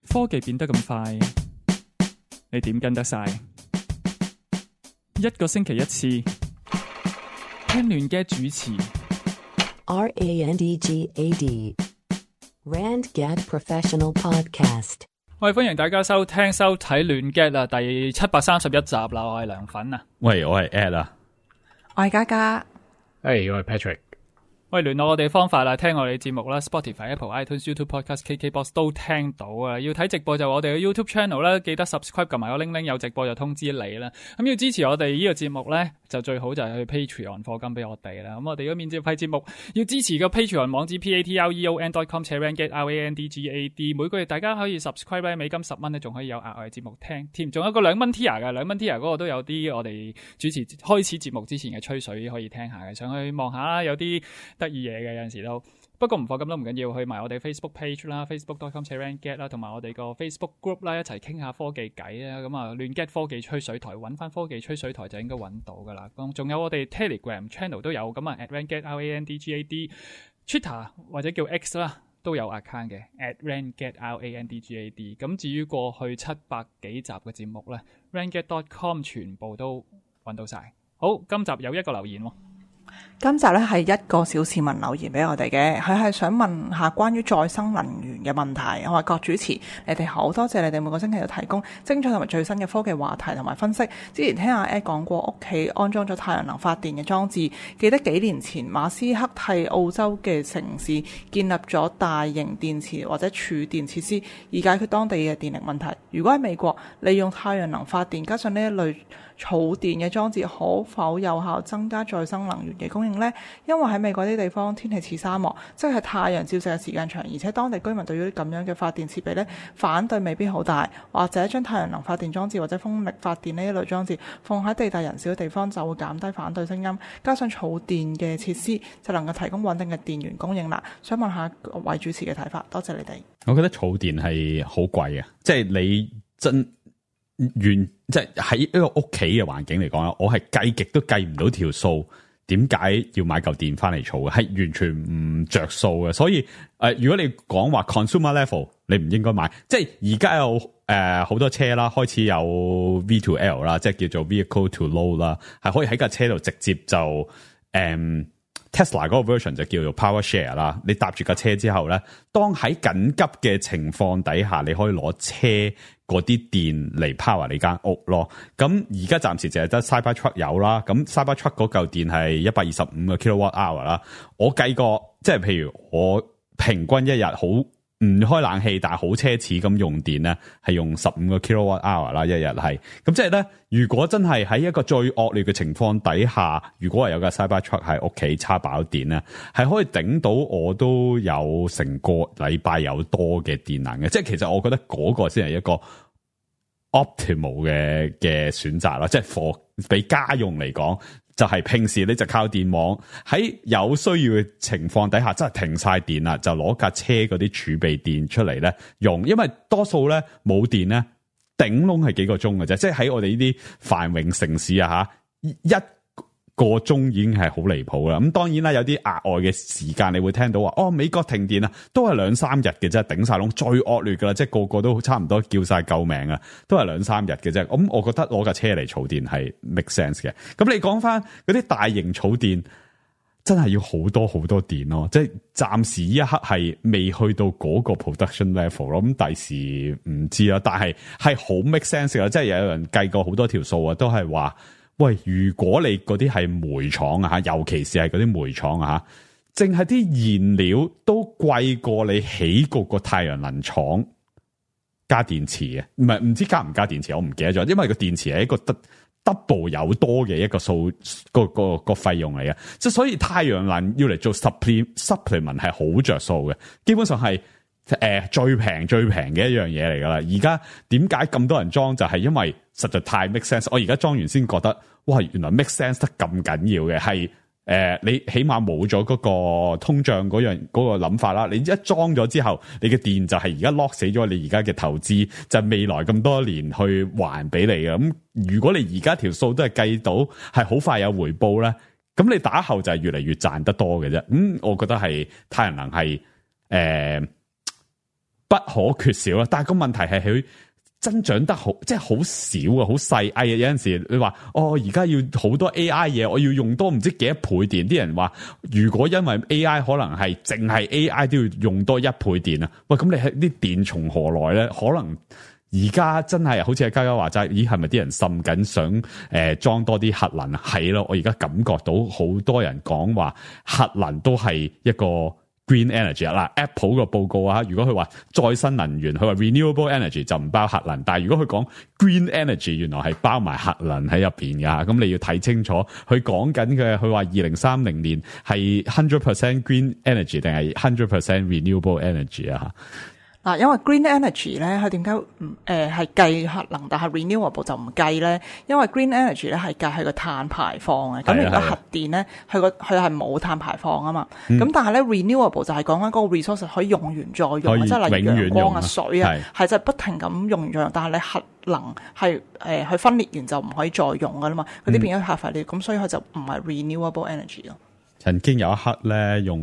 科技變得咁快，你點跟得晒？一個星期一次，聽亂嘅主持。 RANDGAD RandGad Professional Podcast。 喂，歡迎大家收聽收睇亂 get 啊，第731集啦，我係梁粉啊。 喂，我係 Ed 啊。 我係嘉嘉。 Hey，我係 Patrick。 喂，聯絡我哋方法啦，聽我哋節目啦 ，Spotify、Apple、iTunes、YouTube Podcast、KKBox 都聽到啊！要睇直播就我哋嘅 YouTube Channel 啦，記得 subscribe 撳埋個鈴鈴，有直播就通知你啦。咁要支持我哋呢個節目咧，就最好就係去 Patreon 課金俾我哋啦。咁我哋嘅免費節目要支持個 Patreon 網址 patreon.com/randgad， 每個月大家可以 subscribe 咧，美金10蚊咧，仲可以有額外節目聽添，仲有個2蚊 tier 嘅，2蚊 tier 嗰個都有啲我哋主持開始節目之前嘅吹水可以聽下嘅，上去望下啦，有啲得意嘢嘅，有陣時都，不過唔課金都唔緊要，去埋我哋 Facebook page 啦 ，facebook.com/randgad 啦，同埋我哋個 Facebook group 啦，一齊傾下科技偈啊，咁啊亂 get 科技吹水台，揾翻科技吹水台就應該揾到噶啦。咁仲有我哋 Telegram channel 都有，咁啊 @randgad RANDGAD，Twitter 或者叫 X 啦都有 account 嘅 @randgad RANDGAD。咁至於過去700幾集嘅節目咧 ，randgad.com 全部都揾到晒。好，今集有一個留言喎。 今集咧係一個小市民留言俾我哋嘅，佢係想問下關於再生能源嘅問題。我話各主持，你哋好，多謝你哋每個星期都提供精彩同埋最新嘅科技話題同埋分析。之前聽阿 Ed 講過屋企安裝咗太陽能發電嘅裝置，記得幾年前馬斯克替澳洲嘅城市建立咗大型電池或者儲電設施，以解決當地嘅電力問題。如果喺美國利用太陽能發電加上呢一類儲電嘅裝置，可否有效增加再生能源嘅供應呢？因為喺美國啲地方天氣似沙漠，即係太陽照射嘅時間長，而且當地居民對於咁樣嘅發電設備呢，反對未必好大。或者將太陽能發電裝置或者風力發電呢一類裝置放喺地大人少嘅地方，就會減低反對聲音。加上儲電嘅設施，就能夠提供穩定嘅電源供應啦。想問下各位主持嘅睇法，多謝你哋。 我覺得儲電係好貴啊，即係你即係喺一個屋企嘅環境嚟講啦，我係計極都計唔到條數，點解要買嚿電翻嚟儲嘅？係完全唔着數嘅。所以如果你講話 consumer level， 你唔應該買。即係而家有好多車啦，開始有 V2L 啦，即係叫做 vehicle to load 啦，係可以喺架車度直接就Tesla 嗰個 version 就叫做 Power Share 啦。你搭住架車之後咧，當喺緊急嘅情況底下，你可以攞車嗰啲電嚟 power 你間屋咯。咁而家暫時淨係得 Cybertruck 有啦。咁 Cybertruck 嗰嚿電係125個 kilowatt hour 啦。我計過，即係譬如我平均一日好唔開冷氣，但係好奢侈咁用電咧，係用15個 kilowatt hour 啦，一日係。咁即係咧，如果真係喺一個最惡劣嘅情況底下，如果係有架 Cybertruck 喺屋企插飽電咧，係可以頂到我都有成個禮拜有多嘅電能嘅。即係其實我覺得嗰個先係一個 optimal 嘅選擇啦。即係 for 俾家用嚟講，就係平時你就靠電網，喺有需要嘅情況底下真係停晒電啦，就攞架車嗰啲儲備電出嚟咧用。因為多數咧冇電咧，頂籠係幾個鐘嘅啫。即係喺我哋呢啲繁榮城市啊吓，一個鐘已經係好離譜啦。咁當然啦，有啲額外嘅時間你會聽到話美國停電啊，都係2-3日嘅啫，頂晒籠最惡劣噶啦，即係個個都差唔多叫晒救命啊，都係2-3日嘅啫。咁我覺得攞架車嚟儲電係 make sense 嘅。咁你講翻嗰啲大型儲電，真係要好多好多電咯，即係暫時呢一刻係未去到嗰個 production level 咯。咁第時唔知啦，但係好 make sense 嘅，即係有人計過好多條數啊，都係話。喂，如果你嗰啲係煤廠啊，尤其是係嗰啲煤廠啊，淨係啲燃料都貴過你起嗰個太陽能廠加電池嘅，唔知加唔加電池，我唔記得咗，因為個電池係一個double 有多嘅一個數個費用嚟嘅，即係所以太陽能要嚟做 supplement 係好着數嘅，基本上係最平嘅一樣嘢嚟噶啦。而家點解咁多人裝，就係因為實在太 make sense。我而家裝完先覺得，哇，原來 make sense 得咁緊要嘅，係你起碼冇咗嗰個通脹嗰個諗法啦。你一裝咗之後，你嘅電就係而家 lock 死咗你而家嘅投資，就係未來咁多年去還俾你嘅。咁如果你而家條數都係計到係好快有回報咧，咁你打後就係越嚟越賺得多嘅啫。我覺得係太陽能係不可缺少啦。但係個問題係佢增長得好，即係好少啊，好細。有陣時你話而家要好多 AI 嘢，我要用多唔知幾多倍電。啲人話如果因為 AI 可能係淨係 AI 都要用多1倍電啊，喂，咁你係啲電從何來咧？可能而家真係好似阿嘉嘉話齋，咦係咪啲人滲緊想裝多啲核能啊？係咯，我而家感覺到好多人講話核能都係一個Green energy 啦 ，Apple 個報告啊，如果佢話再生能源，佢話 renewable energy 就唔包核能，但係如果佢講 green energy， 原來係包埋核能喺入邊噶，咁你要睇清楚，佢講緊嘅，佢話2030年係 100% green energy 定係 100% renewable energy 啊？ 嗱，因為 green energy 咧，佢點解係計核能，但係 renewable 就唔計咧？因為 green energy 咧係計佢個碳排放嘅，咁如果核電咧，佢係冇碳排放啊嘛。咁但係咧 renewable 就係講緊嗰個 resource 可以用完再用，即係例如陽光啊、水啊，係就不停咁用完再用。但係你核能係佢分裂完就唔可以再用噶啦嘛，嗰啲變咗核廢料，咁所以佢就唔係 renewable energy 咯。 曾經有一刻咧，用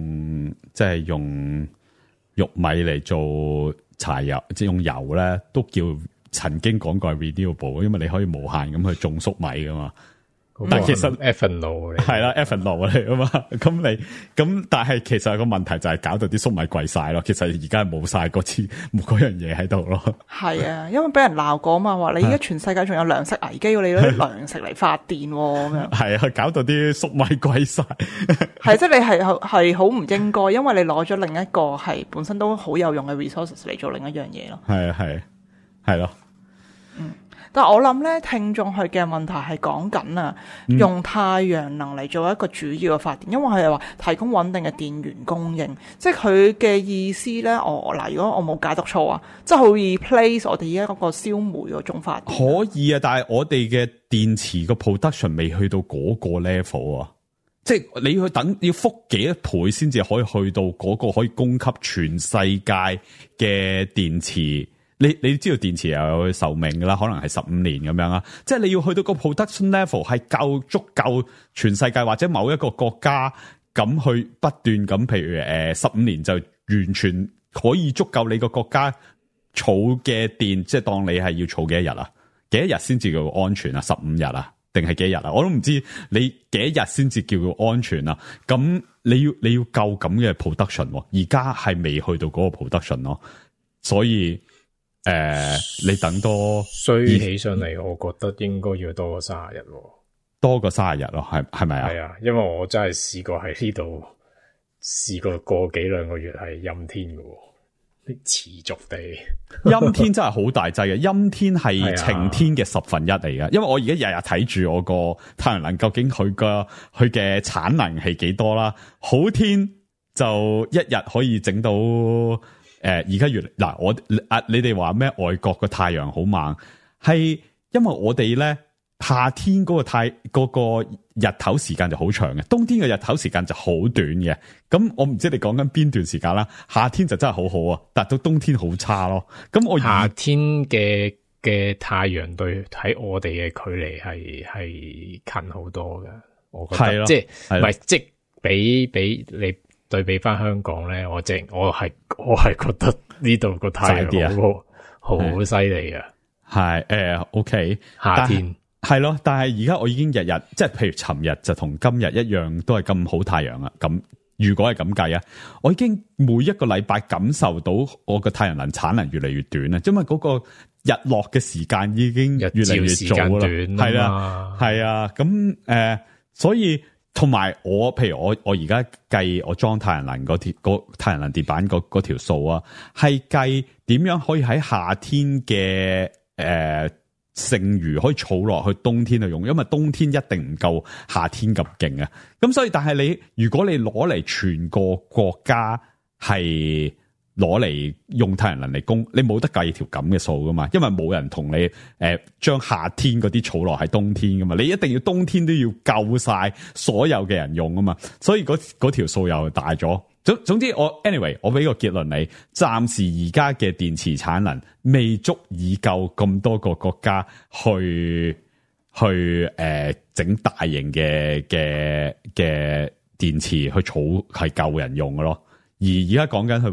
玉米嚟做柴油，即係用油咧，都叫曾經講過係 renewable， 因為你可以無限咁去種粟米噶嘛。但其實 ethanol 係啦 ethanol 嚟噶嘛。咁但係其實個問題就係搞到啲粟米貴晒咯。其實而家係冇晒嗰樣嘢喺度咯。係啊，因為俾人鬧過嘛，話你而家全世界仲有糧食危機，你攞啲糧食嚟發電咁樣。係啊，搞到啲粟米貴晒。 係即係你係好唔應該，因為你攞咗另一個係本身都好有用嘅 resources 嚟做另一樣嘢咯。 係咯。 但係我諗咧，聽眾佢嘅問題係講緊啊，用太陽能嚟做一個主要嘅發電，因為佢係話提供穩定嘅電源供應，即係佢嘅意思咧。如果我冇解讀錯啊，即係好 replace 我哋而家嗰個燒煤嗰種發電。 可以啊，但係我哋嘅電池個 production 未去到嗰個 level 啊，即係你要覆幾多倍先至可以去到嗰個可以供給全世界嘅電池。你知道電池又有壽命噶啦，可能係15年咁樣啦。即係你要去到個 production level 係足夠全世界或者某一個國家咁去不斷咁，譬如15年就完全可以足夠你個國家儲嘅電，即係當你係要儲幾多日啊？幾多日先至叫安全啊？15日啊？定係幾日啊？我都唔知你幾多日先至叫安全啊？咁你要夠咁嘅 production，而家係未去到嗰個 production 咯，所以。你等多衰起上嚟，我覺得應該要多過30日， 多過30日咯，係咪啊？ 係啊，因為我真係試過喺呢度試過個幾兩個月係陰天嘅，持續地陰天真係好大劑嘅，陰天係晴天嘅1/10嚟嘅。因為我而家日日睇住我個太陽能，究竟佢嘅產能係幾多啦？好天就一日可以整到。而家你哋話咩？外國個太陽好猛，係因為我哋咧夏天嗰個日頭時間就好長嘅，冬天嘅日頭時間就好短嘅。咁我唔知你講緊邊段時間啦。夏天就真係好好啊，但到冬天好差咯。咁我夏天嘅太陽對喺我哋嘅距離係近好多㗎。我覺得係咯，即係唔係即係比你。對比翻香港咧，我係覺得呢度個太陽好犀利嘅， 係OK 夏天係咯，但係而家我已經日日即係譬如尋日就同今日一樣，都係咁好太陽啦。咁如果係咁計啊，我已經每一個禮拜感受到我個太陽能產能越嚟越短啦，因為嗰個日落嘅時間已經越嚟越早啦，係啦，係啊，咁所以。同埋譬如我而家計我裝太陽能太陽能電板嗰條數啊，係計點樣可以喺夏天嘅剩餘可以儲落去冬天去用，因為冬天一定唔夠夏天咁勁啊。咁所以但係如果你攞嚟全個國家係攞嚟用太陽能嚟供，你冇得計條咁嘅數噶嘛，因為冇人同你將夏天嗰啲儲落喺冬天噶嘛，你一定要冬天都要夠晒所有嘅人用啊嘛，所以嗰條數又大咗。總之anyway 我俾個結論你，暫時而家嘅電池產能未足以夠咁多個國家去整大型嘅電池去儲係夠人用嘅咯。而家講緊佢話。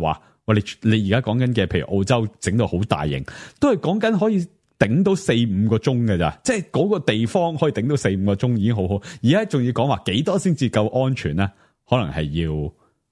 喂，你而家講緊嘅，譬如澳洲整到好大型，都係講緊可以頂到4-5個鐘嘅咋，即係嗰個地方可以頂到4-5個鐘已經好好。而家仲要講話幾多先至夠安全咧？可能係要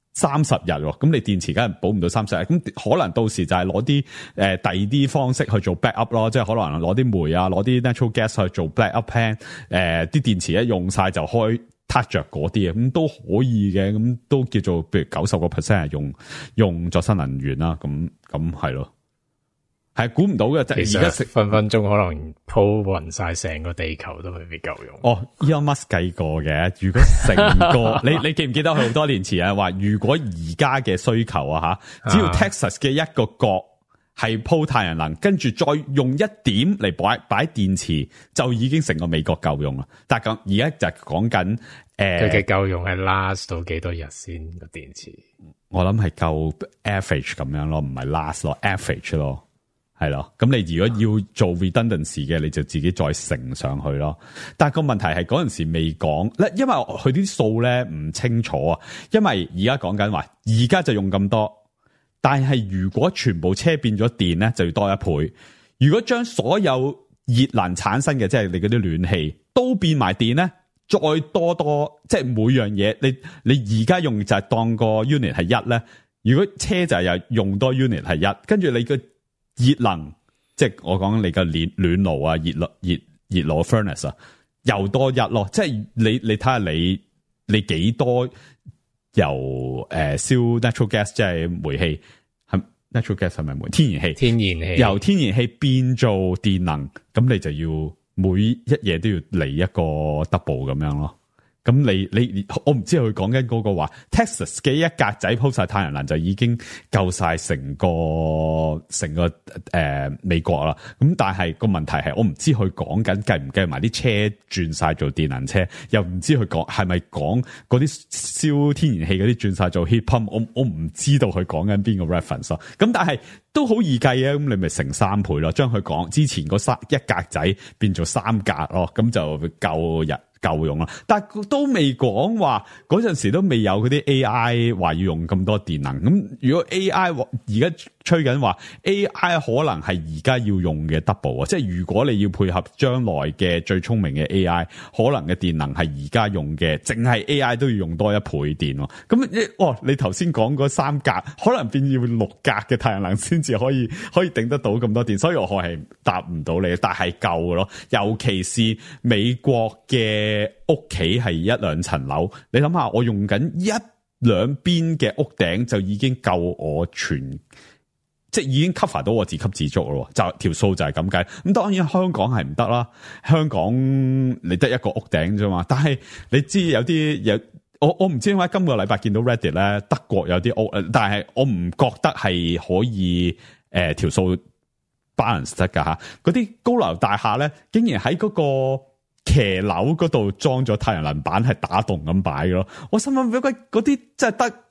30日喎。咁你電池梗係保唔到30日，咁可能到時就係攞啲第二啲方式去做 backup 咯，即係可能攞啲煤啊，攞啲 natural gas 去做 backup plan。啲電池一用晒就開撻着嗰啲咁都可以嘅，咁都叫做譬如90% 係用再生能源啦。咁係咯。係估唔到嘅， 其實而家分分鐘可能鋪勻晒成個地球都未必夠用。 哦 ，Elon Musk 計過嘅，如果成個你記唔記得佢好多年前啊話，如果而家嘅需求啊吓，只要 Texas 嘅一個角係鋪太陽能，跟住再用一點嚟擺電池，就已經成個美國夠用啦。但係而家就講緊佢嘅夠用係 last 到幾多日先個電池？ 我諗係夠 average 咁樣咯，唔係 last 咯 ，average 咯。係咯，咁你如果要做 redundancy 嘅，你就自己再乘上去咯。但係個問題係嗰陣時未講咧，因為佢啲數咧唔清楚啊。因為而家講緊話，而家就用咁多，但係如果全部車變咗電咧，就要多1倍。如果將所有熱能產生嘅，即係你嗰啲暖氣都變埋電咧，再多，即係每樣嘢，你而家用就係當個 unit 係1咧。如果車就係又用多 unit 係1，跟住你個熱能，即係我講你個暖爐啊，熱爐 furnace 啊，又多1咯。即係你睇下你幾多由燒 natural gas 即係煤氣，係 natural gas 係咪煤？天然氣由天然氣變做電能，咁你就要每一嘢都要嚟一個 double 咁樣咯。咁你我唔知佢講緊嗰個話 Texas 嘅一格仔鋪晒太陽能就已經夠晒成個美國啦。咁但係個問題係我唔知佢講緊計唔計埋啲車轉晒做電能車，又唔知佢講係咪講嗰啲燒天然氣嗰啲轉晒做 heat pump。我唔知道佢講緊邊個 reference 咯。咁但係都好易計啊。咁你咪乘3倍咯，將佢講之前嗰一格仔變做3格咯，咁就夠用啦，但係都未講話嗰陣時都未有嗰啲 AI 話要用咁多電能。咁如果 AI 而家吹緊話 AI 可能係而家要用嘅 double 啊，即係如果你要配合將來嘅最聰明嘅 AI，可能嘅電能係而家用嘅，淨係 AI 都要用多1倍電喎。咁你頭先講嗰3格可能變要6格嘅太陽能先至可以頂得到咁多電，所以我係答唔到你，但係夠嘅咯。尤其是美國嘅屋企係1-2層樓，你諗下，我用緊1-2邊嘅屋頂就已經夠我即係已經 cover 到我自給自足咯，就條數就係咁計。咁當然香港係唔得啦，香港你得一個屋頂啫嘛。但係你知有我唔知點解今個禮拜見到 Reddit 咧，德國有啲屋，但係我唔覺得係可以條數 balance 得噶吓。嗰啲高樓大廈咧，竟然喺嗰個騎樓嗰度裝咗太陽能板，係打洞咁擺咯。我心諗嗰啲真係得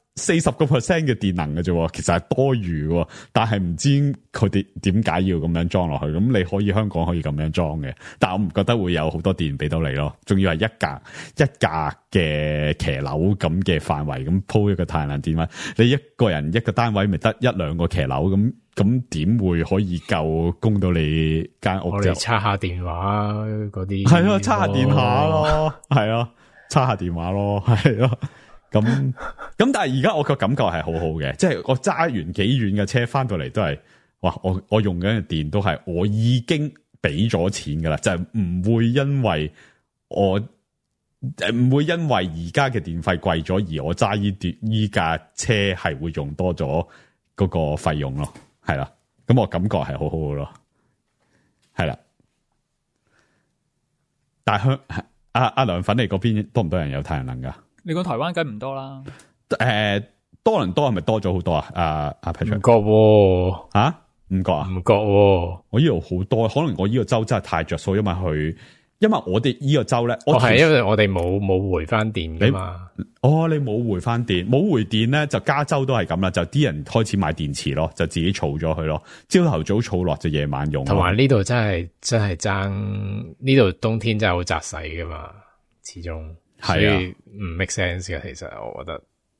40% 嘅電能嘅啫，其實係多餘嘅，但係唔知佢哋點解要咁樣裝落去。咁你香港可以咁樣裝嘅，但係我唔覺得會有好多電俾到你咯。仲要係一格嘅騎樓咁嘅範圍咁鋪一個太陽能電位，你一個人一個單位咪得1-2個騎樓咁點會可以夠供到你間屋？ 我哋插下電話嗰啲係咯，插下電話咯，係咯，插下電話咯，係咯。咁但係而家我個感覺係好好嘅，即係我揸完幾遠嘅車翻到嚟都係，哇！我用緊嘅電都係我已經俾咗錢噶啦，就係唔會因為而家嘅電費貴咗而我揸依架車係會用多咗嗰個費用咯，係啦。咁我感覺係好好嘅咯，係啦。但係阿梁粉你嗰邊多唔多人有太陽能噶？ 你講台灣梗唔多啦， 多倫多係咪多咗好多啊？阿 Patrick 唔覺喎， 吓唔覺啊？ 唔覺喎， 我呢度好多，可能我呢個州真係太着數，因為我哋呢個州咧， 係因為我哋冇回翻電噶嘛。 你冇回翻電，冇回電咧，就加州都係咁啦，就啲人開始買電池咯，就自己儲咗佢咯，朝頭早儲落就夜晚用。 同埋呢度真係爭，呢度冬天真係好窄細噶嘛，始終。係啊，唔 make sense 嘅，其實我覺得，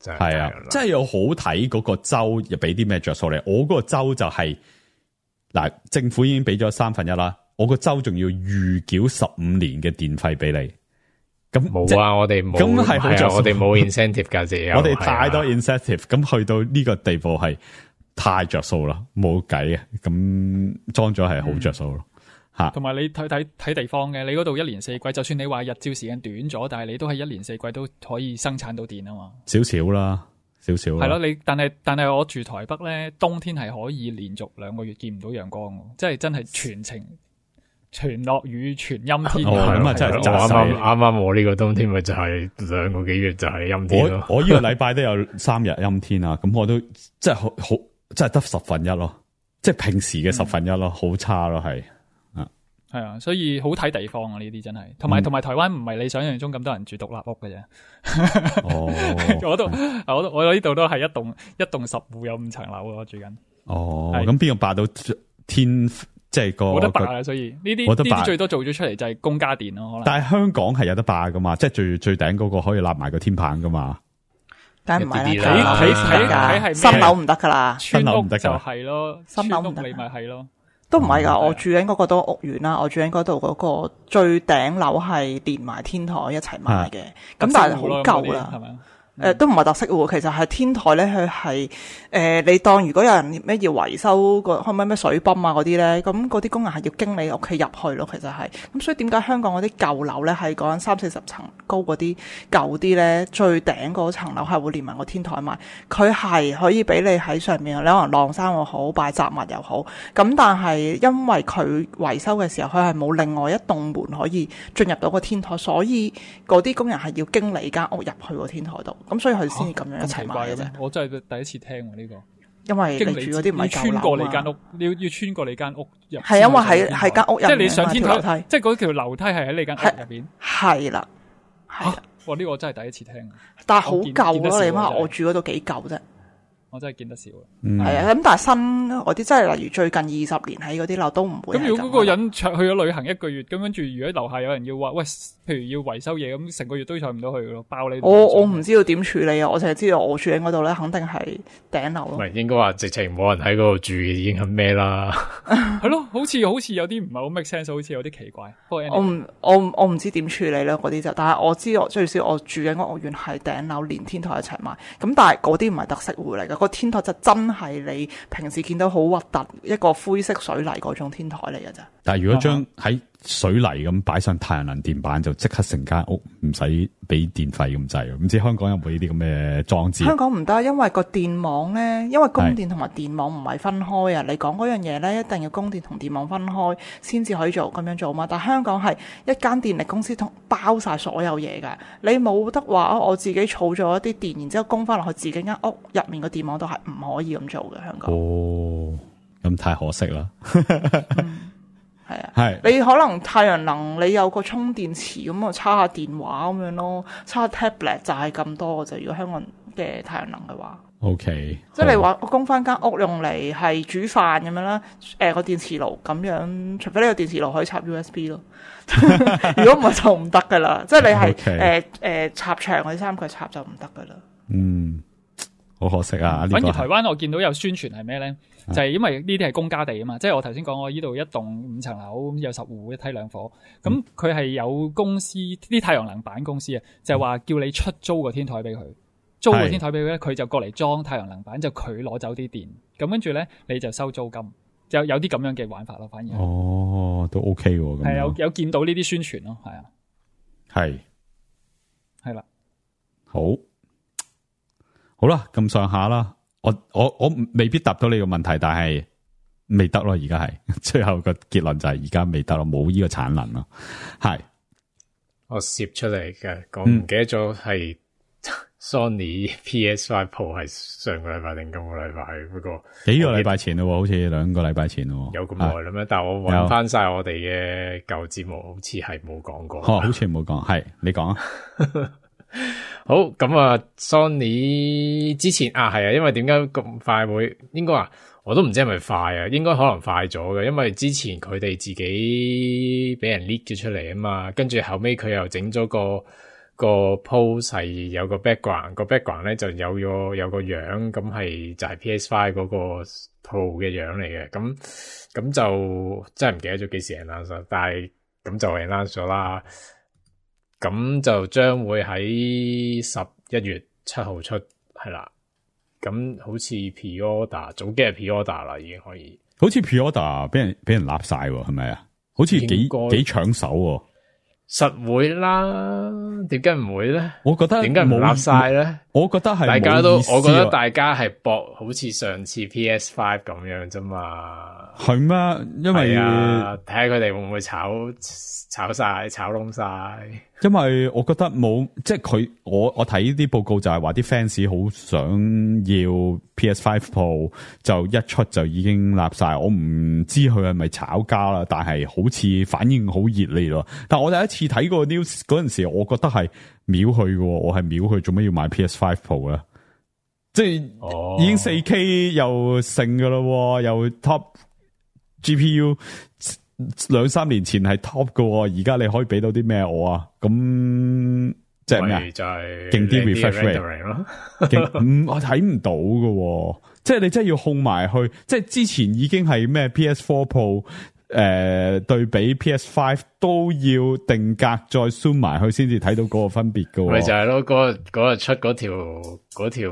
係啊，即係要好睇嗰個州又俾啲咩着數你。我嗰個州就係嗱，政府已經俾咗1/3啦，我個州仲要預繳15年嘅電費俾你。咁冇啊，我哋冇，咁係好着數，我哋冇 incentive 價值， 我哋太多 incentive，咁去到呢個地步係太着數啦，冇計啊。咁裝咗係好着數咯。 同埋你睇地方嘅，你嗰度一年四季，就算你話日照時間短咗，但係你都係一年四季都可以生產到電啊嘛。少少啦。係咯，你但係我住台北咧，冬天係可以連續2個月見唔到陽光，即係真係全落雨全陰天。 咁啊真係啱啱我呢個冬天咪就係2個幾月就係陰天咯。 我呢個禮拜都有3日陰天啊，咁我都即係好即係得1/10咯，即係平時嘅1/10咯，好差咯係。 係啊，所以好睇地方啊，呢啲真係，同埋台灣唔係你想象中咁多人住獨立屋嘅啫。哦，我呢度都係一棟10戶有5層樓我住緊。 哦，咁邊個霸到天？即係冇得霸啊！所以呢啲最多做咗出嚟就係公家電咯，可能。 但係香港係有得霸噶嘛，即係最頂嗰個可以立埋個天棚噶嘛。 梗唔係啦，睇新樓唔得噶啦， 新樓唔得就係咯，新樓唔得你咪係咯。 都唔係㗎，我住緊嗰個都屋苑啦，我住緊嗰度嗰個最頂樓係連埋天台一齊買嘅，咁但係好舊啦。都唔係特色喎，其實係天台咧，佢係你當如果有人咩要維修個可唔可以咩水泵啊嗰啲咧，咁嗰啲工人係要經你屋企入去咯，其實係咁，所以點解香港嗰啲舊樓咧係講緊30-40層高嗰啲舊啲咧，最頂嗰層樓係會連埋個天台賣，佢係可以俾你喺上面，你可能晾衫又好，擺雜物又好，咁但係因為佢維修嘅時候，佢係冇另外一棟門可以進入到個天台，所以嗰啲工人係要經你間屋入去個天台度。咁所以佢先至咁樣一齊買嘅啫。 我真係第一次聽喎呢個。 因為你住嗰啲唔係舊樓啊嘛。要穿過你間屋，要穿過你間屋入。係因為喺間屋入面。 即係你上天台，即係嗰條樓梯係喺你間屋入邊。 係啦，係啦。 哇！呢個真係第一次聽。 但係好舊咯，你諗我住嗰度幾舊啫。 我真係見得少係啊，咁但係新嗰啲，真係例如最近20年喺嗰啲樓都唔會。 咁如果嗰個人去咗旅行1個月，咁跟住如果樓下有人要話，喂，譬如要維修嘢，咁成個月都上唔到去咯，包你。 我唔知道點處理啊，我淨係知道我住喺嗰度咧，肯定係頂樓咯。 唔係應該話直情冇人喺嗰度住，已經係咩啦？ 係咯，好似有啲唔係好 make sense，好似有啲奇怪。 我唔知點處理咧嗰啲就，但係我知我最少我住緊個屋苑係頂樓連天台一齊買，咁但係嗰啲唔係特色戶嚟㗎。個天台就真係你平時見到好核突一個灰色水泥嗰種天台嚟嘅咋。 但係如果將喺水泥咁擺上太陽能電板，就即刻成間屋唔使俾電費咁滯。唔知香港有冇呢啲咁嘅裝置？香港唔得，因為個電網咧，因為供電同埋電網唔係分開啊。你講嗰樣嘢咧，一定要供電同電網分開先至可以做咁樣做嘛。但係香港係一間電力公司包晒所有嘢㗎，你冇得話我自己儲咗一啲電，然之後供翻落去自己間屋入面個電網都係唔可以咁做嘅。香港哦，咁太可惜啦。 係啊，係你可能太陽能，你有個充電池咁啊，插下電話咁樣咯，插下 tablet 就係咁多嘅啫。如果香港嘅太陽能嘅話 ，OK， 即係你話我供翻間屋用嚟係煮飯咁樣啦，個電磁爐咁樣，除非呢個電磁爐可以插 USB 咯，如果唔係就唔得噶啦。即係你係插牆嗰啲3腳插就唔得噶啦。 嗯，好可惜啊！ 反而台灣我見到有宣傳係咩咧？就係因為呢啲係公家地啊嘛，即係我頭先講我呢度一棟5層樓，有10戶，一梯2伙，咁佢係有公司啲太陽能板公司啊，就係話叫你出租個天台俾佢，租個天台俾佢咧，佢就過嚟裝太陽能板，就佢攞走啲電，咁跟住咧你就收租金，就有啲咁樣嘅玩法咯，反而哦都 OK 喎， 係有見到呢啲宣傳咯，係啊，係啦， 好啦，咁上下啦。我未必答到你個問題，但係未得咯。而家係最後個結論就係而家未得咯，冇呢個產能咯。係我攝出嚟嘅，我唔記得咗係 Sony PS5 Pro 係上個禮拜定今個禮拜？不過幾個禮拜前咯，好似2個禮拜前咯。 有咁耐啦咩？但係我揾翻晒我哋嘅舊節目，好似係冇講過。 好似冇講，係你講啊。 好咁啊 ，Sony 之前係啊，因為點解咁快會？應該話我都唔知係咪快啊，應該可能快咗嘅，因為之前佢哋自己俾人 leak 咗出嚟啊嘛，跟住後尾佢又整咗個個 post 係有個 background，個 background 咧就有個樣，咁係就係 PS5 嗰個 Pro 嘅樣嚟嘅，咁就真係唔記得咗幾時 announce，但係咁就 announce 咗啦，咁就將會喺11月7號出，係啦，咁好似 pre-order 早幾日 pre-order 啦，已經可以，好似 pre-order 俾人立晒喎，係咪啊？好似幾搶手喎。 實會啦，點解唔會咧？ 我覺得點解唔立晒咧？ 我覺得係大家都，我覺得大家係搏好似上次 PS5 咁樣啫嘛。 係咩？因為睇下佢哋會唔會炒晒、炒窿晒。 因為我覺得冇，即係佢我睇啲報告就係話啲 fans 好想要 PS5 Pro， 就一出就已經立晒。我唔知佢係咪炒家啦，但係好似反應好熱烈咯。但係我第一次睇個 news 嗰陣時，我覺得係秒去嘅，我係秒去做咩要買 PS5 Pro 咧？即係已經 4K 又成噶啦，又 top GPU。2-3年前係 top 嘅，而家你可以俾到啲咩我啊？咁即係咩啊？ 就係勁啲 refresh rate 咯。我睇唔到嘅，即係你真係要控埋去。即係之前已經係咩 PS4 Pro 對比 PS5 都要定格再 zoom 埋去先至睇到嗰個分別嘅。 咪就係咯，嗰日出嗰條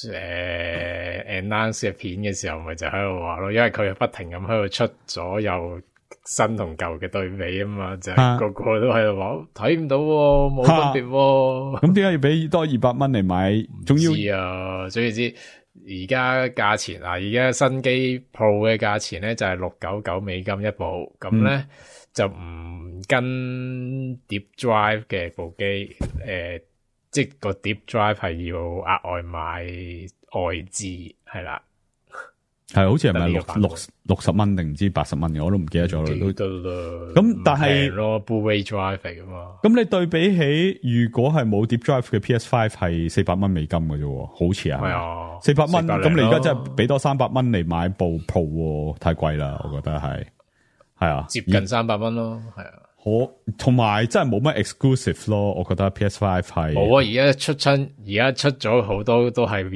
announce 嘅片嘅時候，咪就喺度話咯，因為佢不停咁喺度出咗又。新同舊嘅對比啊嘛，就係個個都喺度話睇唔到，冇分別。咁點解要俾多200蚊嚟買？仲要總之而家價錢啊，而家新機 Pro 嘅價錢咧就係699美金一部，咁咧就唔跟碟 drive 嘅部機，即係個碟 drive 係要額外買外置，係啦。 係好似係咪60蚊定唔知80蚊嘅，我都唔記得咗啦。咁但係咯 Blu-ray drive 嚟噶嘛？ 咁你對比起如果係冇碟 drive 嘅 PS5 係400蚊美金嘅啫，好似啊。係啊，400蚊。咁你而家真係俾多300蚊嚟買部 Pro， 太貴啦，我覺得係啊， 接近300蚊咯，係啊。 同埋真係冇乜 exclusive 咯，我覺得 PS5 係冇啊。而家出咗好多都係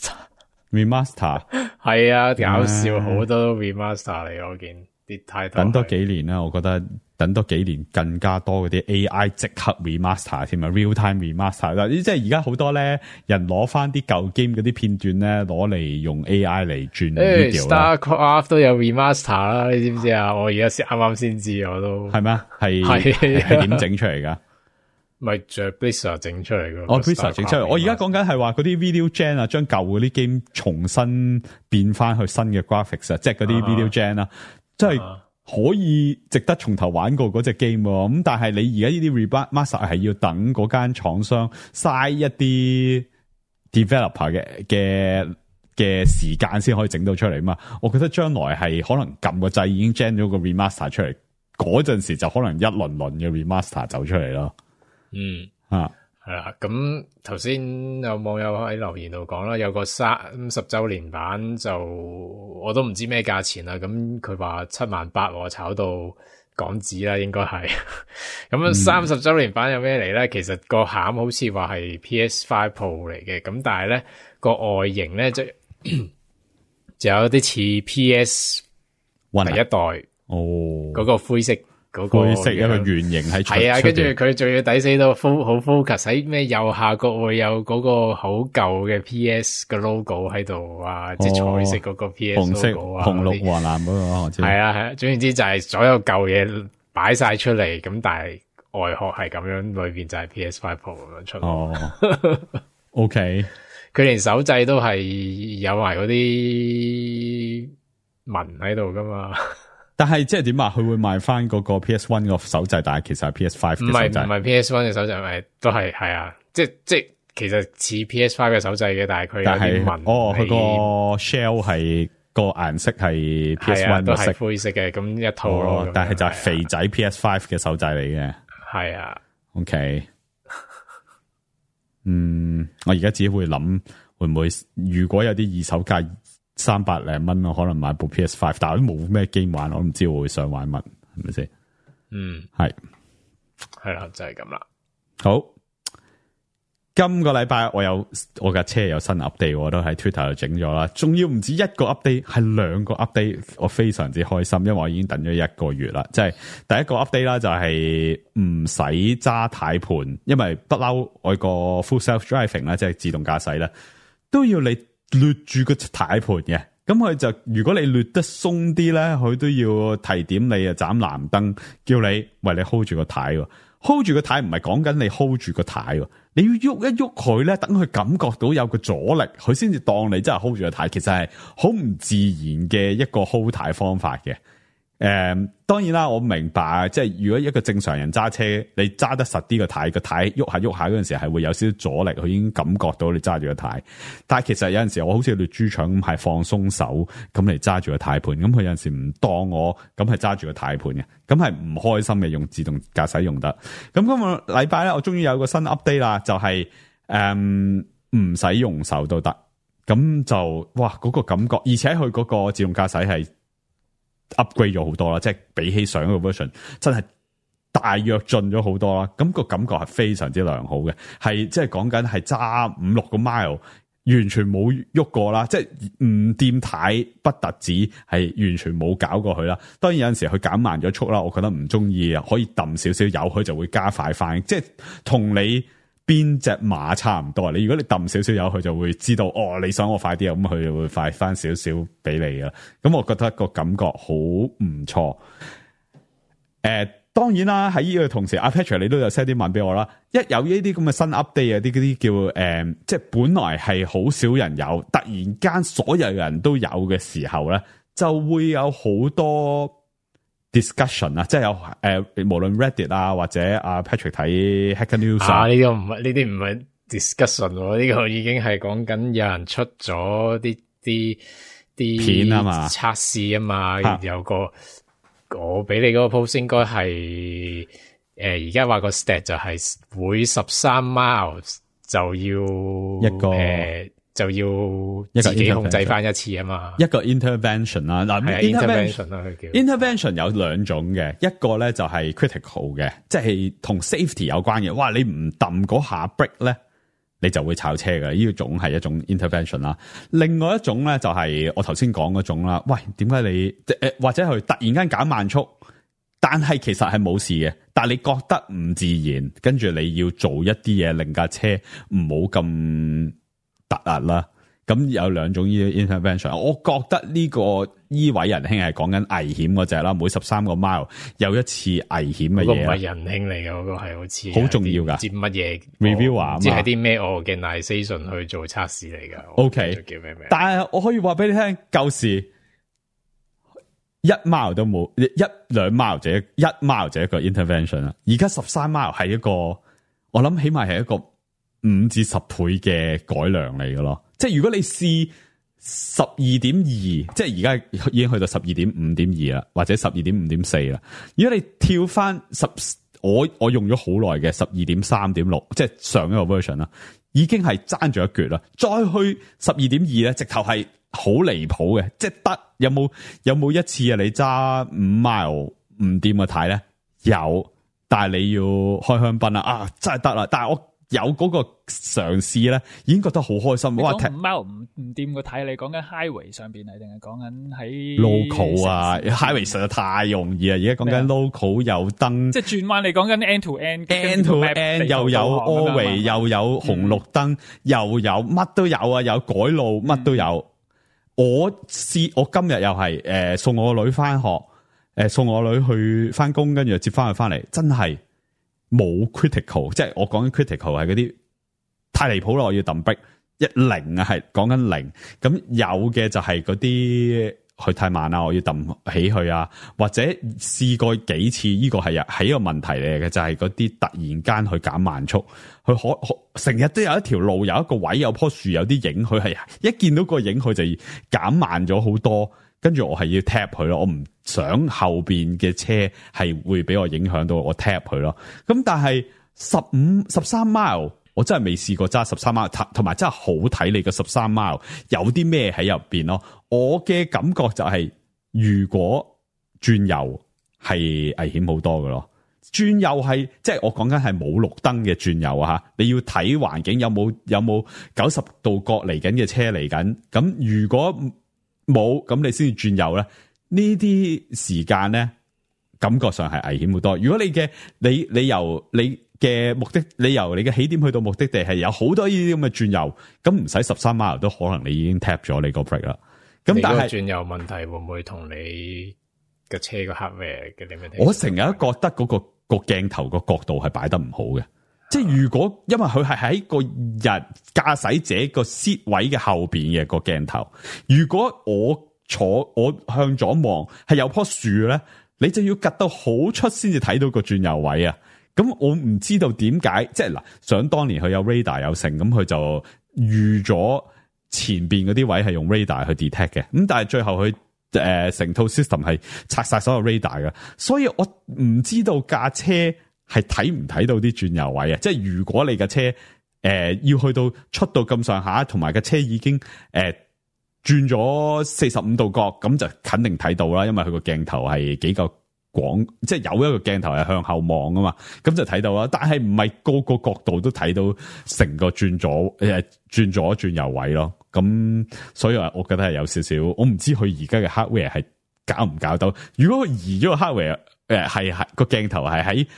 remaster 係啊，搞笑，好多 remaster 嚟，我見啲太多。 等多幾年啦，我覺得等多幾年更加多嗰啲 AI 即刻 remaster 添啊 ，real time remaster 嗱，即係而家好多咧人攞翻啲舊 game 嗰啲片段咧，攞嚟用 AI 嚟轉 video 啦。 Starcraft 都有 remaster 啦，你知唔知啊？我而家啱啱先知，我都係咩？係點整出嚟噶？ 咪就 Blizzard 整出嚟噶。 Blizzard 整出嚟。我而家講緊係話嗰啲 video gen 啊，將舊嗰啲 game 重新變翻去新嘅 graphics 啊，即係嗰啲 video gen 啦，即係可以值得從頭玩過嗰隻 game。咁但係你而家呢啲 remaster 係要等嗰間廠商嘥一啲 developer 嘅時間先可以整到出嚟嘛。我覺得將來係可能撳個掣已經 gen 咗個 remaster 出嚟，嗰陣時就可能一輪輪嘅 remaster 走出嚟咯。係啦，咁頭先有網友喺留言度講啦，有個30周年版就我都唔知咩價錢啦，咁佢話78000炒到港紙啦，應該係。咁30周年版有咩嚟咧？其實個餡好似話係 PS5 Pro 嚟嘅，咁但係咧個外形咧就有啲似 PS 第一代嗰個灰色。灰色一個圓形喺出係啊，跟住佢仲要抵死到好 focus 喺咩右下角會有嗰個好舊嘅 PS 嘅 logo 喺度啊，即係彩色嗰個 PS logo 啊，紅綠黃藍嗰個我知。係啊，總言之就係所有舊嘢擺晒出嚟，咁但係外殼係咁樣，裏邊就係 PS5 Pro 咁樣出。哦，OK，佢連手掣都係有埋嗰啲紋喺度噶嘛。但係即係點啊？佢會賣翻嗰個 PS1 個手掣，但係其實係 PS5 嘅手掣。唔係 PS1 嘅手掣，咪都係啊！即係其實似 PS5 嘅手掣嘅，但係佢有啲紋。佢個 shell 係個顏色係 PS1 都係灰色嘅，咁一套咯。但係就係肥仔 PS5 嘅手掣嚟嘅。係啊。OK。我而家自己會諗，會唔會如果有啲二手價300零蚊，我可能買部 PS5， 但係都冇咩 game 玩，我唔知我會想玩乜，係咪先？係啦，就係咁啦。好， 今個禮拜我架車有新 update， 我都喺 Twitter 度整咗啦。仲要唔止一個 update， 係2個 update， 我非常之開心，因為我已經等咗1個月啦。即係第一個 update 啦，就係唔使揸軚盤，因為不嬲我個 full self driving 咧，即係自動駕駛咧，都要你掠住個軚盤嘅。咁佢就如果你掠得鬆啲咧，佢都要提點你啊，斬藍燈，叫你喂，你 hold 住個軚，hold 住個軚唔係講緊你 hold 住個軚，你要喐一喐佢咧，等佢感覺到有個阻力，佢先至當你真係 hold 住個軚。其實係好唔自然嘅一個 hold 軚方法嘅。當然啦，我明白，即係如果一個正常人揸車，你揸得實啲個軚，個軚喐下喐下嗰陣時係會有少少阻力，佢已經感覺到你揸住個軚。但係其實有陣時我好似掠豬腸咁，係放鬆手咁嚟揸住個軚盤，咁佢有陣時唔當我咁係揸住個軚盤嘅，咁係唔開心嘅。用自動駕駛用得。咁今個禮拜咧，我終於有個新 update 啦，就係唔使用手都得，咁就哇嗰個感覺，而且佢嗰個自動駕駛係upgrade 咗好多啦，即係比起上一個 version 真係大躍進咗好多啦。咁個感覺係非常之良好嘅，係即係講緊係揸5-6個 mile 完全冇喐過啦，即係唔掂軚不特止，係完全冇搞過去啦。當然有陣時佢減慢咗速啦，我覺得唔中意啊，可以揼少少油，佢就會加快翻，即係同你邊隻馬差唔多。你如果你揼少少油，佢就會知道哦，你想我快啲啊，咁佢就會快翻少少俾你噶。咁我覺得個感覺好唔錯。當然啦，喺呢個同時，阿 Patrick 你都有 send 啲文俾我啦。一有呢啲咁嘅新 update 啊，啲嗰啲叫即係本來係好少人有，突然間所有人都有嘅時候咧，就會有好多 discussion 啊，即係有無論 Reddit 啊或者阿 Patrick 睇 Hacker News 啊，呢啲唔係 discussion 喎，呢個已經係講緊有人出咗啲片啊嘛， 測試啊嘛，有個。我俾你嗰個 post 應該係而家話個 stat 就係每13 miles 就要一個就要自己控制翻一次啊嘛， 一個 intervention 啦。嗱 intervention 啦，佢叫 intervention 有2種嘅，一個咧就係 critical 嘅，即係同 safety 有關嘅。哇，你唔揼嗰下 brake 咧，你就會炒車嘅，呢種係一種 intervention 啦。另外一種咧就係我頭先講嗰種啦。喂，點解你或者佢突然間減慢速，但係其實係冇事嘅，但係你覺得唔自然，跟住你要做一啲嘢令架車唔好咁突兀啦。咁有2種呢啲 intervention， 我覺得呢個依位仁兄係講緊危險嗰隻啦，每13個 mile 有一次危險嘅嘢。嗰個唔係仁兄嚟嘅，嗰個係好似好重要噶， 唔知乜嘢 reviewer， 唔知係啲咩 organisation 去做測試嚟噶。 OK， 叫咩名？ 但係我可以話俾你聽，舊時1 mile 都冇，2 mile 就1 mile 就一個 intervention 啦。而家13 mile 係一個，我諗起碼係一個5至10倍嘅改良嚟嘅咯。即係如果你試 12.2， 即係而家已經去到 12.5.2 啦，或者 12.5.4 啦。如果你跳翻我用咗好耐嘅 12.3.6， 即係上一個 version 啦，已經係爭咗一橛啦。再去 12.2 咧，直頭係好離譜嘅，即係得有冇一次啊？你揸5 mile 唔掂個軚咧？有，但係你要開香檳啊！真係得啦，但係我有嗰個嘗試咧，已經覺得好開心。 你講5 mile 唔掂個軚，你講緊 highway 上邊係定係講緊喺 local 啊 ？highway 實在太容易啊！而家講緊 local 有燈， 即係轉彎。你講緊 end to end，end to end 又有 all-way 又有紅綠燈，又有乜都有啊！有改路乜都有。我今日又係送我個女翻學，送我女去翻工，跟住接翻佢翻嚟，真係。冇 critical， 即係我講緊 critical 係嗰啲太離譜啦，我要揼逼10啊，係講緊0。咁有嘅就係嗰啲佢太慢啦，我要揼起佢啊，或者試過幾次呢個係一個問題嚟嘅，就係嗰啲突然間去減慢速，佢成日都有一條路有一個位有棵樹有啲影，佢係一見到個影佢就減慢咗好多。跟住我係要 tap 佢咯，我唔想後邊嘅車係會俾我影響到，我 tap 佢咯。咁但係13 mile 我真係未試過揸13 mile， 同埋真係好睇你個13 mile 有啲咩喺入邊咯。我嘅感覺就係如果轉油係危險好多㗎咯。 轉右係即係我講緊係冇綠燈嘅轉右啊！你要睇環境有冇90度角嚟緊嘅車嚟緊。咁如果冇，咁你先至轉右咧。呢啲時間咧，感覺上係危險好多。如果你由你嘅目的，你由你嘅起點去到目的地係有好多呢啲咁嘅轉右，咁唔使13 mile 都可能你已經 tap 咗你個 brake 啦。咁但係轉右問題會唔會同你嘅車個 hardware 嘅點樣？我成日覺得嗰個鏡頭個角度係擺得唔好嘅，即係如果因為佢係喺個駕駛者個 seat 位嘅後邊嘅個鏡頭，如果我向左望係有棵樹咧，你就要趌到好出先至睇到個轉右位啊！咁我唔知道點解，即係嗱，想當年佢有 radar 有成，咁佢就預咗前邊嗰啲位係用 radar 去 detect 嘅，咁但係最後佢成套 system 係拆晒所有 radar 嘅，所以我唔知道架車係睇唔睇到啲轉右位啊！即係如果你架車要去到出到咁上下，同埋架車已經轉咗45度角，咁就肯定睇到啦，因為佢個鏡頭係幾夠廣，即係有一個鏡頭係向後望啊嘛，咁就睇到啦。但係唔係個個角度都睇到成個轉左轉右位咯。咁所以我覺得係有少少，我唔知佢而家嘅 hardware 係搞唔搞到。如果佢移咗個 hardware，係個鏡頭係喺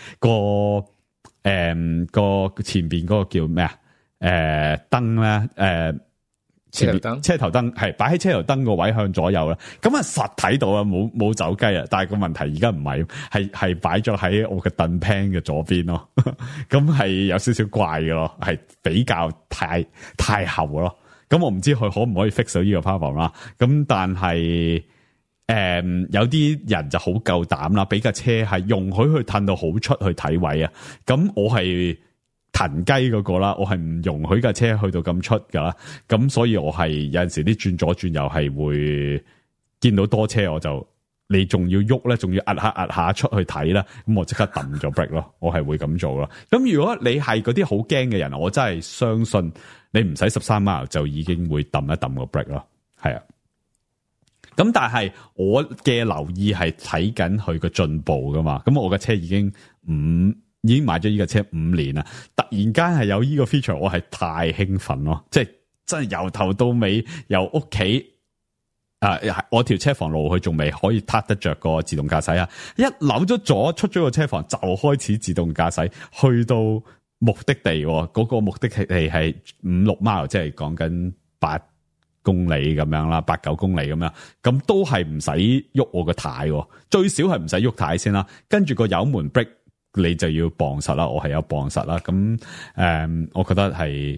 個前邊嗰個叫咩啊？燈咧車頭燈係擺喺車頭燈個位向左右啦，咁啊實睇到啊，冇走雞啊，但係個問題而家唔係擺咗喺我嘅凳 pan 嘅左邊咯，咁係有少少怪嘅咯，係比較太後咯，咁我唔知佢可唔可以 fix 到呢個 problem 啦，咁但係有啲人就好夠膽啦，俾架車係容許去褪到好出去睇位啊，咁我係騰雞嗰個啦，我係唔容許架車去到咁出噶啦，咁所以我係有陣時啲轉左轉右係會見到多車，我就你仲要喐咧，仲要壓下出去睇啦，咁我即刻抌咗 brake 咯，我係會咁做咯。咁如果你係嗰啲好驚嘅人，我真係相信你唔使13 mile 就已經會抌一抌個 brake 咯，係啊。咁但係我嘅留意係睇緊佢個進步噶嘛，咁我嘅車已經買咗呢架車5年啦，突然間係有呢個 feature， 我係太興奮咯！即係真係由頭到尾，由屋企我條車房路佢仲未可以撻得着個自動駕駛啊！一扭咗左出咗個車房就開始自動駕駛，去到目的地嗰個目的地係5-6 mile，即係講緊8公里咁樣啦，8-9公里咁樣，咁都係唔使喐我個軚，最少係唔使喐軚先啦，跟住個油門 brake。你就要磅實啦，我係有磅實啦，咁我覺得係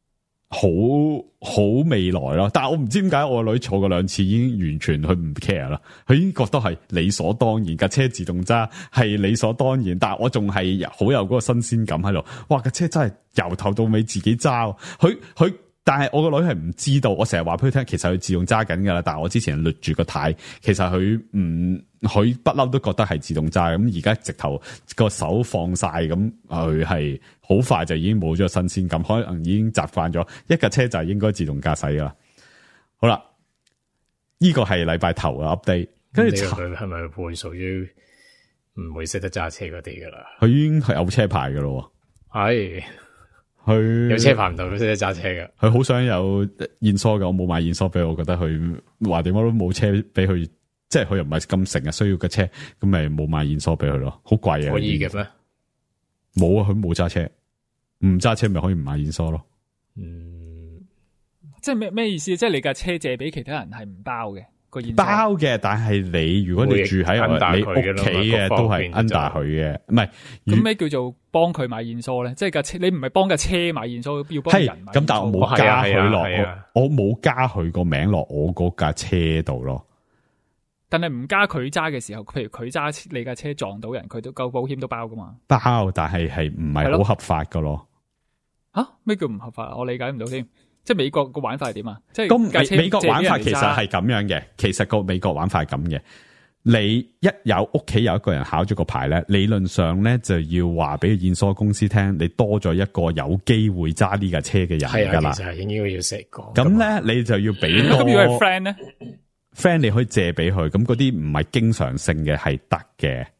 好未來咯。但係我唔知點解我個女坐過2次已經完全佢唔 care 啦，佢已經覺得係理所當然，架車自動揸係理所當然。但係我仲係好有嗰個新鮮感喺度，哇！架車真係由頭到尾自己揸，佢。但係我個女係唔知道，我成日話俾佢聽，其實佢自動揸緊噶啦。但係我之前掠住個軚，其實佢不嬲都覺得係自動揸。咁而家直頭個手放晒，咁佢係好快就已經冇咗新鮮感，可能已經習慣咗一架車就係應該自動駕駛噶啦。好啦，呢個係禮拜頭嘅 update， 跟住佢係咪會屬於唔會識得揸車嗰啲噶啦？ 佢已經係有車牌噶咯， 係。 佢有車牌唔到都識得揸車嘅，佢好想有驗疏嘅，我冇買驗疏俾我，覺得佢話點我都冇車俾佢，即係佢又唔係咁成日需要嘅車，咁咪冇買驗疏俾佢咯，好貴啊！ 可以嘅咩？ 冇啊，佢冇揸車，唔揸車咪可以唔買驗疏咯。 即係咩意思？即係你架車借俾其他人係唔包嘅？ 包嘅，但係你如果你住喺你屋企嘅都係 under 佢嘅，唔係咁咩叫做幫佢買驗疏咧？即係架車你唔係幫架車買驗疏，要幫人買。 咁但係我冇加佢落，我冇加佢個名落我嗰架車度咯。 但係唔加佢揸嘅時候，譬如佢揸你架車撞到人，佢都夠保險都包噶嘛？ 包，但係唔係好合法噶咯。 吓？咩叫唔合法？我理解唔到添。即係美國個玩法係點啊？即係美國玩法其實係咁樣嘅。其實個美國玩法係咁嘅。你一有屋企有一個人考咗個牌咧，理論上咧就要話俾驗疏公司聽，你多咗一個有機會揸呢架車嘅人噶啦。 其實係應該要識講。 咁咧你就要俾多。 咁如果係 friend 咧 ，friend 你可以借俾佢。咁嗰啲唔係經常性嘅係得嘅。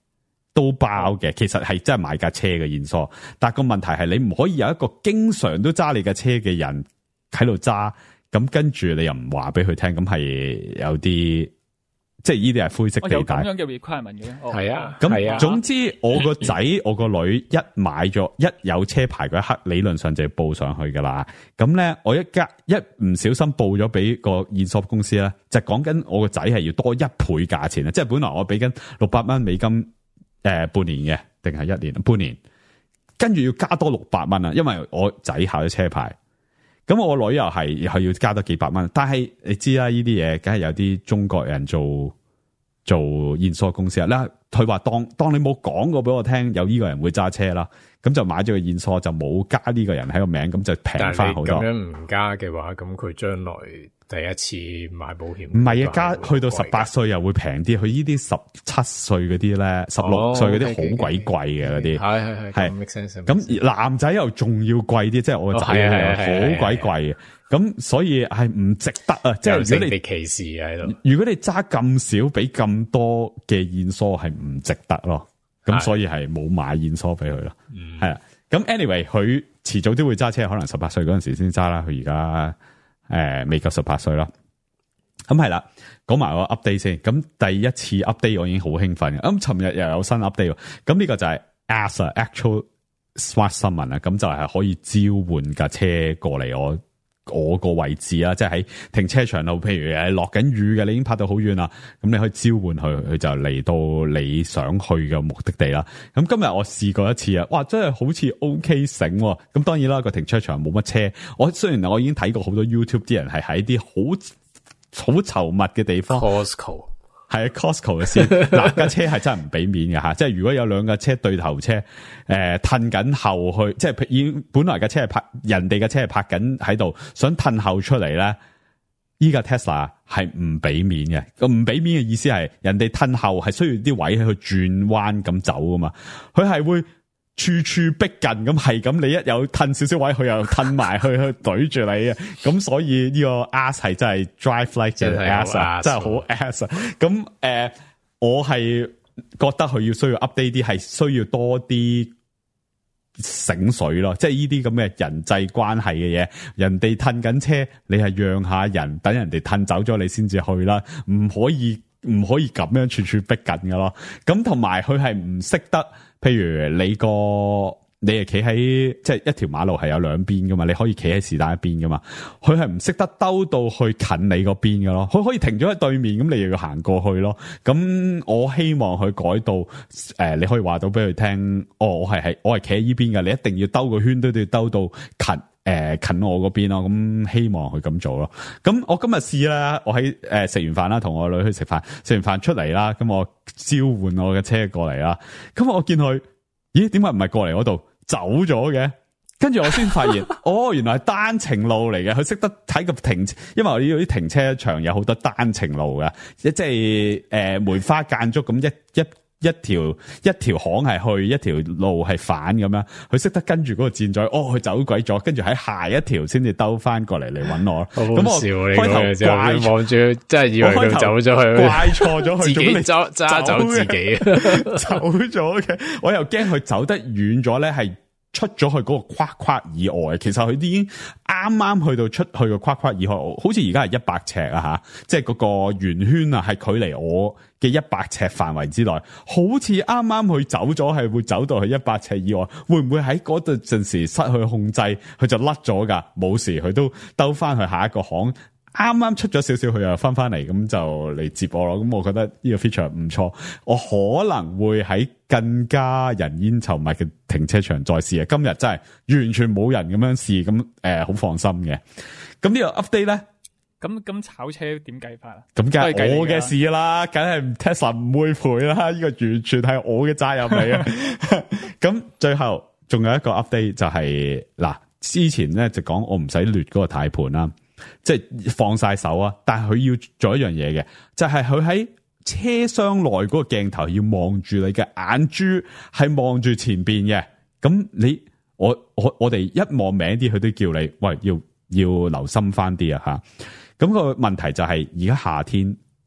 都包嘅，其實係真係買架車嘅現疏，但係個問題係你唔可以有一個經常都揸你架車嘅人喺度揸，咁跟住你又唔話俾佢聽，咁係有啲即係呢啲係灰色地帶。 有咁樣嘅 requirement 嘅， 係啊， 咁總之我個仔我個女一買咗一有車牌嗰一刻，理論上就要報上去噶啦。咁咧我一唔小心報咗俾個驗收公司咧，就講緊我個仔係要多1倍價錢啊！即係本來我俾緊$600半年嘅，定係1年半年，跟住要加多$600啊！因為我仔考咗車牌，咁我女又係要加多幾百蚊。但係你知啦，呢啲嘢梗係有啲中國人做驗收公司啦。佢話當你冇講過俾我聽有呢個人會揸車啦，咁就買咗個驗收，就冇加呢個人喺個名，咁就平翻好多。 咁樣唔加嘅話，咁佢將來第一次買保險， 唔係啊，加去到18歲又會平啲。佢呢啲17歲嗰啲咧，16歲嗰啲好鬼貴嘅嗰啲， 係 make sense。 咁男仔又仲要貴啲，即係我個仔係好鬼貴嘅。咁所以係唔值得啊！即係如果你歧視喺度， 如果你揸咁少，俾咁多嘅驗疏係唔值得咯。咁所以係冇買驗疏俾佢咯。係啊。咁 anyway， 佢遲早都會揸車，可能18歲嗰陣時先揸啦。佢而家未夠18歲啦。咁係啦，講埋個 update 先。咁第一次 update 我已經好興奮嘅。咁尋日又有新 update。咁呢個就係 Actual Smart Summon 啊。咁就係可以召喚架車過嚟我個位置啦，即係喺停車場度，譬如落緊雨嘅，你已經泊到好遠啦，咁你可以召喚佢，佢就嚟到你想去嘅目的地啦。咁今日我試過一次啊，哇，真係好似 OK 醒喎。咁當然啦，個停車場冇乜車。雖然我已經睇過好多 YouTube 啲人係喺啲好稠密嘅地方。 Costco 係 Costco 嘅先，嗱架車係真係唔俾面嘅吓，即係如果有兩架車對頭車，褪緊後去，即係已經本來架車係泊人哋嘅車係泊緊喺度，想褪後出嚟咧，依架 Tesla 係唔俾面嘅。咁唔俾面嘅意思係人哋褪後係需要啲位去轉彎咁走噶嘛，佢係會處處逼近咁，係咁你一有褪少少位，佢又褪埋去懟住你啊！咁所以呢個 ass 係真係 drive like 嘅 ass， 真係好 ass。咁我係覺得佢需要 update 啲，係需要多啲醒水咯，即係呢啲咁嘅人際關係嘅嘢，人哋褪緊車，你係讓下人，等人哋褪走咗你先至去啦，唔可以咁樣處處逼近噶咯。咁同埋佢係唔識得。譬如你係企喺即係一條馬路係有兩邊噶嘛，你可以企喺是但一邊噶嘛，佢係唔識得兜到去近你嗰邊噶咯，佢可以停咗喺對面，咁你又要行過去咯。咁我希望佢改到你可以話到俾佢聽，我係企喺呢邊噶，你一定要兜個圈都要兜到近我嗰邊咯。咁希望佢咁做咯。咁我今日試啦，我喺食完飯啦，同我女去食飯出嚟啦，咁我召喚我嘅車過嚟啦。咁我見佢，咦？點解唔係過嚟嗰度走咗嘅？跟住我先發現，原來係單程路嚟嘅。佢識得睇個因為我呢度啲停車場有好多單程路嘅，即係梅花間竹咁一條巷係去，一條路係反咁樣，佢識得跟住嗰個箭嘴，佢走鬼咗，跟住喺下一條先至兜翻過嚟揾我。咁我開頭怪望住，真係以為佢走咗去， 怪錯咗佢， 自己揸走自己， 走咗嘅。我又驚佢走得遠咗咧，係出咗去嗰個框框以外。其實佢已經啱啱去到出去個框框以外，好似而家係100尺啊吓，即係嗰個圓圈啊，係距離我嘅100尺範圍之內，好似啱啱佢走咗，係會走到去100尺以外，會唔會喺嗰度陣時失去控制，佢就甩咗噶？冇事，佢都兜翻去下一個巷，啱啱出咗少少，佢又翻嚟，咁就嚟接我咯。咁我覺得呢個 feature 唔錯，我可能會喺更加人煙稠密嘅停車場再試啊。今日真係完全冇人咁樣試，咁好放心嘅。咁呢個 update 咧。 咁炒車點計法啊？ 咁梗係我嘅事啦，梗係 Tesla 唔會賠啦，呢個完全係我嘅責任嚟啊！咁最後仲有一個 update 就係嗱，之前咧就講我唔使掠嗰個軚盤啦，即係放晒手啊，但係佢要做一樣嘢嘅，就係佢喺車廂內嗰個鏡頭要望住你嘅眼珠，係望住前邊嘅。咁我哋一望名啲，佢都叫你喂，要留心翻啲啊吓。咁個問題就係而家夏天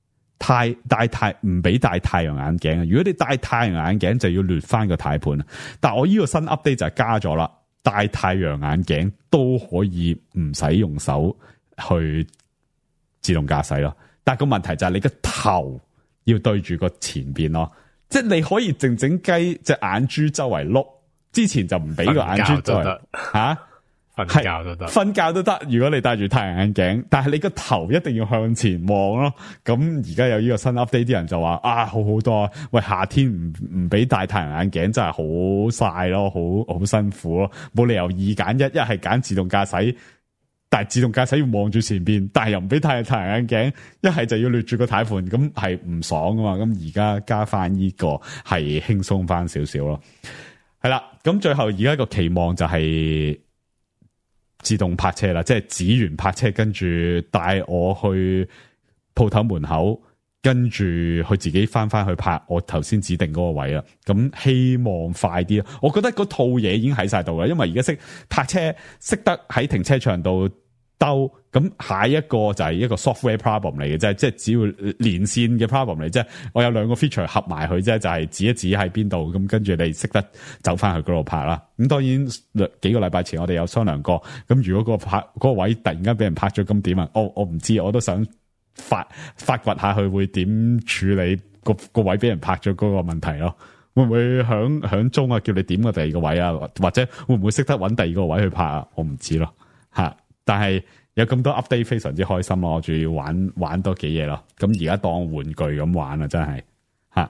唔俾戴太陽眼鏡啊！如果你戴太陽眼鏡就要掠翻個軚盤，但我呢個新 update 就係加咗啦，戴太陽眼鏡都可以唔使用手去自動駕駛咯。但係個問題就係你個頭要對住個前邊咯，即係你可以靜靜雞隻眼珠周圍碌，之前就唔俾個眼珠周圍吓。 瞓覺都得， 瞓覺都得。如果你戴住太陽眼鏡，但係你個頭一定要向前望咯。咁而家有呢個新 update，啲人就話啊，好多啊。喂，夏天唔俾戴太陽眼鏡真係好曬咯，好辛苦咯。冇理由二揀一係揀自動駕駛，但係自動駕駛要望住前邊，但係又唔俾戴太陽眼鏡，一係就要掠住個軚盤，咁係唔爽噶嘛。咁而家加翻呢個係輕鬆翻少少咯。係啦，咁最後而家個期望就係自動泊車啦，即係指完泊車，跟住帶我去鋪頭門口，跟住佢自己翻去泊我頭先指定嗰個位啦。咁希望快啲，我覺得嗰套嘢已經喺晒度啦，因為而家識泊車，識得喺停車場度兜，咁下一個就係一個 software problem 嚟嘅啫，即係只要連線嘅 problem 嚟啫。我有兩個 feature 合埋佢啫，就係指一指喺邊度，咁跟住你識得走翻去嗰度泊啦。咁當然幾個禮拜前我哋有商量過，咁如果嗰個位突然間俾人泊咗，咁點啊？我唔知，我都想發掘下佢會點處理個位俾人泊咗嗰個問題咯。會唔會響中啊？叫你點個第二個位啊？或者會唔會識得揾第二個位去泊啊？我唔知咯吓。但係有咁多 update 非常之開心咯，我仲要玩多幾嘢咯。咁而家當玩具咁玩啊，真係吓。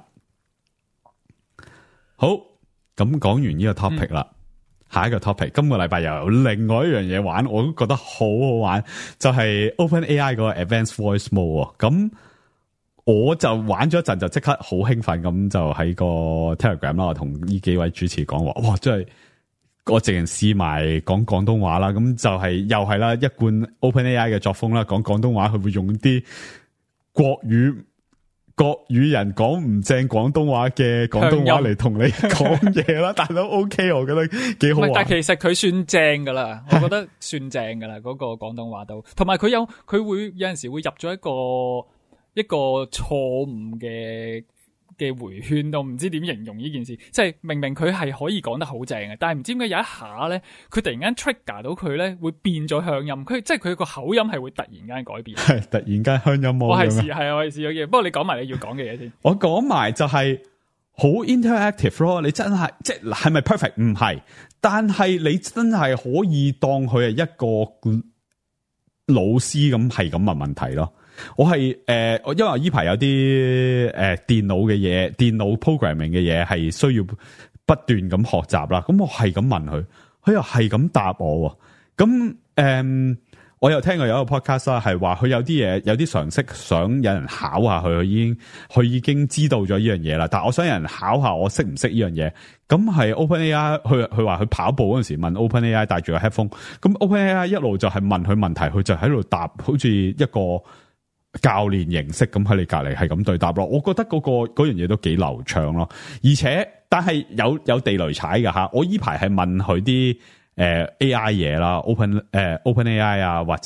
好，咁講完呢個 topic 啦，下一個 topic，今個禮拜又有另外一樣嘢玩，我都覺得好好玩，就係 OpenAI 嗰個 Advanced Voice Mode。咁我就玩咗一陣，就即刻好興奮咁，就喺個 Telegram 啦，我同呢幾位主持講話，哇，真係〜我直情試埋講廣東話啦，咁就係又係啦，一貫 OpenAI 嘅作風啦，講廣東話佢會用啲國語人講唔正廣東話嘅廣東話嚟同你講嘢啦，但都 OK， 我覺得幾好玩。 但其實佢算正噶啦，我覺得算正噶啦，嗰個廣東話都，同埋佢會有陣時會入咗一個錯誤嘅回圈都唔知點形容呢件事，即係明明佢係可以講得好正嘅，但係唔知點解有一下咧，佢突然間 trigger 到佢咧，會變咗鄉音，即係佢個口音係會突然間改變，係突然間鄉音。我係試咗嘢，不過你講埋你要講嘅嘢先。我講埋就係好 interactive 咯，你真係即係咪 perfect？ 唔係，但係你真係可以當佢係一個老師咁，係咁問問題咯。我係因為呢排有啲電腦嘅嘢，電腦 programming 嘅嘢係需要不斷咁學習啦。咁我係咁問佢，佢又係咁答我。咁我又聽過有一個 podcast 啦，係話佢有啲嘢有啲常識想有人考下佢，佢已經知道咗呢樣嘢啦。但係我想有人考下我識唔識呢樣嘢。咁係 OpenAI， 佢話佢跑步嗰陣時問 OpenAI 帶住個 headphone， 咁 OpenAI 一路就係問佢問題，佢就喺度答，好似一個教練形式咁喺你隔籬係咁對答咯，我覺得嗰樣嘢都幾流暢咯，而且但係有地雷踩㗎吓，我依排係問佢啲AI 嘢啦，OpenAI 啊或者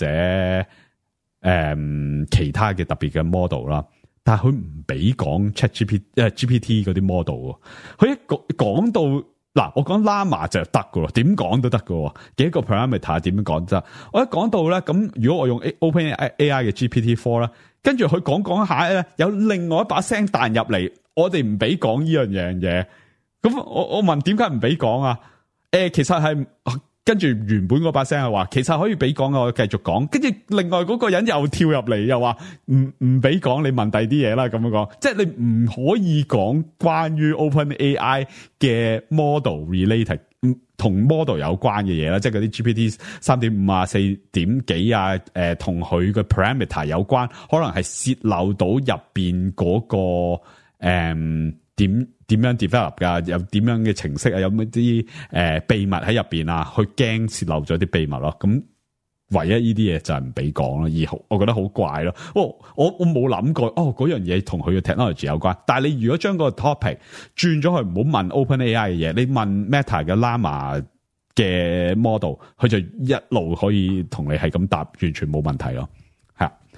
其他嘅特別嘅 model 啦，但係佢唔俾講 ChatGPT 嗰啲 model， 佢一講到。嗱，我講 Llama 就得噶咯，點講都得噶，幾個 parameter 點樣講啫？我一講到咧，咁如果我用 OpenAI 嘅 GPT-4 啦，跟住佢講下咧，有另外一把聲彈入嚟，我哋唔俾講呢樣嘢，咁我問點解唔俾講啊？其實係跟住原本嗰把聲係話，其實可以俾講嘅，我繼續講。跟住另外嗰個人又跳入嚟，又話唔俾講，你問第啲嘢啦，咁樣講，即係你唔可以講關於 OpenAI 嘅 model related 同 model 有關嘅嘢啦，即係嗰啲 GPT 3.5啊、4. 幾啊，同佢嘅 parameter 有關，可能係泄漏到入邊嗰個點樣 develop 噶，有點樣嘅程式啊，有乜啲秘密喺入邊啊，去驚泄漏咗啲秘密咯。咁唯一呢啲嘢就係唔俾講咯，而我覺得好怪咯。我冇諗過嗰樣嘢同佢嘅 technology 有關。但係你如果將個 topic 轉咗去，唔好問 OpenAI 嘅嘢，你問 Meta 嘅 Llama 嘅 model， 佢就一路可以同你係咁答，完全冇問題咯。係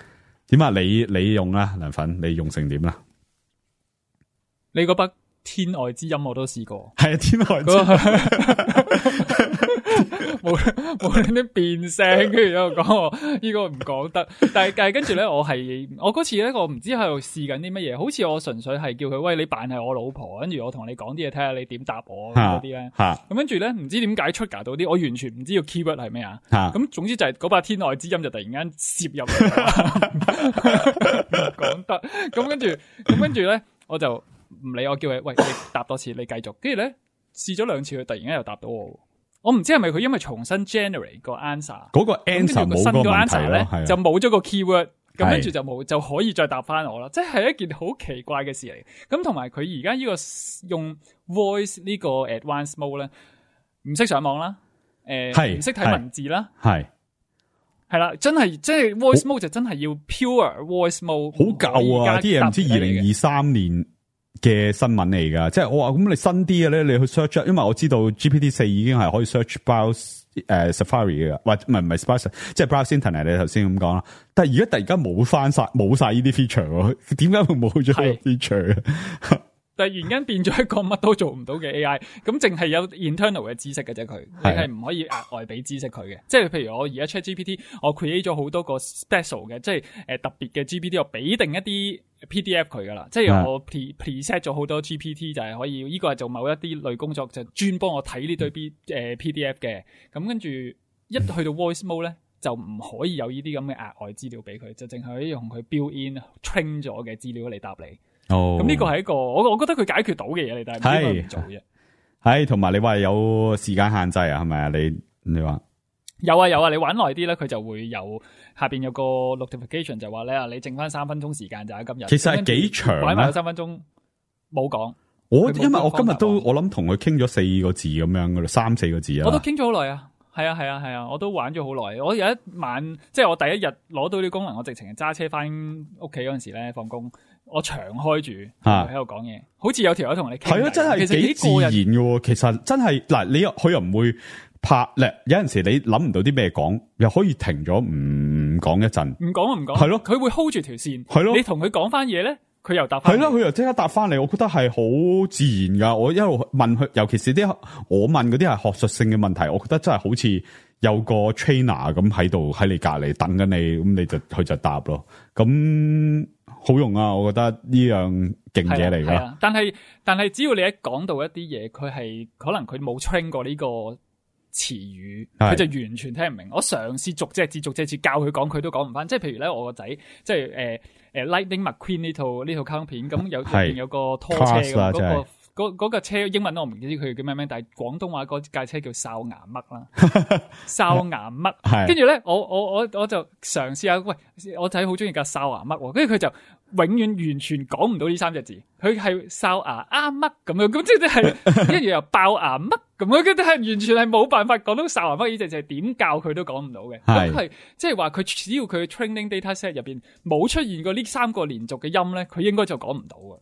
點啊？你用啦，涼粉，你用成點啦？ 你嗰筆天外之音我都試過， 係啊，天外之音。 冇啲變聲，跟住喺度講我呢個唔講得，但係跟住咧，我嗰次咧，我唔知喺度試緊啲乜嘢，好似我純粹係叫佢喂，你扮係我老婆，跟住我同你講啲嘢，睇下你點答我嗰啲咧。咁跟住咧，唔知點解出格到啲，我完全唔知個 keyword 係咩啊。咁總之就係嗰把天外之音就突然間攝入嚟，唔講得。咁跟住咧，我就唔理，我叫佢喂，你答多次，你繼續。跟住咧試咗2次，佢突然間又答到我。我唔知係咪佢因為重新 generate 個 answer， 嗰個 answer 冇嗰個問題咧， 就冇咗個 keyword， 咁跟住就可以再答翻我啦。即係一件好奇怪嘅事嚟。咁同埋佢而家呢個用 voice 呢個 advanced mode 咧，唔識上網啦，唔識睇文字啦，係啦，真係即係 voice mode 就真係要 pure voice mode， 好舊啊！啲嘢唔知2023年嘅新聞嚟噶，即係我話咁你新啲嘅咧，你去 search， 因為我知道 GPT-4 已經係可以 search browse Safari 嘅，或唔係 browse， 即係 browse internet。你頭先咁講啦，但係而家突然間冇晒呢啲 feature， 點解會冇咗個 feature？ 突然間變咗一個乜都做唔到嘅 AI， 咁淨係有 internal 嘅知識嘅啫，佢你係唔可以額外俾知識佢嘅。即係譬如我而家 ChatGPT， 我 create 咗好多個 special 嘅，即係特別嘅 GPT， 我俾定一啲 PDF 佢噶啦。即係我 preset 咗好多 GPT， 就係可以呢個係做某一啲類工作，就專幫我睇呢堆PDF 嘅。咁跟住一去到 voice mode 咧，就唔可以有呢啲咁嘅額外資料俾佢，就淨係可以用佢 build in train 咗嘅資料嚟答你。咁呢個係一個我覺得佢解決到嘅嘢嚟，但係點解唔做啫？ 係同埋你話有時間限制啊？係咪啊？你話有啊！你玩耐啲咧，佢就會有下邊有個 notification 就話咧，你剩翻3分鐘時間就喺今日。 其實係幾長玩埋3分鐘冇講。 因為我今日都我諗同佢傾咗4個字咁樣噶啦，3-4個字啊。 我都傾咗好耐啊！係啊！我都玩咗好耐。我有一晚即係我第一日攞到啲功能，我直情係揸車翻屋企嗰陣時咧，放工。我長開住喺度講嘢，好似有條友同你傾。係啊，真係幾自然嘅。其實真係嗱，佢又唔會拍咧。有陣時你諗唔到啲咩講，又可以停咗唔講一陣。唔講。係咯，佢會 hold 住條線。係咯，你同佢講翻嘢咧，佢又答翻。係咯，佢又即刻答翻嚟。我覺得係好自然噶。我一路問佢，尤其是我問嗰啲係學術性嘅問題，我覺得真係好似有個 trainer 咁喺度喺你隔籬等緊你，咁佢就答咯。咁好用啊！我覺得呢樣勁嘢嚟㗎。但係只要你一講到一啲嘢，佢係可能佢冇 train 過呢個詞語，佢就完全聽唔明。我嘗試逐隻字教佢講，佢都講唔翻。即係譬如咧，我個仔即係Lightning McQueen 呢套卡通片，咁入邊有個拖車咁嗰架車英文我唔知佢叫咩名，但係廣東話嗰架車叫哨牙嘜啦，哨牙嘜。跟住咧，我就嘗試下，喂，我仔好中意架哨牙嘜，跟住佢就永遠完全講唔到呢3隻字，佢係哨牙嘜咁樣，咁即係一樣又爆牙嘜咁樣，跟住係完全係冇辦法講到哨牙嘜呢隻字，點教佢都講唔到嘅。咁係即係話佢只要佢 training data set 入邊冇出現過呢3個連續嘅音咧，佢應該就講唔到嘅。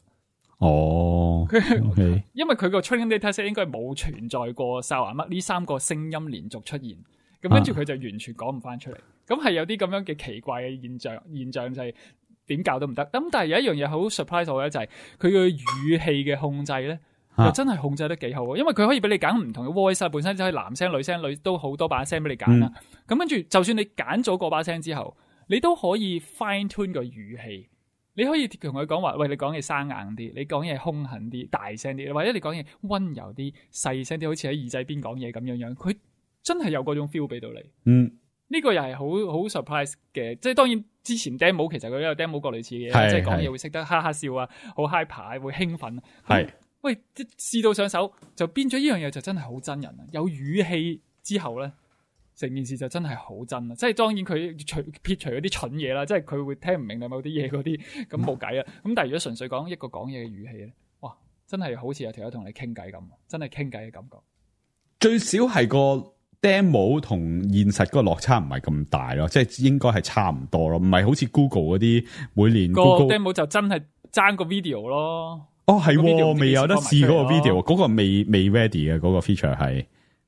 Okay. 因為佢個 training data set 應該冇存在過哨牙嘜呢3個聲音連續出現，咁跟住佢就完全講唔翻出嚟。咁係有啲咁樣嘅奇怪嘅現象就係點教都唔得。咁但係有一樣嘢好 surprise 我咧，就係佢嘅語氣嘅控制咧，又真係控制得幾好。因為佢可以俾你揀唔同嘅 voice， 本身就係男聲、女聲、都好多把聲俾你揀啦。咁跟住就算你揀咗嗰把聲之後，你都可以 fine tune 個語氣。你可以同佢講話，喂，你講嘢生硬啲，你講嘢兇狠啲，大聲啲，或者你講嘢溫柔啲、細聲啲，好似喺耳仔邊講嘢咁樣，佢真係有嗰種 feel 俾到你。呢個又係好 surprise 嘅，即係當然之前 demo 其實佢都有 demo 過類似嘅嘢，即係講嘢會識得哈哈笑啊，好 hyper 會興奮。喂，試到上手就變咗呢樣嘢就真係好真人啊！有語氣之後咧，成件事就真係好真啦，即係當然佢撇除嗰啲蠢嘢啦，即係佢會聽唔明某啲嘢嗰啲，咁冇計啊。咁但係如果純粹講一個講嘢嘅語氣咧，哇，真係好似有條友同你傾偈咁，真係傾偈嘅感覺。最少係個 demo 同現實嗰個落差唔係咁大咯，即係應該係差唔多咯，唔係好似 Google 嗰啲每年 Google 個 demo 就真係爭個 video 咯。哦，係未有得試嗰個 video，嗰個未 ready 嘅嗰個 feature 係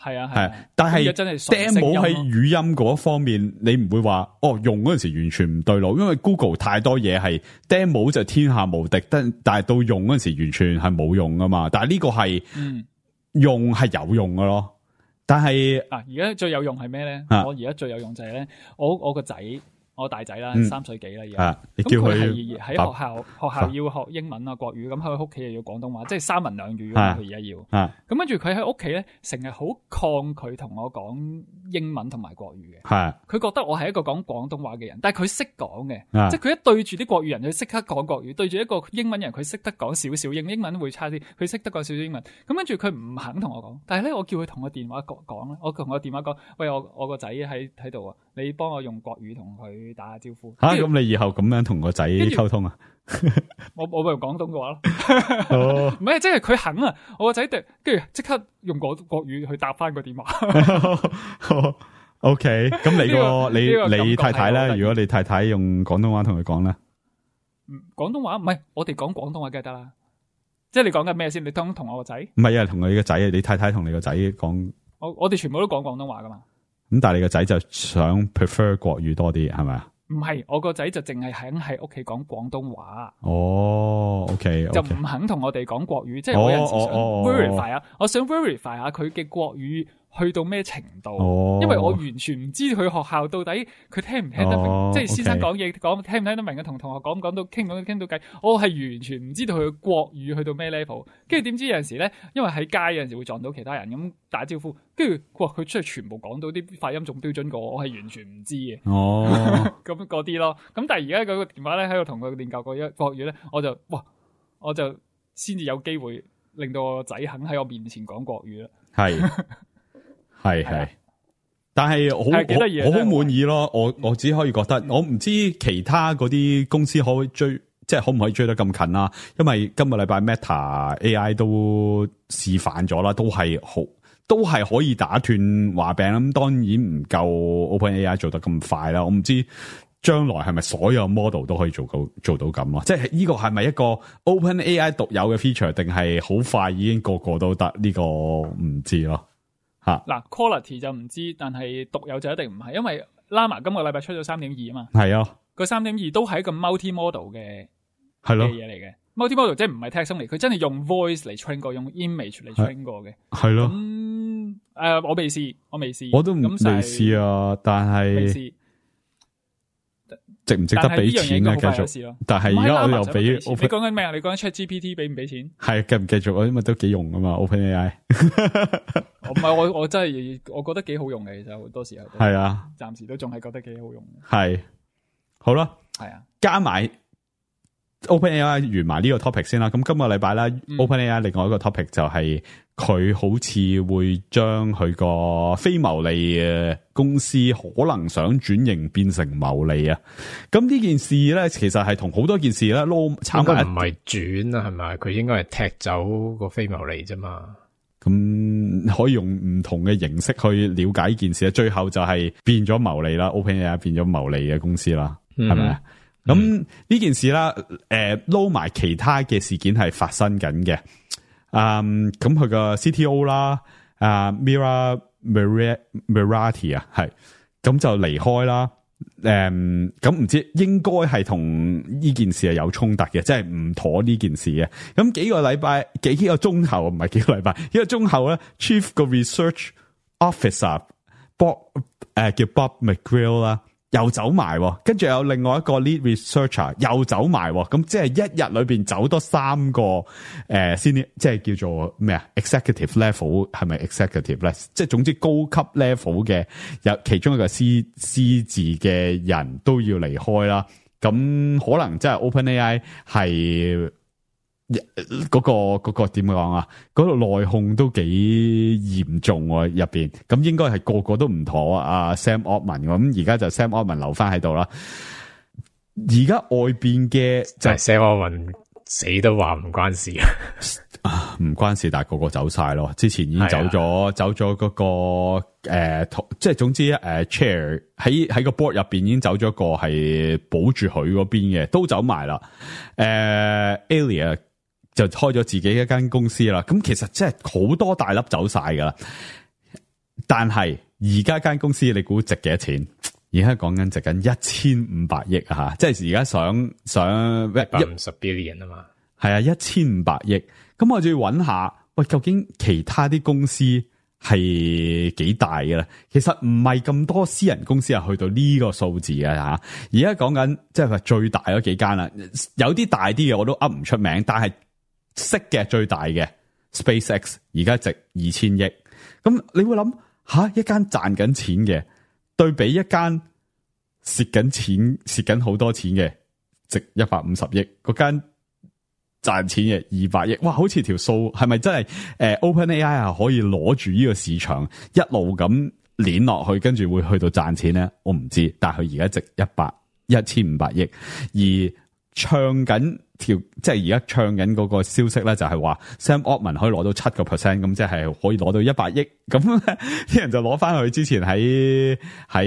係啊， 係，但係真係 demo 喺語音嗰方面，你唔會話用嗰陣時完全唔對路，因為 Google 太多嘢係 demo 就天下無敵，但係到用嗰陣時完全係冇用噶嘛。但係呢個係用係有用噶咯。但係而家最有用係咩咧？我而家最有用就係咧，我個仔。我大仔啦，3歲幾啦而家，咁佢係喺學校要學英文啊國語，咁喺佢屋企又要廣東話，即係三文兩語佢而家要。咁跟住佢喺屋企咧，成日好抗拒同我講英文同埋國語嘅。佢覺得我係一個講廣東話嘅人，但係佢識講嘅，即係佢一對住啲國語人，佢識刻講國語；對住一個英文人，佢識得講少少英文會差啲，佢識得講少少英文。咁跟住佢唔肯同我講，但係咧我叫佢同我電話講咧，我同我電話講，喂，我個仔喺度啊，你幫我用國語同佢打下招呼。 咁你以後咁樣同個仔溝通啊？ 我咪用廣東嘅話咯。唔係，即係佢肯啊！我個仔跟住即刻用國語去答翻個電話。 OK， 咁你太太咧？如果你太太用廣東話同佢講咧， 廣東話唔係我哋講廣東話梗係得啦。即係你講緊咩先？你同我個仔？唔係啊，同你個仔，你太太同你個仔講。 我哋全部都講廣東話噶嘛。 咁但係你個仔就想 prefer 國語多啲，係咪啊？ 唔係，我個仔就淨係肯喺屋企講廣東話。 OK， 就唔肯同我哋講國語。即係我有陣時想 verify 啊，我想 verify 下佢嘅國語去到咩程度。因為我完全唔知佢學校到底佢聽唔聽得明。即係先生講嘢聽唔聽得明嘅，同同學講到傾到偈，我係完全唔知道佢嘅國語去到咩 level。跟住點知有陣時咧，因為喺街有陣時會撞到其他人咁打招呼，跟住佢出去全部講到啲發音仲標準過我係完全唔知嘅。咁嗰啲咯。咁但係而家嗰個電話咧喺度同佢練習國語咧，我就先至有機會令到我個仔肯喺我面前講國語啦。係，但係我好滿意咯。我只可以覺得，我唔知其他嗰啲公司可以追，即係可唔可以追得咁近啦？因為今個禮拜 Meta AI 都示範咗啦，都係可以打斷話柄。咁當然唔夠 OpenAI 做得咁快啦。我唔知將來係咪所有 model 都可以做到咁咯？即係呢個係咪一個 OpenAI 獨有嘅 feature，定係好快已經個個都得？呢個唔知咯。嗱 quality 就唔知，但係獨有就一定唔係，因為 Llama 今個禮拜出咗 3.2 啊嘛。 係啊， 個 3.2 都係一個 multi model 嘅嘢嚟嘅。multi model 即係唔係 text 嚟，佢真係用 voice 嚟 train 過，用 image 嚟 train 過嘅。 係咯。 我未試， 我都未試啊，但係值唔值得俾錢咧？繼續，但係而家我又俾。你講緊咩啊？你講緊 ChatGPT 俾唔俾錢？ 係繼唔繼續啊？因為都幾用噶嘛 ，OpenAI。 唔係我真係我覺得幾好用嘅，其實好多時候。 係啊， 暫時都仲係覺得幾好用。 係，好啦， 係啊，加埋 OpenAI 完埋呢個 topic 先啦。咁今個禮拜咧，OpenAI 另外一個 topic 就係佢好似會將佢個非牟利嘅公司可能想轉型變成牟利啊。咁呢件事咧，其實係同好多件事咧撈炒埋。 唔係轉啊，係咪？佢應該係踢走個非牟利啫嘛。 咁可以用唔同嘅形式去了解呢件事，最後就係變咗牟利啦。OpenAI 變咗牟利嘅公司啦，係咪啊？咁呢件事啦，撈埋其他嘅事件係發生緊嘅。咁佢個 CTO 啦，Mira Murati 啊，係咁就離開啦。咁唔知應該係同呢件事係有衝突嘅，即係唔妥呢件事嘅。咁幾個鐘頭，唔係幾個禮拜，幾個鐘後咧 ，Chief 個 Research Officer叫 Bob McGrail 啦，又走埋，跟住有另外一個 Lead Researcher 又走埋，咁即係一日裏邊走多3個先，即係叫做咩啊 ？Executive level 係咪 Executive 咧？即係總之高級 level 嘅有其中一個 C 字嘅人都要離開啦。咁可能即係 OpenAI 係嗰個點講啊？嗰度內控都幾嚴重喎入邊，咁應該係個個都唔妥啊。Sam Altman 咁而家就 Sam Altman 留翻喺度啦。而家外邊嘅就係 Sam Altman 死都話唔關事啊，唔關事，但係個個走晒咯。之前已經走咗嗰個即係總之chair 喺個 board 入邊已經走咗個係保住佢嗰邊嘅，都走埋啦。Alia 就開咗自己一間公司啦。咁其實即係好多大粒走晒噶啦。 但係而家間公司你估值幾多錢？而家講緊值緊1500億啊吓，即係而家想 150 billion 啊嘛， 係啊1500億。咁我就要揾下，喂，究竟其他啲公司係幾大嘅咧？其實唔係咁多私人公司係去到呢個數字嘅吓。而家講緊即係話最大嗰幾間啦，有啲大啲嘅我都噏唔出名，但係識嘅最大嘅 SpaceX 而家值2000億。咁你會諗吓，一間賺緊錢嘅對比一間蝕緊錢蝕緊好多錢嘅值150億，嗰間賺錢嘅200億，哇！好似條數係咪真係OpenAI 係可以攞住呢個市場一路咁鏈落去，跟住會去到賺錢咧？我唔知，但係佢而家值1500億，而唱緊條即係而家唱緊嗰個消息咧，就係話 Sam Altman 可以攞到7%，咁即係可以攞到100億，咁啲人就攞翻去之前喺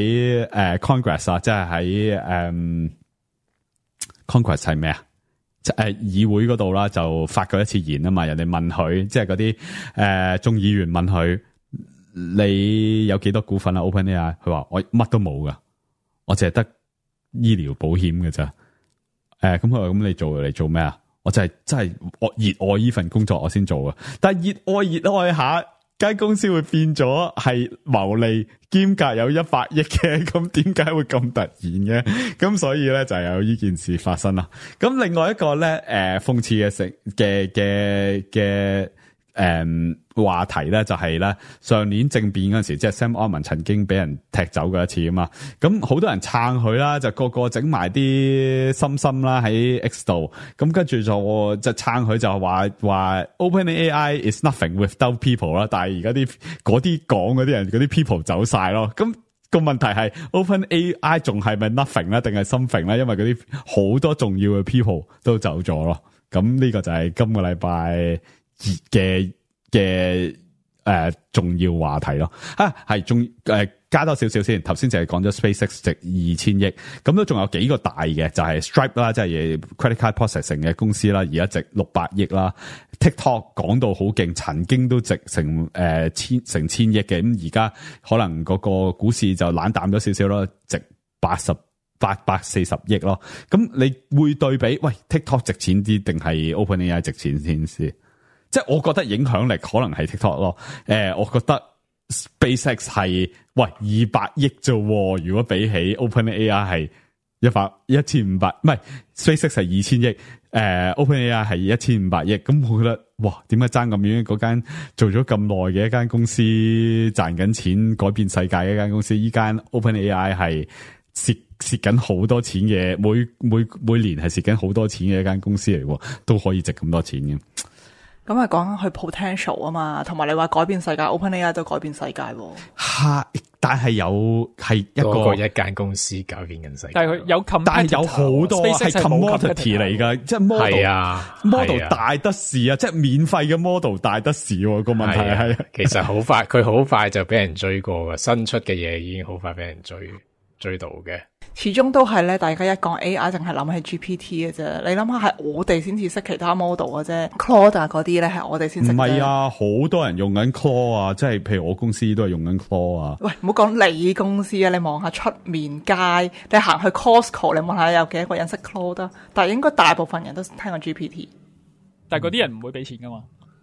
Congress 啊，即係喺Congress 係咩啊？議會嗰度啦，就發過一次言啊嘛，人哋問佢，即係嗰啲眾議員問佢，你有幾多股份啊 OpenAI？ 佢話我乜都冇噶，我淨係得醫療保險嘅咋。咁佢話咁你做嚟做咩啊？我就係真係我熱愛呢份工作，我先做啊。但係熱愛下，間公司會變咗係牟利兼夾有100億嘅，咁點解會咁突然嘅？咁所以咧就有呢件事發生啦。咁另外一個咧，諷刺嘅話題咧就係咧上年政變嗰陣時，即係 Sam Altman 曾經俾人踢走過一次啊嘛。咁好多人撐佢啦，就個個整埋啲心啦喺 X 度。咁跟住就撐佢，就話 OpenAI is nothing without people 啦。但係而家嗰啲講嗰啲人嗰啲 people 走晒咯。咁個問題係 OpenAI 仲係咪 nothing 咧，定係 something 咧？因為嗰啲好多重要嘅 people 都走咗咯。咁呢個就係今個禮拜嘅重要話題咯，係仲加多少少先。頭先就係講咗 SpaceX 值2000億，咁都仲有幾個大嘅，就係 Stripe 啦，即係 credit card processing 嘅公司啦，而家值600億啦。TikTok 講到好勁，曾經都值成千億嘅，咁而家可能嗰個股市就冷淡咗少少咯，值840億咯。咁你會對比，喂 TikTok 值錢啲定係 OpenAI 值錢先先？即係我覺得影響力可能係 TikTok 咯，我覺得 SpaceX 係200億啫，如果比起 OpenAI 係1500，唔係 SpaceX 係2000億，OpenAI 係1500億，咁我覺得點解爭咁遠？嗰間做咗咁耐嘅一間公司賺緊錢改變世界嘅一間公司，依間 OpenAI 係蝕緊好多錢嘅，每年係蝕緊好多錢嘅一間公司嚟，都可以值咁多錢嘅。 咁係講緊佢 potential 啊嘛，同埋你話改變世界 ，OpenAI 都改變世界喎。 係，但係係多過一間公司改變緊世界。 但係佢有 competitor， 但係有好多係 commodity 嚟噶，即係 model 大得事啊！即係免費嘅 model 大得事喎。個問題係， 其實好快，佢好快就俾人追過噶，新出嘅嘢已經好快俾人追到嘅。 始終都係咧，大家一講 AI 淨係諗起 GPT 嘅啫。你諗下，係我哋先至識其他 model 嘅啫。Claude 嗰啲咧係我哋先識。唔係啊，好多人用緊 Claude 啊，即係譬如我公司都係用緊 Claude 啊。 喂，唔好講你公司啊，你望下出面街，你行去 Costco， 你望下有幾多個人識 Claude？但係應該大部分人都聽過 GPT。 但係嗰啲人唔會俾錢噶嘛？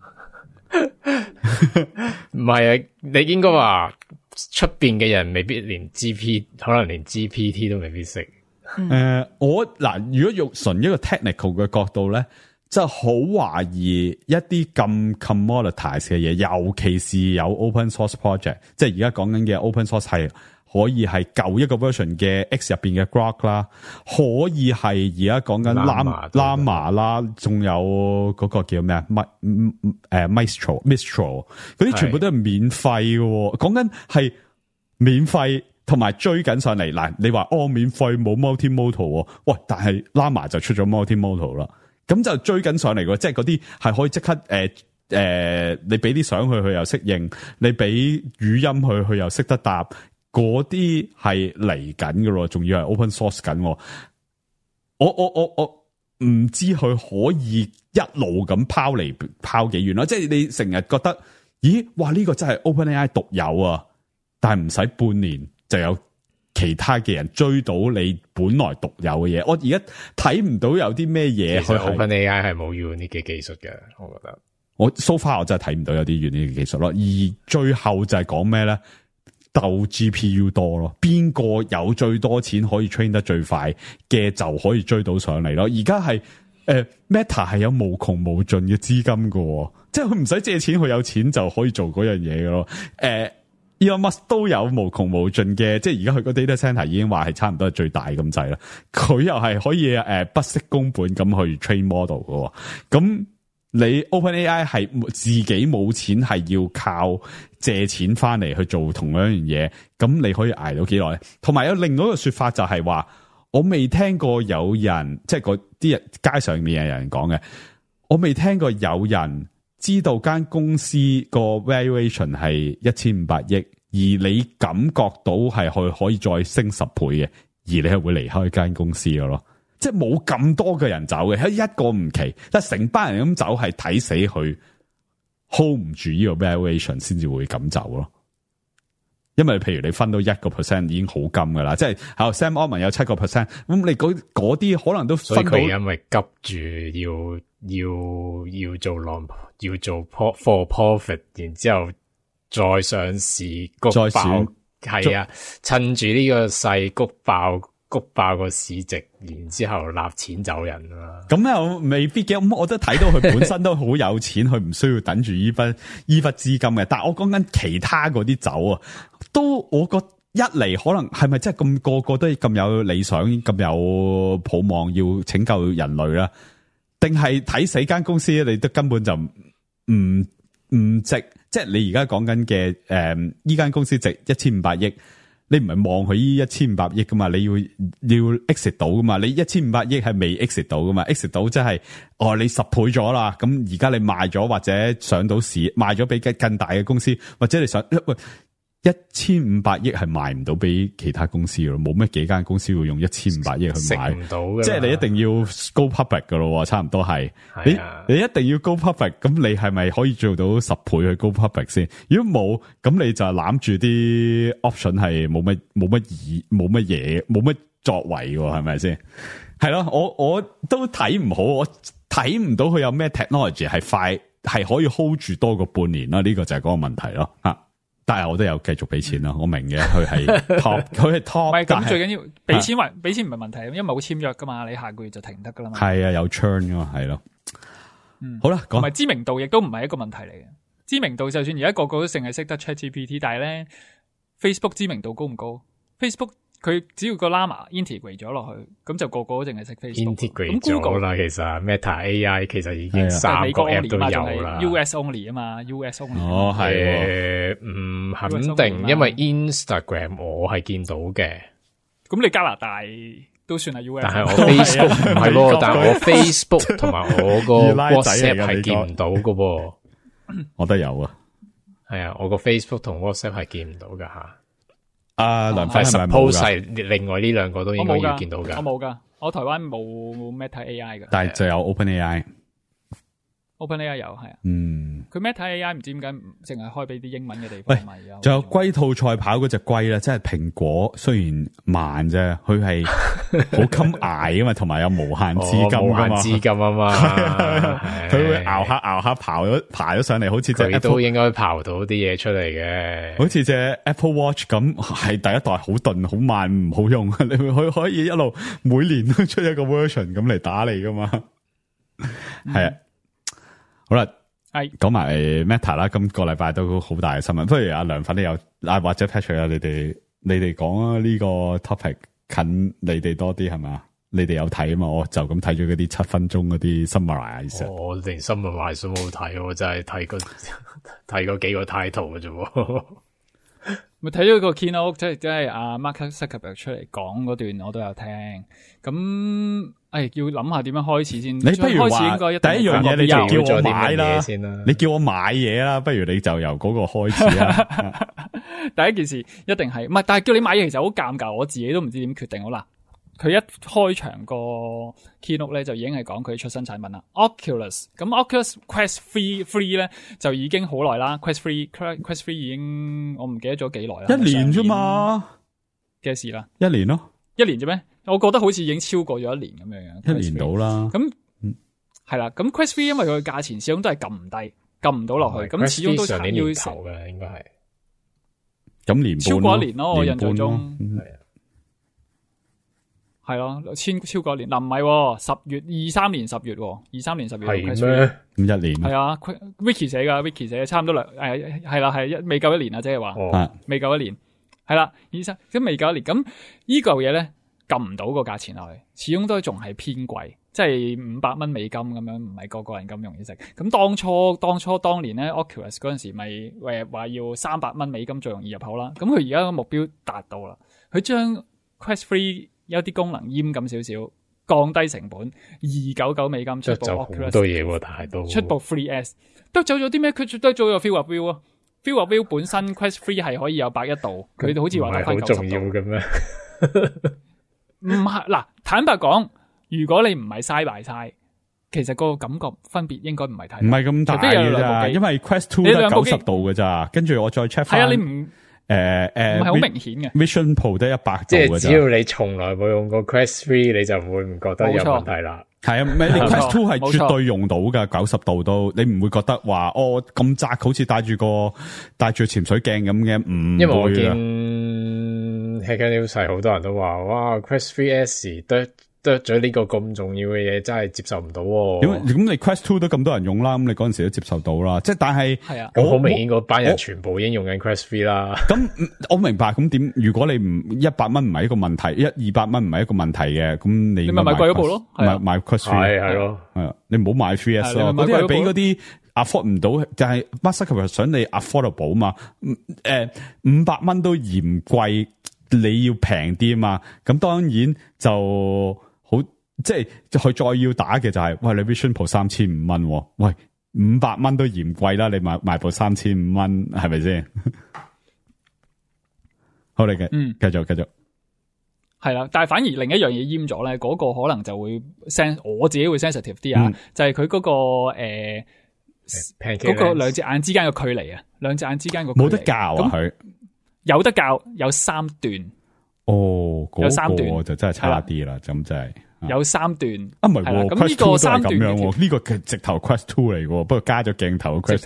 唔係啊，你應該話。出邊嘅人未必連 可能連 GPT 都未必識。 我嗱，如果用純一個 technical 嘅角度咧，就好懷疑一啲咁 commoditize 嘅嘢，尤其是有 open source project，即係而家講緊嘅 open source 係可以係舊一個 version 嘅 X 入邊嘅 Grok 啦，可以係而家講緊 Llama 啦，仲有嗰個叫咩啊？Mistral 嗰啲全部都係免費嘅，講緊係免費同埋追緊上嚟。嗱，你話免費冇 multimodal，喂，但係 Llama 就出咗 multimodal 啦，咁就追緊上嚟嘅，即係嗰啲係可以即刻你俾啲相佢又識認，你俾語音佢又識得答。嗰啲係嚟緊嘅咯，仲要係 open source 緊。我唔知佢可以一路咁拋嚟拋幾遠咯。即係你成日覺得，咦？哇！呢個真係 OpenAI 獨有啊！ 但係唔使半年就有其他嘅人追到你本來獨有嘅嘢。我而家睇唔到有啲咩嘢去 OpenAI 係冇用呢嘅技術嘅，我覺得。 我 so far 我真係睇唔到有啲用呢嘅技術咯。而最後就係講咩咧？鬥 GPU 多咯，邊個有最多錢可以 train 得最快嘅就可以追到上嚟咯。而家係Meta 係有無窮無盡嘅資金喎，即係佢唔使借錢，佢有錢就可以做嗰樣嘢嘅咯。Elon Musk 都有無窮無盡嘅，即係而家佢個 data center 已經話係差唔多係最大咁滯啦。佢又係可以不惜工本咁去 train model 喎。咁你 OpenAI 係自己冇錢，係要靠借錢翻嚟去做同樣一樣嘢，咁你可以捱到幾耐？同埋有另外一個說法就係話，我未聽過有人即係嗰啲人街上面嘅人講嘅，我未聽過有人知道間公司個 valuation 係1500億，而你感覺到係可以再升10倍嘅，而你係會離開間公司嘅咯。即係冇咁多嘅人走嘅，係一個唔奇，但係成班人咁走係睇死佢 hold 唔住呢個 valuation 先至會咁走咯。因為譬如你分到1% 已經好金噶啦，即係 Sam Altman 有7%，咁你嗰啲可能都分到。所以佢因為急住要做要做 for profit， 然之後再上市谷爆，係啊，趁住呢個勢谷爆個市值，然之後納錢走人啊！咁又未必嘅，咁我都睇到佢本身都好有錢，佢唔需要等住呢筆資金嘅。但係我講緊其他嗰啲走啊，都我覺得一嚟可能係咪真係咁個個都咁有理想、咁有抱望要拯救人類啦？定係睇死間公司，你都根本就唔值？即係你而家講緊嘅呢間公司值1500億。你唔係望佢依1500億噶嘛？你要 exit 到噶嘛？你1500億係未 exit 到噶嘛 ？exit 到即係你10倍咗啦。咁而家你賣咗或者上到市，賣咗俾更大嘅公司，或者你想1500億係賣唔到俾其他公司咯，冇咩幾間公司會用1500億去買，唔到嘅。即係你一定要 go public 噶咯，差唔多係。你一定要 go public， 咁你係咪可以做到10倍去 go public 先？如果冇，咁你就攬住啲 option 係冇乜嘢，冇乜作為，係咪先？係咯，我都睇唔好，我睇唔到佢有咩 technology 係快，係可以 hold 住多過半年啦。呢個就係嗰個問題咯，吓。但係我都有繼續俾錢咯，我明嘅，佢係 top， 佢係 top。唔係咁最緊要俾錢，俾錢唔係問題，因為冇簽約噶嘛，你下個月就停得噶啦嘛。係啊，有 churn 噶嘛，係咯。好啦，同埋知名度亦都唔係一個問題嚟嘅。知名度就算而家個個都淨係識得 ChatGPT， 但係咧 Facebook 知名度高唔高 ？Facebook 佢只要個 Llama integrate 咗落去，咁就個個都淨係識 Facebook。integrate 咗啦，其實 Meta AI 其實已經3個 app 都有啦。US only 啊嘛 ，US only。哦，係唔肯定，因為 Instagram 我係見到嘅。咁你加拿大都算係 US， 但係我 Facebook 唔係咯，但係我 Facebook 同埋我個 WhatsApp 係見唔到噶噃。我都有啊，係啊，我個 Facebook 同 WhatsApp 係見唔到噶吓。梁輝係咪冇噶？另外呢兩個都應該要見到噶。我冇噶，我台灣冇 Meta AI 噶。但係就有 OpenAI。OpenAI 有係啊。佢 Meta AI 唔知點解淨係開俾啲英文嘅地方咪有。仲有龜兔賽跑嗰隻龜咧，即係蘋果雖然慢啫，佢係好襟捱啊嘛，同埋有無限資金噶嘛。無限資金啊嘛，佢會熬下爬咗上嚟，好似佢都應該刨到啲嘢出嚟嘅。好似隻 Apple Watch 咁，係第一代好鈍、好慢、唔好用。佢可以一路每年都出一個 version 咁嚟打你噶嘛。係啊。好啦，係講埋 Meta 啦，今個禮拜都好大嘅新聞。不如阿梁粉你有或者 Patrick 啊，你哋講啊，呢個 topic 近你哋多啲係嘛？你哋有睇啊嘛？我就咁睇咗嗰啲7分鐘嗰啲 summarize。我連 summarize 都冇睇，我真係睇過幾個 title 嘅啫。咪睇咗個 keynote，即係阿 Mark Zuckerberg 出嚟講嗰段，我都有聽。咁要諗下點樣開始先。你不如話第一樣嘢，你就叫我買啦。你叫我買嘢啦，不如你就由嗰個開始啦。第一件事一定係唔係？但係叫你買嘢其實好尷尬，我自己都唔知點決定。好啦， 佢一開場個 keynote 咧就已經係講佢出新產品啦。Oculus 咁 Oculus Quest 3咧就已經好耐啦。Quest 3已經我唔記得咗幾耐啦。 1年啫嘛嘅事啦 ，1年咯 ，1年啫咩？我覺得好似已經超過咗1年咁樣樣。 1年到啦。 咁係啦，咁 Quest 3因為佢嘅價錢始終都係撳唔低，撳唔到落去，咁始終都上年要年頭嘅應該係。 咁年半超過1年咯，我印象中係啊。 係咯，超過1年。嗱唔係，10月23年10月，23年10月係咩？ 咁1年係啊 ，Wiki 寫噶，Wiki 寫差唔多係啦，係未夠1年啊，即係話未夠1年，係啦，咁未夠1年，咁呢嚿嘢咧撳唔到個價錢落去，始終都仲係偏貴，即係$500美金咁樣，唔係個個人咁容易食。咁當年咧 Oculus 嗰陣時咪話要$300美金最容易入口啦，咁佢而家個目標達到啦，佢將 Quest 3有啲功能閹咁少少，降低成本，$299美金出部 Oculus， 好多嘢喎，但係都出部 3S 都走咗啲咩？佢都走咗 Field of View 啊 ，Field of View 本身 Quest 3係可以有110度，佢好似話得翻90度。 唔係好重要嘅咩？ 唔係嗱，坦白講，如果你唔係side by side，其實個感覺分別應該唔係太大， 唔係咁大嘅咋，因為 Quest 2得90度嘅咋，跟住我再 check 翻。 係啊，你唔係好明顯嘅 Vision Pro 得100度即嘅咋。 係只要你從來冇用過 Quest 3，你就唔會唔覺得有問題啦。 係啊，唔係你 Quest 2係絕對用到噶，90度都，你唔會覺得話咁窄，好似戴住潛水鏡咁嘅，唔會。因為我見 Hacker News 好多人都話，哇 Quest 3S 得咗呢個咁重要嘅嘢，真係接受唔到。 咁你 Quest 2都咁多人用啦，咁你嗰陣時都接受到啦。即係但係， 係啊， 咁好明顯嗰班人全部已經用緊 Quest 3啦。 咁我明白，咁點？如果你唔100蚊唔係一個問題200蚊唔係一個問題嘅，咁你咪買貴嗰部咯， 買 Quest 3 係咯， 係啊，你唔好買 3S 咯。嗰啲係俾嗰啲 afford 唔到，就係 Microsoft 想你 affordable 嘛。500蚊都嫌貴，你要平啲啊嘛。咁當然就。好，即係佢再要打嘅就係，喂，你 Vision Pro 3500蚊，喂500蚊都嫌貴啦，你買部3500蚊係咪先？好嚟嘅，繼續， 係啦，但係反而另一樣嘢閹咗咧，嗰個可能就會我自己會 sensitive 啲啊，就係佢嗰個嗰個兩隻眼之間嘅距離啊，兩隻眼之間個冇得校啊，佢有得校，有3段。 有3段就真係差啲啦，咁真係有3段啊，唔係喎，咁呢個3段咁樣，呢個直頭 Quest 2嚟嘅，不過加咗鏡頭 Quest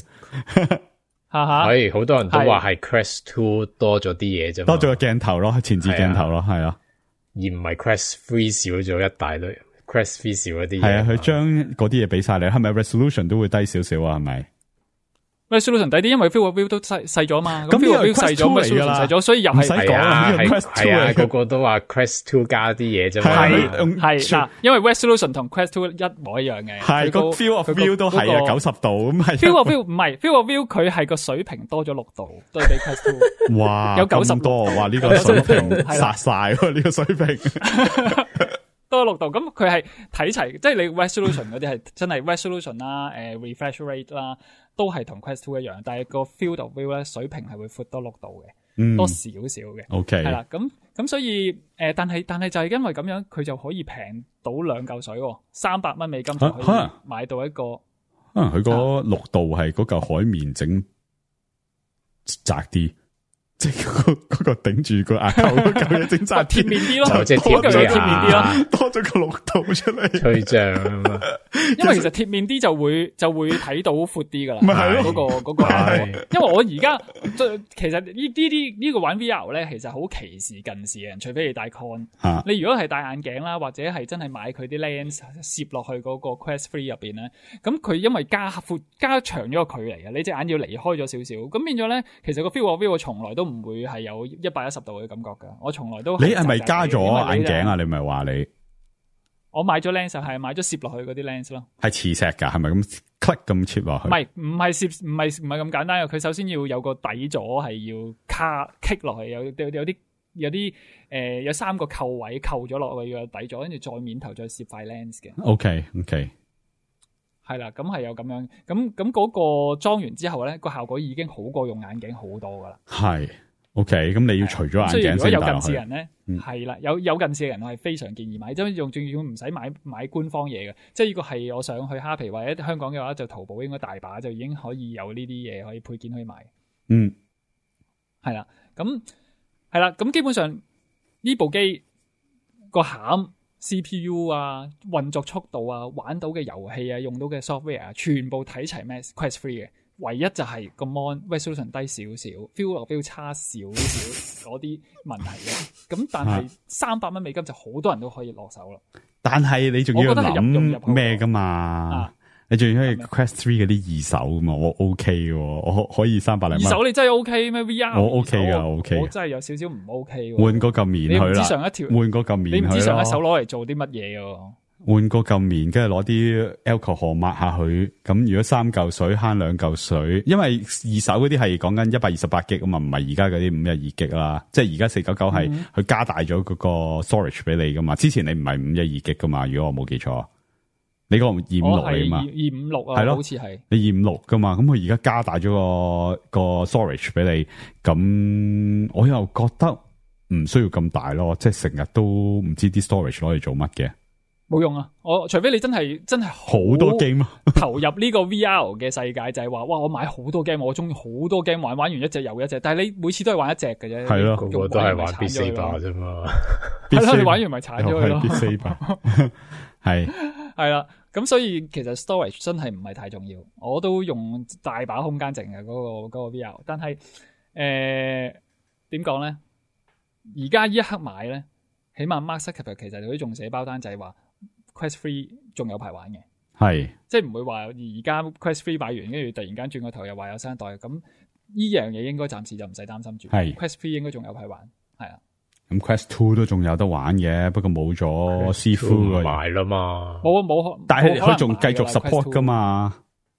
2。 係好多人都話係 Quest 2多咗啲嘢啫， 多咗個鏡頭咯，前置鏡頭咯，係啊， 而唔係 Quest 3少咗一大堆 ，Quest 3少一啲嘢。 係啊，佢將嗰啲嘢俾晒你，係咪 resolution 都會低少少啊？係咪？ resolution 低啲，因為 Field of View 都細咗嘛，咁 Field of View 細咗，resolution 細咗，所以又係唔使講啦，呢個 Quest 2嚟， 個個都話 Quest 2加啲嘢啫嘛， 係嗱，因為 resolution 同 Quest 2一模一樣嘅， 係個 Field of View 都係啊90度咁係。 Field of View 唔係 Field of View， 佢係個水平多咗6度，對比 Quest 2。 哇， 有90 多，哇呢個水平殺晒喎，呢個水平。 多6度，咁佢係睇齊，即係你 resolution 嗰啲係真係 resolution 啦，refresh rate 啦，都係同 Quest 2一樣，但係個 Field of View 咧水平係會闊多6度嘅，多少少嘅。 OK， 係啦，咁所以但係就係因為咁樣，佢就可以平到2嚿水，$300美金就可以買到一個。 可能佢嗰6度係嗰嚿海綿整窄啲。即係嗰個頂住個額頭嗰嚿嘢整窄貼面啲咯， 就即係貼面啲咯， 多咗個6度出嚟， 吹脹啊嘛。 因為其實貼面啲就會睇到闊啲噶啦， 咪係咯嗰個。因為我而家其實呢個玩 VR 咧，其實好歧視近視嘅人，除非你戴 con。你如果係戴眼鏡啦，或者係真係買佢啲 lens 攝落去嗰個 Quest 3入邊咧，咁佢因為加長咗個距離啊，你隻眼要離開咗少少，咁變咗咧，其實個 Field of View 我從來都唔會係有110度嘅感覺噶，我從來都你係咪加咗眼鏡啊？你咪話你我買咗 lens 係買咗攝落去嗰啲 lens 咯，係磁石噶，係咪咁 click 咁切落去？ 唔係攝，唔係咁簡單嘅。佢首先要有個底座，係要kick落去，有啲有3個扣位扣咗落去個底座，跟住再面頭再攝塊 lens 嘅。 OK， 係啦，咁係有咁樣，咁嗰個裝完之後咧，個效果已經好過用眼鏡好多噶啦。 係。 OK， 咁你要除咗眼鏡先戴落去。 所以如果有近視人咧，係啦，有近視嘅人我係非常建議買，即係仲要唔使買官方嘢嘅。即係如果係我想去蝦皮或者香港嘅話，就淘寶應該大把就已經可以有呢啲嘢可以配件可以買。係啦，咁基本上呢部機個餡 CPU 啊、運作速度啊、玩到嘅遊戲啊、用到嘅 software 啊，全部睇齊咩 Quest 3嘅。唯一就係個 mon resolution 低少少 ，feel 差少少嗰啲問題嘅。咁但係300蚊美金就好多人都可以落手啦。 但係你仲要諗咩噶嘛？你仲要可以 Quest 3嗰啲二手嘛？我 OK 嘅，我可以300零蚊。 二手你真係 OK 咩 ？VR 我 OK 噶 OK。 我真係有少少唔 OK。 換個嚿面去啦。你唔知上一條， 換個嚿面去啦。 你唔知上一手攞嚟做啲乜嘢嘅？ 換個嚿面，跟住攞啲 alcohol 抹下佢。咁如果3嚿水慳2嚿水，因為二手嗰啲係講緊128G啊嘛，唔係而家嗰啲512G啦。即係而家499係佢加大咗嗰個 storage 俾你噶嘛。之前你唔係512G噶嘛，如果我冇記錯。你個256嚟嘛 ？256啊， 係咯， 好似係你256噶嘛？咁佢而家加大咗個 storage 俾你，咁我又覺得唔需要咁大咯。即係成日都唔知啲 storage 攞嚟做乜嘅。 冇用啊！我除非你真係好多 game 投入呢個 VR 嘅世界，就係話哇，我買好多 game，我中意好多 game 玩完一隻又一隻，但係你每次都係玩一隻嘅啫。 係咯， 個個都係玩 Beat Saber 啫嘛。 係咯，你玩完咪鏟咗佢咯。 Beat Saber 係啦，咁所以其實 storage 真係唔係太重要，我都用大把空間剩嘅嗰個 VR， 但係點講咧？而家呢一刻買咧，起碼 Mark Zuckerberg 其實佢仲寫包單就係話。Quest 3仲有排玩嘅， 係即係唔會話而家 Quest 3買完，跟住突然間轉個頭又話有新一代，咁呢樣嘢應該暫時就唔使擔心住。係 Quest 3應該仲有排玩，係啊。咁 Quest 2都仲有得玩嘅，不過冇咗師傅買啦嘛。 冇， 但係佢仲繼續 support 噶嘛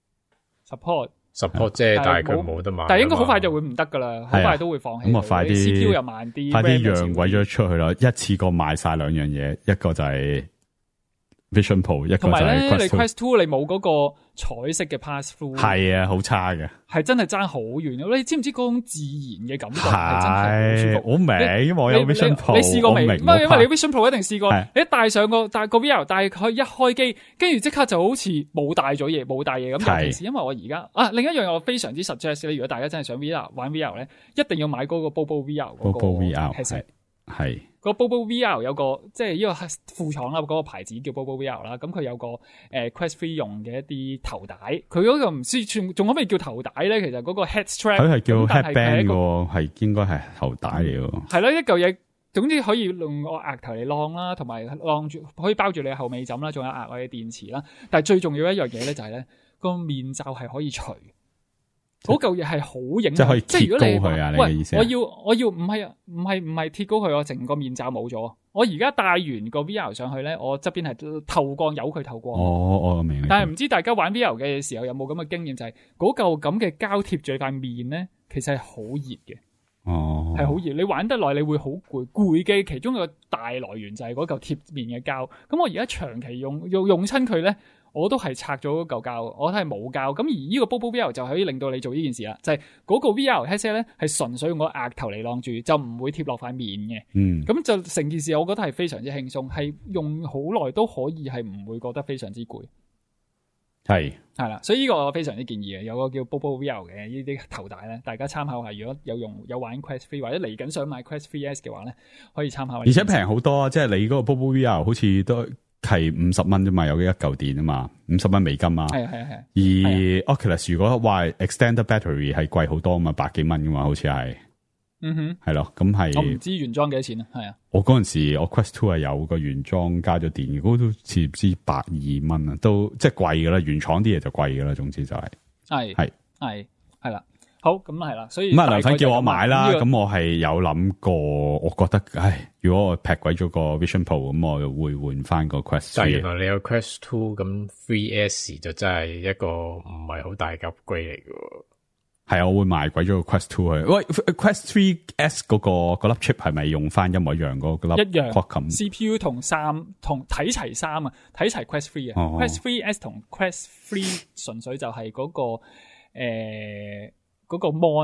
？support 啫，但係佢冇得買。 但係應該好快就會唔得噶啦，好快都會放棄。 咁啊，快啲 CPU 又慢啲， 快啲讓位咗出去啦！一次過賣晒2樣嘢，一個就係。Vision Pro 一個就係 Quest 2。同埋咧，你 Quest 2你冇嗰個彩色嘅 pass through。 係啊，好差嘅。係真係爭好遠。你知唔知嗰種自然嘅感覺係真係好舒服？ 我明，因為我有 Vision Pro。 你試過未？唔係，因為你 Vision Pro 一定試過。你一戴上個 VR，但係佢一開機，跟住即刻就好似冇帶咗嘢，冇帶嘢咁。尤其是因為我而家另一樣我非常之 suggest 咧，如果大家真係想玩 VR 咧，一定要買嗰個 Bobo VR 嗰個 VR 係。 個 Bobo VR 有個即係呢個副廠啦，嗰個牌子叫 Bobo VR 啦，咁佢有個Quest 3用嘅一啲頭帶，佢嗰個唔知仲可唔可以叫頭帶咧？其實嗰個 head strap 佢係叫 headband 嘅，係應該係頭帶嚟嘅。係咯，一嚿嘢，總之可以用個額頭嚟晾啦，同埋晾住可以包住你後尾枕啦，仲有額外嘅電池啦。但係最重要一樣嘢咧就係咧個面罩係可以除。嗰嚿嘢係好影， 即係可以貼高佢啊！你嘅意思？ 我要唔係貼高佢，我成個面罩冇咗。我而家戴完個 VR 上去咧，我側邊係透光，由佢透光。 我明。 但係唔知大家玩 VR 嘅時候有冇咁嘅經驗，就係嗰嚿咁嘅膠貼住塊面咧，其實係好熱嘅。 哦， 係好熱，你玩得耐你會好攰嘅。其中一個大來源就係嗰嚿貼面嘅膠。咁我而家長期用親佢咧。我都係拆咗嗰嚿膠，我都係冇膠。咁而呢個 Bobo VR 就可以令到你做呢件事啦，就係嗰個 VR headset 咧係純粹用個額頭嚟晾住，就唔會貼落塊面嘅。咁就成件事，我覺得係非常之輕鬆，係用好耐都可以係唔會覺得非常之攰。係啦，所以呢個我非常之建議嘅，有個叫 Bobo VR 嘅呢啲頭帶咧，大家參考下。如果有玩 Quest 3或者嚟緊想買 Quest 3S 嘅話咧，可以參考下。而且平好多，即係你嗰個 Bobo VR 好似都。係50蚊啫嘛，有一嚿電啊嘛，50蚊美金啊。係。而 Oculus 如果話 extended battery 係貴好多啊嘛，100幾蚊噶嘛，好似係。係咯，咁係。我唔知原裝幾多錢啊？係啊。我嗰陣時我 Quest 2係有個原裝加咗電，嗰都似唔知120蚊啊，都即係貴噶啦，原廠啲嘢就貴噶啦，總之就係。係啦。好，咁係啦，所以咁梁粉叫我買啦，咁我係有諗過，我覺得，如果我劈鬼咗個 Vision Pro，咁我就會換翻個 Quest 3。 但係原來你有 Quest 2，咁 3S 就真係一個唔係好大嘅 upgrade 嚟嘅。 係啊，我會賣鬼咗個 Quest 2去。喂 ，Quest 3S 嗰粒 chip 係咪用翻一模一樣嗰粒？ 一樣 CPU 同睇齊3啊，睇齊 Quest 3啊。Quest 3S 同 Quest 3純粹就係嗰個嗰個 mon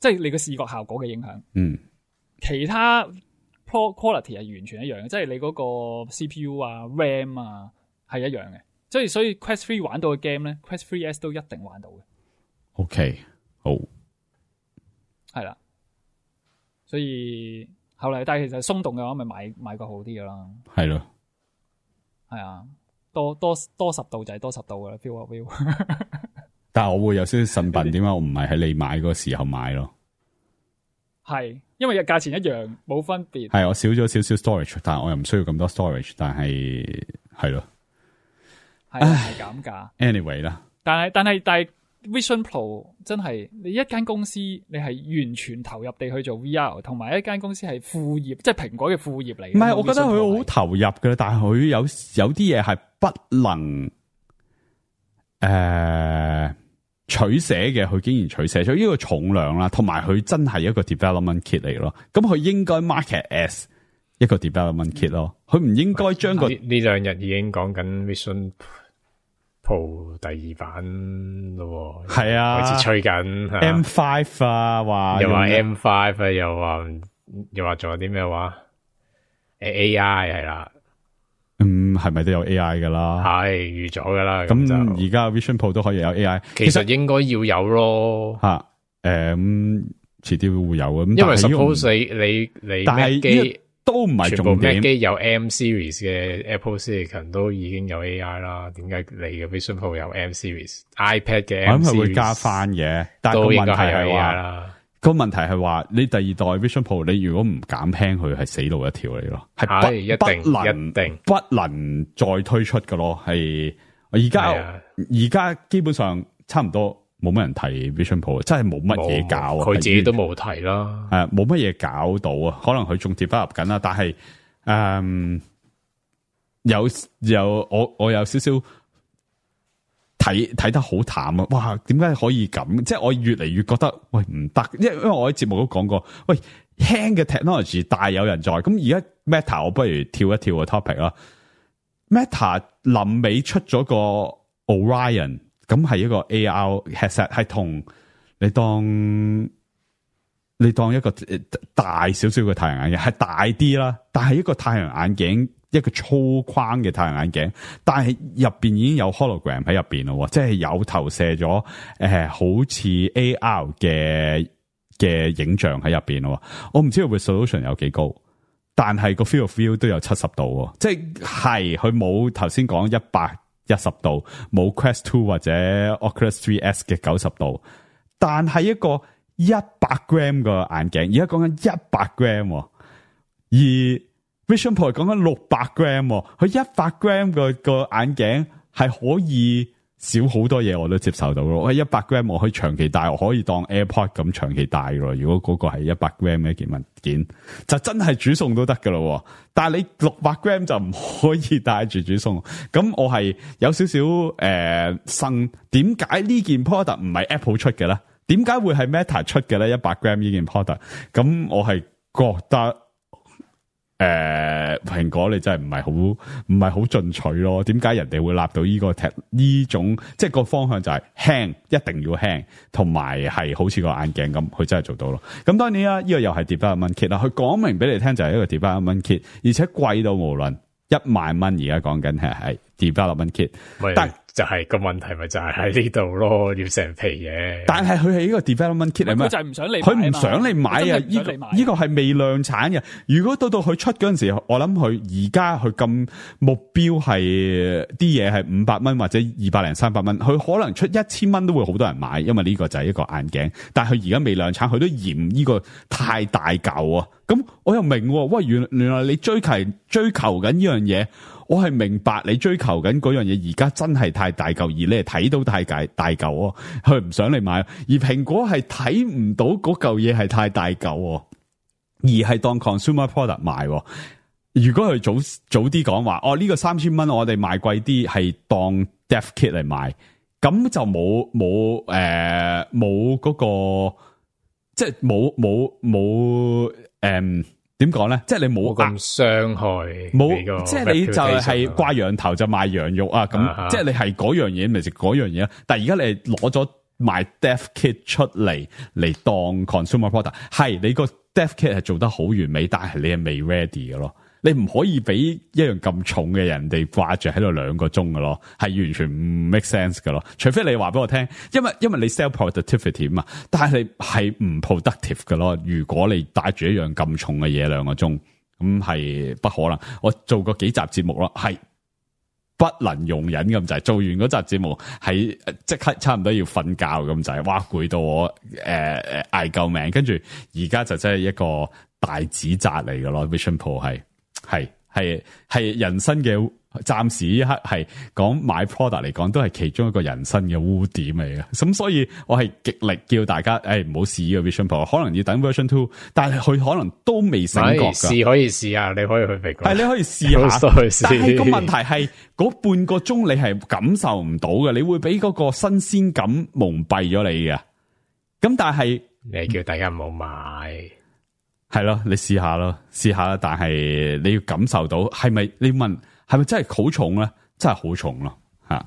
即係你個視覺效果嘅影響。 嗯， 其他 quality 係完全一樣嘅，即係你嗰個 CPU 啊、RAM 啊係一樣嘅。所以 Quest 3玩到嘅 game 咧 ，Quest 3S 都一定玩到嘅。 OK， 好， 係啦。所以後嚟，但係其實鬆動嘅話，咪買個好啲嘅啦。 係咯， 係啊，多10度就係多10度嘅 feel。 但係我會有少少呻笨，點解我唔係喺你買嗰個時候買咯？ 係，因為價錢一樣，冇分別。 係我少咗少少 storage， 但係我又唔需要咁多 storage， 但係係咯， 係減價。 anyway 啦， 但係 Vision Pro 真係你一間公司，你係完全投入地去做 VR， 同埋一間公司係副業，即係蘋果嘅副業嚟。唔係， 我覺得佢好投入嘅，但係佢有啲嘢係不能取捨嘅，佢竟然取捨咗呢個重量啦，同埋佢真係一個 development kit 嚟咯。咁佢應該 market as 一個 development kit 咯，佢唔應該將個呢兩日已經講緊 Vision Pro 第2版咯，係啊，開始吹緊 M5 啊，話又話 M5 啊，又話仲有啲咩話 AI 係啦， 係咪都有 AI 噶啦？ 係預咗噶啦。 咁而家 Vision Pro 都可以有 AI， 其實應該要有咯。 吓，遲啲會有啊。 因為 suppose 你但係都唔係重點， 全部 Mac 機有 M Series 嘅 Apple Silicon 都已經有 AI 啦。點解你嘅 Vision Pro 有 M Series？iPad 嘅 M Series 我諗佢會加翻嘅，但係個問題係話個問題係話你第二代 Vision Pro 你如果唔減輕佢係死路一條嚟咯，係一定不能再推出㗎咯。係而家基本上差唔多。冇乜人提 Vision Pro， 真係冇乜嘢搞啊！ 佢自己都冇提啦， 冇乜嘢搞到啊！可能佢仲develop緊啦，但係我有少少睇得好淡啊！哇，點解可以咁？即係我越嚟越覺得喂唔得，因為我喺節目都講過，喂輕嘅 technology 大有人在。咁而家 Meta 我不如跳一跳個 topic 啦。Meta 臨尾出咗個 Orion。咁係一個 AR headset， 係同你當一個大少少嘅太陽眼鏡，係大啲啦，但係一個太陽眼鏡，一個粗框嘅太陽眼鏡，但係入邊已經有 hologram 喺入邊咯，即係有投射咗好似 AR 嘅影像喺入邊咯。我唔知道 resolution 有幾高，但係個 field of view 都有70度，即係佢冇頭先講110度，冇 Quest 2或者 Oculus 3S 嘅90度，但係一個100 gram 嘅眼鏡，而家講緊100 gram，而 Vision Pro 講緊600 gram，佢100 gram 個眼鏡係可以少好多嘢，我都接受到咯。我100 gram 我可以長期戴，我可以當 AirPod 咁長期戴咯。如果嗰個係100 gram 嘅一件物件，就真係煮餸都得噶咯。但係你600 gram 就唔可以帶住煮餸。咁我係有少少生，點解呢件 product 唔係 Apple 出嘅咧？點解會係 Meta 出嘅咧？100 gram 呢件 product， 咁我係覺得。蘋果你真係唔係好進取咯？點解人哋會立到呢種即係個方向就係輕，一定要輕，同埋係好似個眼鏡咁，佢真係做到咯。咁當然啦，呢個又係 development kit 啦。佢講明俾你聽就係一個 development kit，而且貴到無論1萬蚊，而家講緊係 development kit，但就係個問題咪就係喺呢度咯，要成皮嘢。 但係佢係呢個 development kit 嚟咩？ 佢就係唔想你買， 佢唔想你買啊！呢個係未量產嘅。如果到佢出嗰陣時，我諗佢而家佢咁目標係啲嘢係500蚊或者200零300蚊，佢可能出1000蚊都會好多人買，因為呢個就係一個眼鏡。但係佢而家未量產，佢都嫌呢個太大嚿啊！咁我又明，喂，原來你追求緊呢樣嘢。我係明白你追求緊嗰樣嘢，而家真係太大嚿，而你係睇到太大嚿，佢唔想你買。而蘋果係睇唔到嗰嚿嘢係太大嚿，而係當 consumer product 賣。如果佢早啲講話，呢個3000蚊我哋賣貴啲，係當 dev kit 嚟賣，咁就冇嗰個，即係冇點講咧？即係你冇咁傷害， 冇即係你就係掛羊頭就賣羊肉啊！咁即係你係嗰樣嘢，咪就嗰樣嘢。但係而家你攞咗賣 Dev Kit 出嚟當 consumer product， 係你個 Dev Kit 係做得好完美，但係你係未 ready 嘅咯。你唔可以俾一樣咁重嘅人哋掛住喺度2個鐘嘅咯，係完全唔 make sense 嘅咯。除非你話俾我聽，因為你 sell productivity 嘛，但係你係唔 productive 嘅咯。如果你帶住一樣咁重嘅嘢2個鐘，咁係不可能。我做過幾集節目咯，係不能容忍咁滯。做完嗰集節目係即刻差唔多要瞓覺咁滯，哇攰到我嗌救命。跟住而家就真係一個大指責嚟嘅咯。Vision Pro 係人生嘅，暫時呢刻係講買 product 嚟講，都係其中一個人生嘅污點嚟嘅。咁所以我係極力叫大家，唔好試呢個 Vision Pro， 可能要等 Version 2，但係佢可能都未醒覺㗎。試可以試下，你可以去蘋果。係你可以試下，但係個問題係嗰半個鐘你係感受唔到嘅，你會俾嗰個新鮮感蒙蔽咗你嘅。咁但係你叫大家唔好買。係咯，你試下咯，試下啦。但係你要感受到係咪？你問係咪真係好重咧？真係好重咯，吓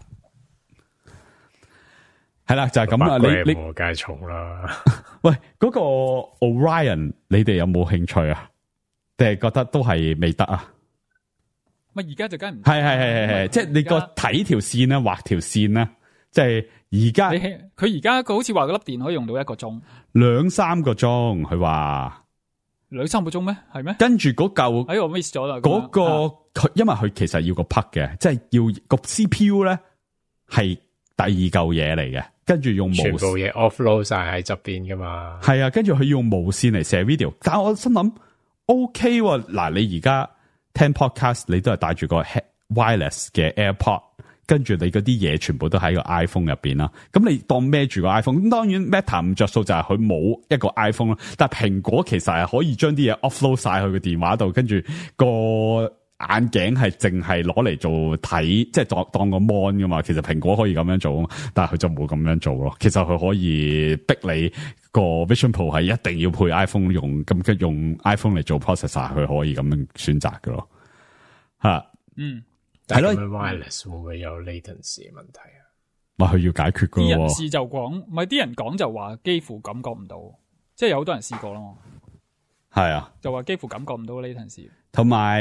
係啦，就係咁啦。你梗係重啦。喂，嗰個 Orion， 你哋有冇興趣啊？定係覺得都係未得啊？ 咪而家就梗係唔係，即係你個睇條線咧，畫條線咧，即係而家佢而家佢好似話嗰粒電可以用到1個鐘 ，2-3個鐘，佢話。 2-3個鐘咩？係咩？ 跟住嗰嚿， 我 miss 咗啦。 嗰個佢，因為佢其實要個 plug 嘅，即係要個 CPU 咧係第二嚿嘢嚟嘅，跟住用全部嘢 offload 晒喺側邊噶嘛。係啊，跟住佢要用無線嚟射 video， 但係我心諗 OK 喎。嗱，你而家聽 podcast， 你都係帶住個 wireless 嘅 AirPod。跟住你嗰啲嘢全部都喺個 iPhone 入邊啦，咁你當孭住個 iPhone，咁當然 Meta 唔着數就係佢冇一個 iPhone 啦，但係蘋果其實係可以將啲嘢 offload 晒去個電話度，跟住個眼鏡係淨係攞嚟做睇，即係當個 mon 噶嘛。其實蘋果可以咁樣做啊嘛，但係佢就冇咁樣做咯。其實佢可以逼你個 Vision Pro 係一定要配 iPhone 用，咁跟用 iPhone 嚟做 processor， 佢可以咁樣選擇噶咯，吓，係咯 ，wireless 會唔會有 latency 嘅問題啊？哇，佢要解決噶。啲人試就講，唔係啲人講就話幾乎感覺唔到，即係有好多人試過啦嘛。係啊，就話幾乎感覺唔到 latency。同埋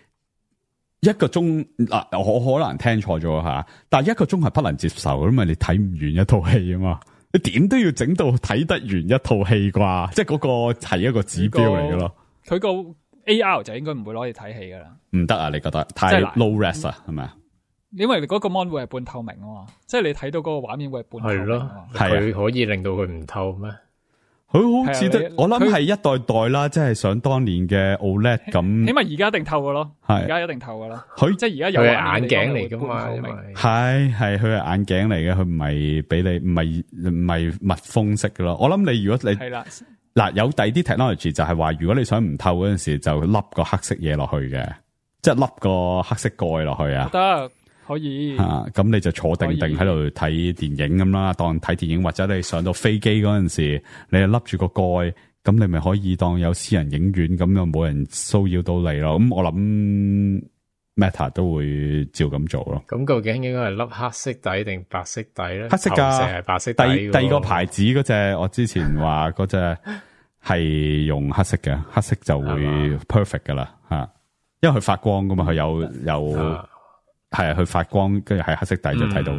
1個鐘嗱，我可能聽錯咗吓，但係1個鐘係不能接受，因為你睇唔完一套戲啊嘛。你點都要整到睇得完一套戲啩？即係嗰個係一個指標嚟噶咯。佢個 AR 就應該唔會攞嚟睇戲噶啦，唔得啊！你覺得太 low res 啊，係咪啊？因為嗰個 mon 會係半透明啊嘛，即係你睇到嗰個畫面會係半透明。係咯，佢可以令到佢唔透咩？佢好似得，我諗係一代代啦，即係想當年嘅 OLED 咁。起碼而家一定透噶咯，而家一定透噶啦。佢即係而家有眼鏡嚟噶嘛？係佢係眼鏡嚟嘅，佢唔係俾你，唔係密封式噶咯。我諗你如果你係啦。嗱，有第二啲 technology 就係話，如果你想唔透嗰陣時，就笠個黑色嘢落去嘅，即係笠個黑色蓋落去啊。得，可以。咁你就坐定定喺度睇電影咁啦，當睇電影，或者你上到飛機嗰陣時，你就笠住個蓋，咁你咪可以當有私人影院，咁就冇人騷擾到你咯。咁我諗 Meta 都會照咁做咯。咁究竟應該係笠黑色底定白色底咧？黑色噶，係白色底。第二個牌子嗰隻，我之前話嗰隻係用黑色嘅，黑色就會 perfect 噶啦吓，因為佢發光噶嘛，佢有係佢發光，跟住係黑色底就睇到。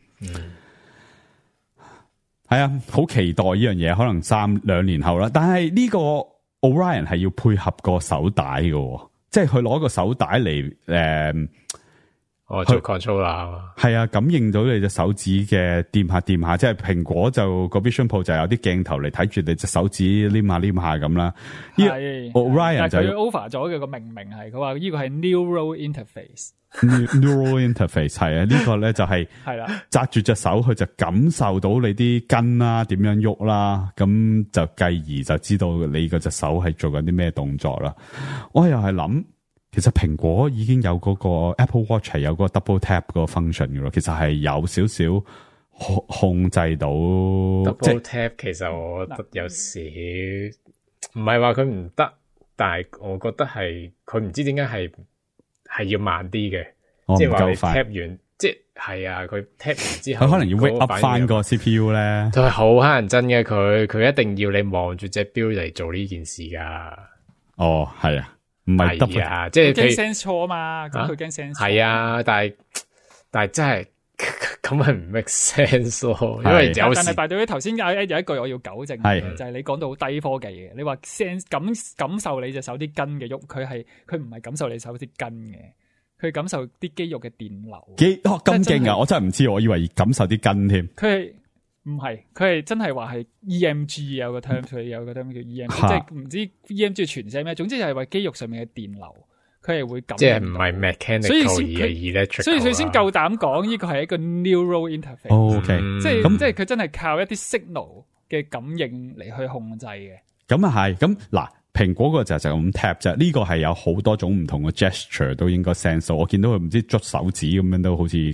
係啊，好期待呢樣嘢，可能2年後啦。但係呢個 Orion 係要配合個手帶嘅。即係佢攞個手帶嚟做 control 啦，係啊，感應到你隻手指嘅掂下，即係蘋果就個 Vision Pro 就有啲鏡頭嚟睇住你隻手指黏下咁啦。係 Orion 就 over 咗嘅個命名係，佢話呢個係 neural interface。neural interface 係啊，呢個咧就係揸住隻手，佢就感受到你啲筋啦，點樣喐啦，咁就繼而就知道你嗰隻手係做緊啲咩動作啦。我又係諗，其實蘋果已經有嗰個 Apple Watch 係有嗰個 double tap 嗰個 function 嘅咯，其實係有少少控制到 double tap。其實我覺得有少唔係話佢唔得，但係我覺得係佢唔知點解係要慢啲嘅，即係話你 tap 完即係啊，佢 tap 完之後， 佢可能要 wake up 翻個 CPU 咧， 佢係好乞人憎嘅，佢一定要你望住隻表嚟做呢件事噶。 哦，係啊，唔係得啊，即係佢驚 sense 錯啊嘛，咁佢驚 sense 錯。 係啊，但係真係咁係唔 make sense 咯，因為有時但係by the way頭先有一句我要糾正嘅，就係你講到好低科技嘅，你話 sense 感受你隻手啲筋嘅喐，佢唔係感受你手啲筋嘅。佢感受啲肌肉嘅電流， 咁勁啊！我真係唔知，我以為感受啲筋添。 佢係真係話係 EMG 有個 term，佢有個 term 叫 EMG，即係唔知 EMG 全寫咩，總之就係話肌肉上面嘅電流，佢係會感。即係唔係 mechanical 而係 electrical， 所以佢先夠膽講呢個係一個 neural interface。 OK， 即係佢真係靠一啲 signal 嘅感應嚟去控制嘅。 咁啊係，咁嗱。蘋果個就咁 tap 啫，呢個係有好多種唔同嘅 gesture 都應該 sense 到。我見到佢唔知捽手指咁樣都好似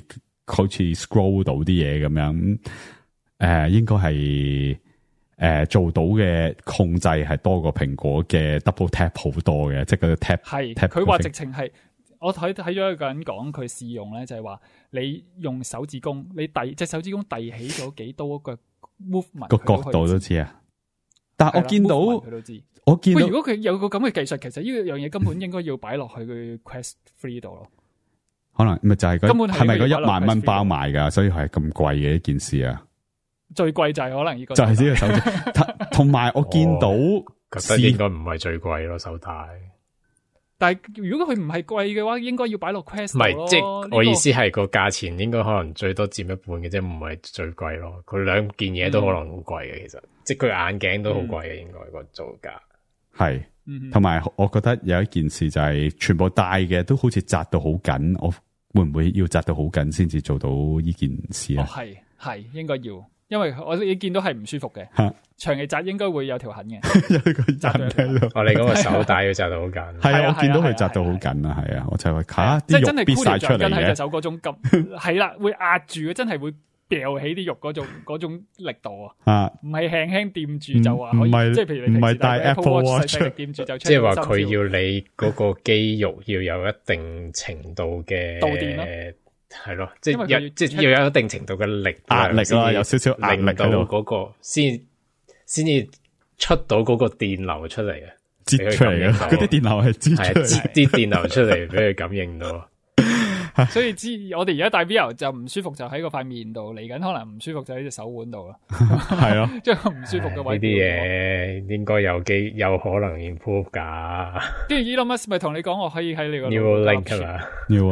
scroll 到啲嘢咁樣。應該係做到嘅控制係多過蘋果嘅 double tap 好多嘅，即係嗰個 tap 係。佢話直情係，我睇咗一個人講佢試用咧，就係話你用手指公，你隻手指公遞起咗幾多個 movement 個角度都知啊。但係我見到佢都知。我見到， 如果佢有個咁嘅技術，其實呢樣嘢根本應該要擺落去佢 Quest 3度咯。 可能咪就係根本係咪嗰1萬蚊包埋噶？所以係咁貴嘅一件事啊！ 最貴就係可能呢個就係呢個手指，同埋我見到覺得應該唔係最貴咯手帶。 但係如果佢唔係貴嘅話，應該要擺落 Quest 度咯。 唔係，即係我意思係個價錢應該可能最多佔一半嘅啫，唔係最貴咯。佢兩件嘢都可能好貴嘅，其實即係佢眼鏡都好貴嘅，應該個造價。係， 同埋我覺得有一件事就係全部戴嘅都好似紮到好緊，我會唔會要紮到好緊先至做到呢件事啊？ 係應該要，因為你見到係唔舒服嘅，長期紮應該會有條痕嘅， 有個紮喺度。 我哋嗰個手帶要紮到好緊， 係啊，我見到佢紮到好緊啊，係啊，我就話吓啲肉必晒出嚟嘅， 喺隻手嗰種咁係啦，會壓住嘅，真係會。掉起啲肉嗰種力度啊，唔係輕輕掂住就話可以，即係譬如你平時戴 Apple Watch 細力掂住就出， 即係話佢要你嗰個肌肉要有一定程度嘅導電咯， 係咯，即係要有一定程度嘅力壓力啦，有少少壓力到嗰個先至出到嗰個電流出嚟啊， 擠出嚟啊，嗰啲電流係擠出嚟， 擠啲電流出嚟俾佢感應到。 所以我哋而家戴 VR 就唔舒服就喺個塊面度，嚟緊可能唔舒服就喺隻手腕度啦。 係咯， 即係唔舒服嘅位。 呢啲嘢應該有可能 improve 噶。 跟住 Elon Musk 咪同你講，我可以喺你個 Neuralink 嘛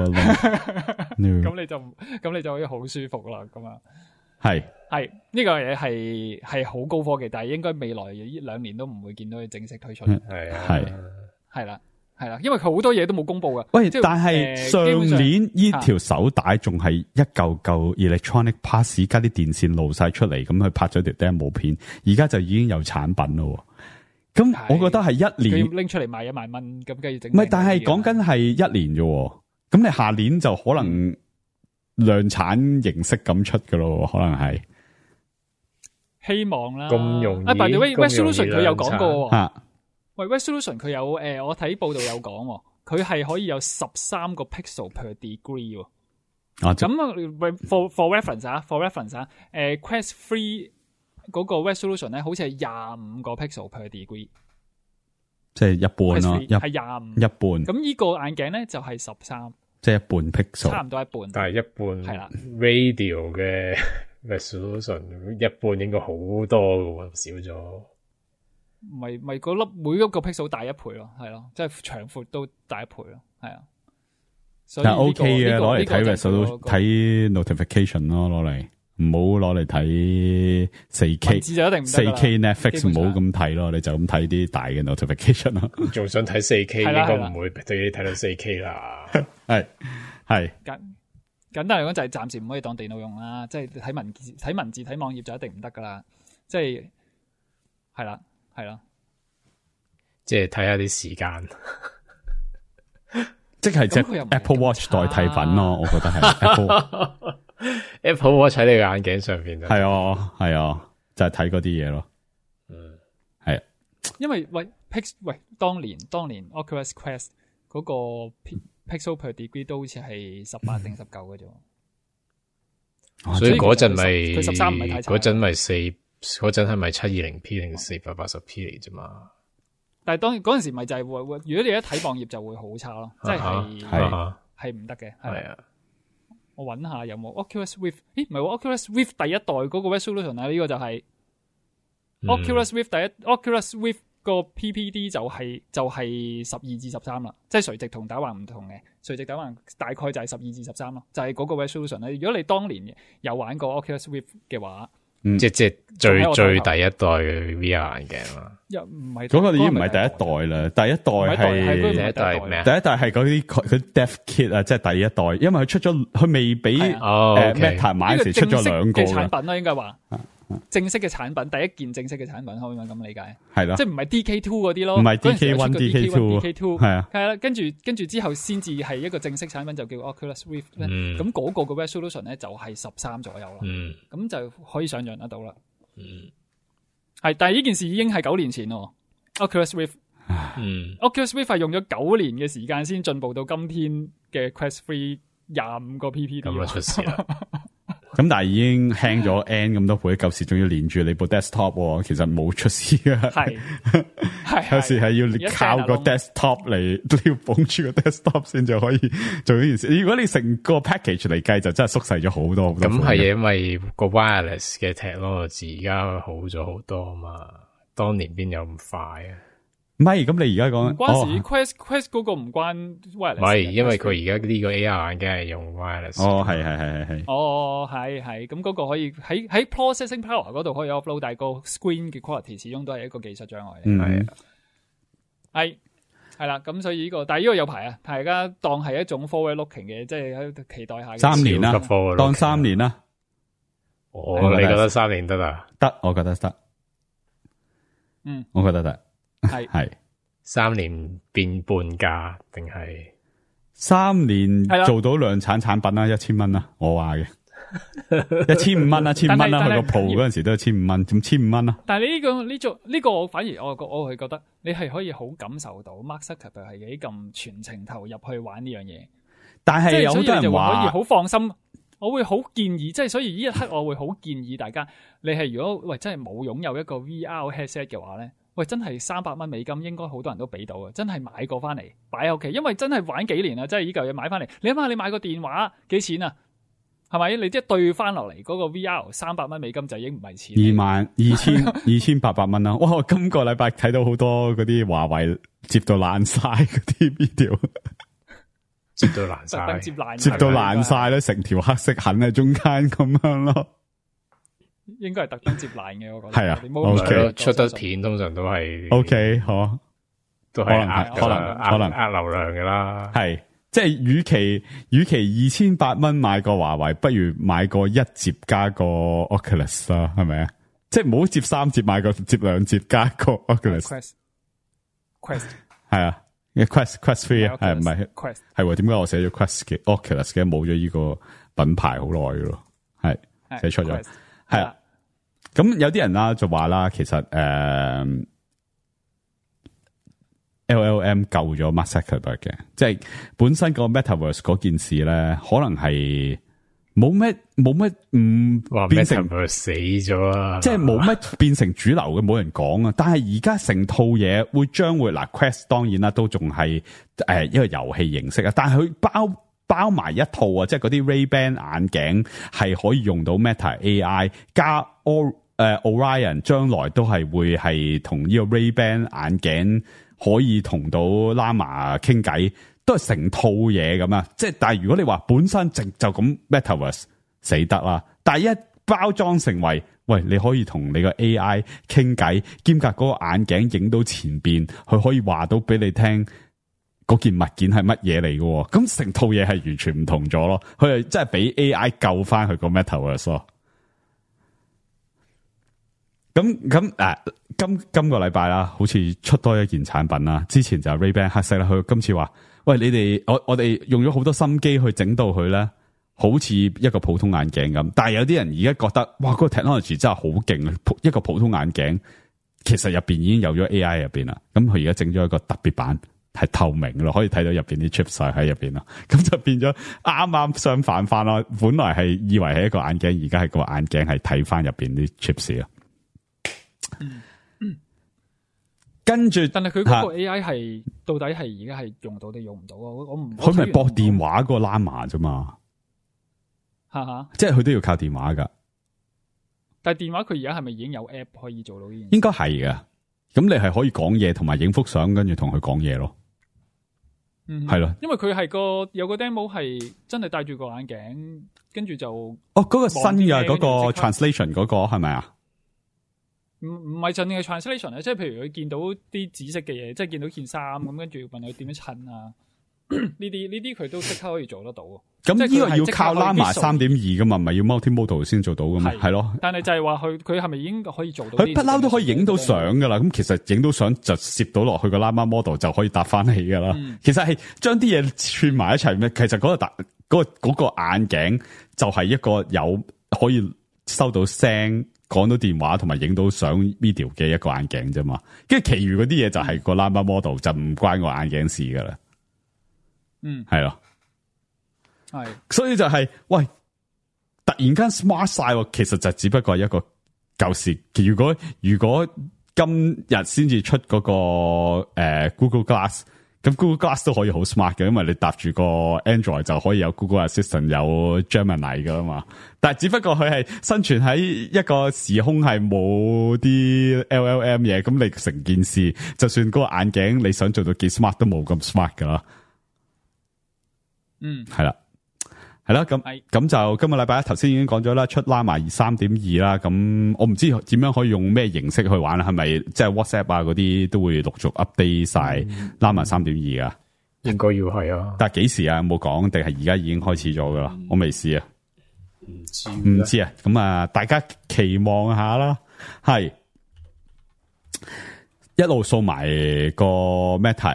，Neuralink， 咁你就可以好舒服啦。咁啊， 係呢個嘢係好高科技，但係應該未來2年都唔會見到佢正式推出。係啦。係啦，因為佢好多嘢都冇公布噶。 喂，但係上年呢條手帶仲係一嚿嚿 electronic parts 加啲電線露晒出嚟，咁佢拍咗條 demo 片，而家就已經有產品咯。咁我覺得係一年拎出嚟賣1萬蚊，咁梗要整。 唔係，但係講緊係1年啫。咁你下年就可能量產形式咁出噶咯，可能係希望啦。 咁容易。 by the way Resolution 佢有講過吓。 喂 ，Resolution 佢有我睇報道有講，佢係可以有13個 pixel per degree。咁for reference 啊 ，Quest 3嗰個 resolution 咧，好似係25個 pixel per degree， 即係一半咯， 係25， 一半。 咁呢個眼鏡咧就係13， 即係一半 pixel， 差唔多一半。 但係一半係啦 ，radio 嘅 resolution 一半應該好多嘅，少咗。 咪嗰粒每一個 pixel 大1倍咯，係咯，即係長闊都大1倍咯，係啊。 但係 OK 嘅，攞嚟睇 resolution 睇 notification 咯，攞嚟唔好攞嚟睇4K。文字就一定唔得4K Netflix 唔好咁睇咯，你就咁睇啲大嘅 notification 咯。 仲想睇 4K， 應該唔會對你睇到 4K 啦。 係簡單嚟講就係暫時唔可以當電腦用啦，即係睇文字睇網頁就一定唔得噶啦，即係係啦。係咯， 即係睇下啲時間， 即係即 Apple Watch 代替品咯，我覺得係 Apple Watch 喺你個眼鏡上邊， 係啊，就係睇嗰啲嘢咯。係， 因為當年 Oculus Quest 嗰個 pixel per degree 都好似係18定19嘅啫， 所以嗰陣咪佢13唔係太差， 嗰陣咪嗰陣係咪 720P 定 480P 嚟啫嘛？ 但係當然嗰陣時咪就係會，如果你一睇網頁就會好差咯，即係唔得嘅。係啊，我揾下有冇 Oculus Rift？ 咦，唔係 Oculus Rift 第一代嗰個 resolution 啊，呢個就係 Oculus Rift Oculus Rift 個 PPD 就係12至13啦，即係垂直同打橫唔同嘅，垂直打橫大概就係12至13咯，就係嗰個 resolution 咧。如果你當年有玩過 Oculus Rift 嘅話， 即係最第一代嘅 VR 眼鏡啊， 又唔係嗰個已經唔係第一代啦，第一代係第一代咩？ 第一代係嗰啲佢 Dev Kit 啊，即係第一代，因為佢出咗，佢未俾Meta 買嗰時出咗兩個嘅產品啦，應該話。正式嘅產品，第一件正式嘅產品，可唔可以咁理解？ 係啦， 即係唔係 DK2 嗰啲咯， 唔係 DK1、DK2， 係啊，係啦，跟住之後先至係一個正式產品，就叫 Oculus Rift 咧。咁嗰個嘅 resolution 咧就係13左右啦。咁就可以想象得到啦。係，但係呢件事已經係9年前咯。Oculus Rift，Oculus Rift 係用咗9年嘅時間先進步到今天嘅 Quest 3 25個 PPD 咁出事啦。 咁但係已經輕咗 N 咁多倍，舊時仲要連住你部 desktop， 其實冇出事㗎。係有時係要靠個 desktop 嚟，都要綁住個 desktop 先就可以做呢件事。如果你成個 package 嚟計，就真係縮細咗好多好多。咁係因為個 wireless 嘅 technology 而家好咗好多嘛，當年邊有咁快啊？ 唔係，咁你而家講關事 Quest 嗰個唔關 wireless， 唔係，因為佢而家呢個 AR 眼鏡係用 wireless。 係。 係，咁嗰個可以喺 processing power 嗰度可以 offload， 但係個 screen 嘅 quality 始終都係一個技術障礙。係啦，咁所以呢個，但係呢個有排啊，大家當係一種 forward looking 嘅，即係喺度期待下。3 年啦，當3年啦。 你覺得3年得啊？ 得，我覺得得。我覺得得。係 3年變半價定係 3年做到量產產品啦，1000蚊啦，我話嘅1500蚊啦，1500蚊啦，佢個 Pro 嗰陣時都係1500蚊，咁1500蚊啦。但係呢個我反而我係覺得你係可以好感受到 Mark Zuckerberg 係幾咁全程投入去玩呢樣嘢。但係有好多人話可以好放心，我會好建議，即係所以呢一刻我會好建議大家，你係如果真係冇擁有一個 VR headset 嘅話咧。真係300蚊美金，應該好多人都俾到啊！真係買過翻嚟擺喺屋企，因為真係玩幾年啦，真係呢嚿嘢買翻嚟。你諗下，你買個電話幾錢啊？係咪？你即係對翻落嚟嗰個 VR 300蚊美金就已經唔係錢。22,800蚊啦！哇！今個禮拜睇到好多嗰啲華為接到爛晒嗰啲 video， 接到爛晒， 接到爛晒咧，成條黑色痕喺中間咁樣咯。 應該係特登接爛嘅，我覺得係啊。OK， 出得片通常都係 OK， 好， 都係可能呃流量嘅啦。 係，即係與其2800蚊買個華為，不如買個1摺加個 Oculus 啦，係咪啊？即係唔好摺3摺，買個摺2摺加個 Oculus。Quest 係啊 ，Quest 3係唔係 Quest 係？點解我寫咗 Quest 嘅 Oculus 嘅？冇咗呢個品牌好耐嘅咯，係寫錯咗，係啊。咁有啲人啦就話啦，其實LLM 救咗 Mark Zuckerberg 嘅，即係本身個 Metaverse 嗰件事咧，可能係冇乜變成 Metaverse 死咗啊， 即係冇乜變成主流嘅，冇人講啊。但係而家成套嘢將會嗱 Quest 當然啦，都仲係一個遊戲形式啊，但係佢包埋一套啊，即係嗰啲 Ray-Ban 眼鏡係可以用到 Meta AI 加 Orion， 將來都係會係同呢個 Ray-Ban 眼鏡可以同到 Llama 傾偈，都係成套嘢咁啊！即係但係如果你話本身就咁 Metaverse 死得啦，但係一包裝成為喂你可以同你個 AI 傾偈，兼夾嗰個眼鏡影到前邊，佢可以話到俾你聽。嗰件物件係乜嘢嚟嘅？咁成套嘢係完全唔同咗咯。佢係真係俾 AI 救翻佢個 Metaverse 咯。今個禮拜啦，好似出多一件產品啦。之前就 Ray-Ban 黑色啦，佢今次話：喂，你哋我哋用咗好多心機去整到佢咧，好似一個普通眼鏡咁。但係有啲人而家覺得，哇，嗰個 technology 真係好勁啊！一個普通眼鏡其實入邊已經有咗 AI 入邊啦。咁佢而家整咗一個特別版。 係透明咯，可以睇到入邊啲 chips 喺入邊咯，咁就變咗啱啱相反翻咯。本來係以為係一個眼鏡，而家係個眼鏡係睇翻入邊啲 chips 啊。跟住， 但係佢嗰個 AI 係到底係而家係用到定用唔到啊？我唔， 佢咪駁電話個 Llama 啫嘛，即係佢都要靠電話噶。 但係電話佢而家係咪已經有 app 可以做到呢件事？ 應該係噶。咁你係可以講嘢，同埋影幅相，跟住同佢講嘢咯。係咯， 因為佢係有個 demo 係真係戴住個眼鏡，跟住就嗰個新嘅嗰個 translation 嗰個係咪啊？ 唔係淨係 translation 啊，即係譬如佢見到啲紫色嘅嘢，即係見到件衫咁，跟住問佢點樣襯啊？呢啲佢都即刻可以做得到。 咁呢個要靠 Llama 3.2噶嘛，唔係要 multimodal 先做到噶嘛？係咯。 但係就係話佢係咪已經可以做到？ 佢不嬲都可以影到相噶啦。咁其實影到相就攝到落去個 Llama model 就可以搭翻起噶啦。其實係將啲嘢串埋一齊咩？其實嗰個眼鏡就係一個有可以收到聲、講到電話同埋影到相 video 嘅一個眼鏡啫嘛。跟住其餘嗰啲嘢就係個 Llama model 就唔關個眼鏡事噶啦。係咯，係，所以就係、喂，突然間 smart 晒，其實就只不過係一個舊時。如果今日先至出嗰個Google Glass， 咁 Google Glass 都可以好 smart 嘅，因為你搭住個 Android 就可以有 Google Assistant 有 Gemini 噶啦嘛。但係只不過佢係生存喺一個時空係冇啲 LLM 嘢，咁你成件事就算嗰個眼鏡你想做到幾 smart 都冇咁 smart 噶啦。係啦，咁就今個禮拜頭先已經講咗啦，出 Llama 3.2啦，咁我唔知點樣可以用咩形式去玩啦，係咪即係 WhatsApp 啊嗰啲都會陸續 update 晒 Llama 3.2啊？ 應該要係啊， 但係幾時啊？有冇講定係而家已經開始咗噶啦？我未試啊，唔知啊，咁啊，大家期望下啦，係。一路掃埋個 Meta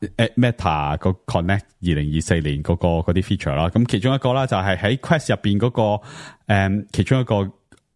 Meta 個 Connect 2024年嗰啲 feature 啦，咁其中一個啦就係喺 Quest 入邊嗰個其中一個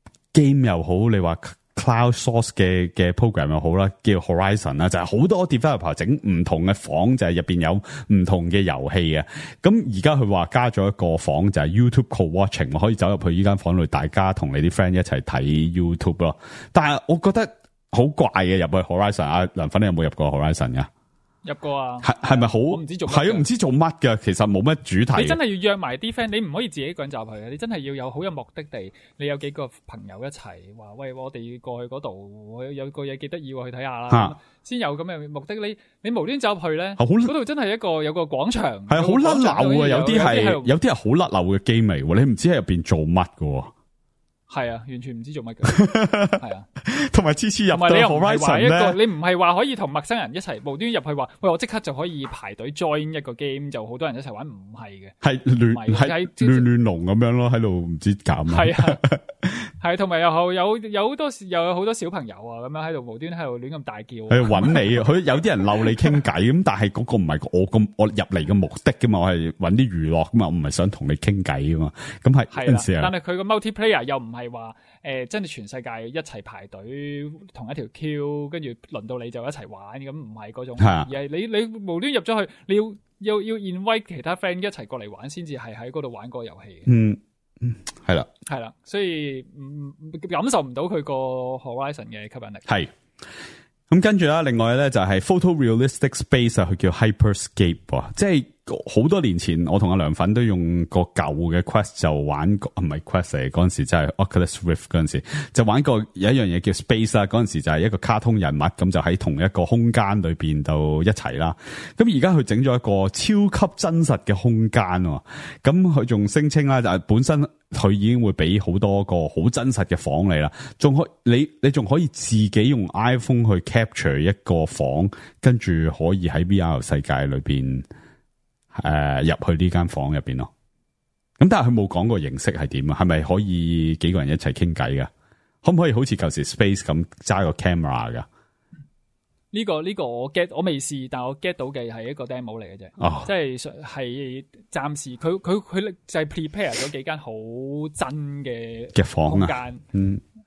game 又好，你話 Cloud Source 嘅 program 又好啦，叫 Horizon 啦，就係好多 developer 整唔同嘅房，就係入邊有唔同嘅遊戲啊。咁而家佢話加咗一個房就係 YouTube Co-watching， 可以走入去呢間房裏，大家同你啲 friend 一齊睇 YouTube 咯。但係我覺得好怪嘅，入去 Horizon 啊，梁粉你有冇入過 Horizon 噶？ 入過啊， 係咪好？ 我唔知做乜， 係啊，唔知做乜嘅，其實冇乜主題。 你真係要約埋啲 friend，你唔可以自己一個人走入去嘅，你真係要有好有目的地，你有幾個朋友一齊話，喂，我哋要過去嗰度，我有個嘢幾得意喎，去睇下啦，先有咁嘅目的。你無端走入去咧，嗰度真係有個廣場，係好甩漏啊！有啲係好甩漏嘅機微，你唔知喺入邊做乜嘅。 係啊，完全唔知做乜嘅。係啊， 同埋次次入到 Horizon 咧， 你唔係話可以同陌生人一齊無端入去話，喂，我即刻就可以排隊 join 一個 game， 就好多人一齊玩，唔係嘅，係亂龍咁樣咯，喺度唔知搞乜。 係啊，係，同埋有好多時又有好多小朋友啊，咁樣喺度無端喺度亂咁大叫， 喺度揾你，佢有啲人鬧你傾偈，咁但係嗰個唔係我入嚟嘅目的噶嘛，我係揾啲娛樂噶嘛，我唔係想同你傾偈噶嘛，咁係但係佢個 multiplayer 又唔係話真係全世界一齊排隊同一條 queue， 跟住輪到你就一齊玩，咁唔係嗰種，而係你無端入咗去，你要 invite 其他 friend 一齊過嚟玩，先至係喺嗰度玩個遊戲。 係啦， 所以感受唔到佢個 Horizon 嘅吸引力。 係。咁跟住啦，另外咧就係 photorealistic space 啊，佢叫 Hyperscape 啊，即係好多年前我同阿梁粉都用過舊嘅 Quest 就玩過，唔係 Quest 嚟，嗰陣時真係 Oculus Rift 嗰陣時就玩過有一樣嘢叫 Space 啊，嗰陣時就係一個卡通人物咁就喺同一個空間裏邊度一齊啦。咁而家佢整咗一個超級真實嘅空間，咁佢仲聲稱啦，就係本身佢已經會俾好多個好真實嘅房你啦，你仲可以自己用 iPhone 去 capture 一個房，跟住可以喺 VR 世界裏邊入去呢間房入邊咯。咁但係佢冇講過形式係點啊？係咪可以幾個人一齊傾偈噶？可唔可以好似舊時 Space 咁揸個 camera 噶？ 呢個我未試，但我 get 到嘅係一個 demo 嚟嘅啫，即係暫時佢就係 prepare 咗幾間好真嘅房間，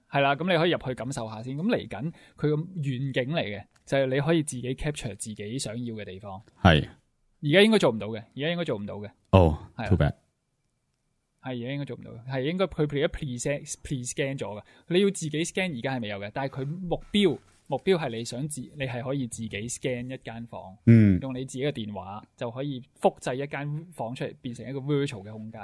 係啦，咁你可以入去感受下先。咁嚟緊佢個願景嚟嘅，就係你可以自己 capture 自己想要嘅地方。 係， 而家應該做唔到嘅， 哦 ，too bad。 係而家應該做唔到嘅，係應該佢一 pre scan 咗嘅。你要自己 scan 而家係未有嘅，但係佢目標係你係可以自己 scan 一間房，用你自己嘅電話就可以複製一間房出嚟，變成一個 virtual 嘅空間。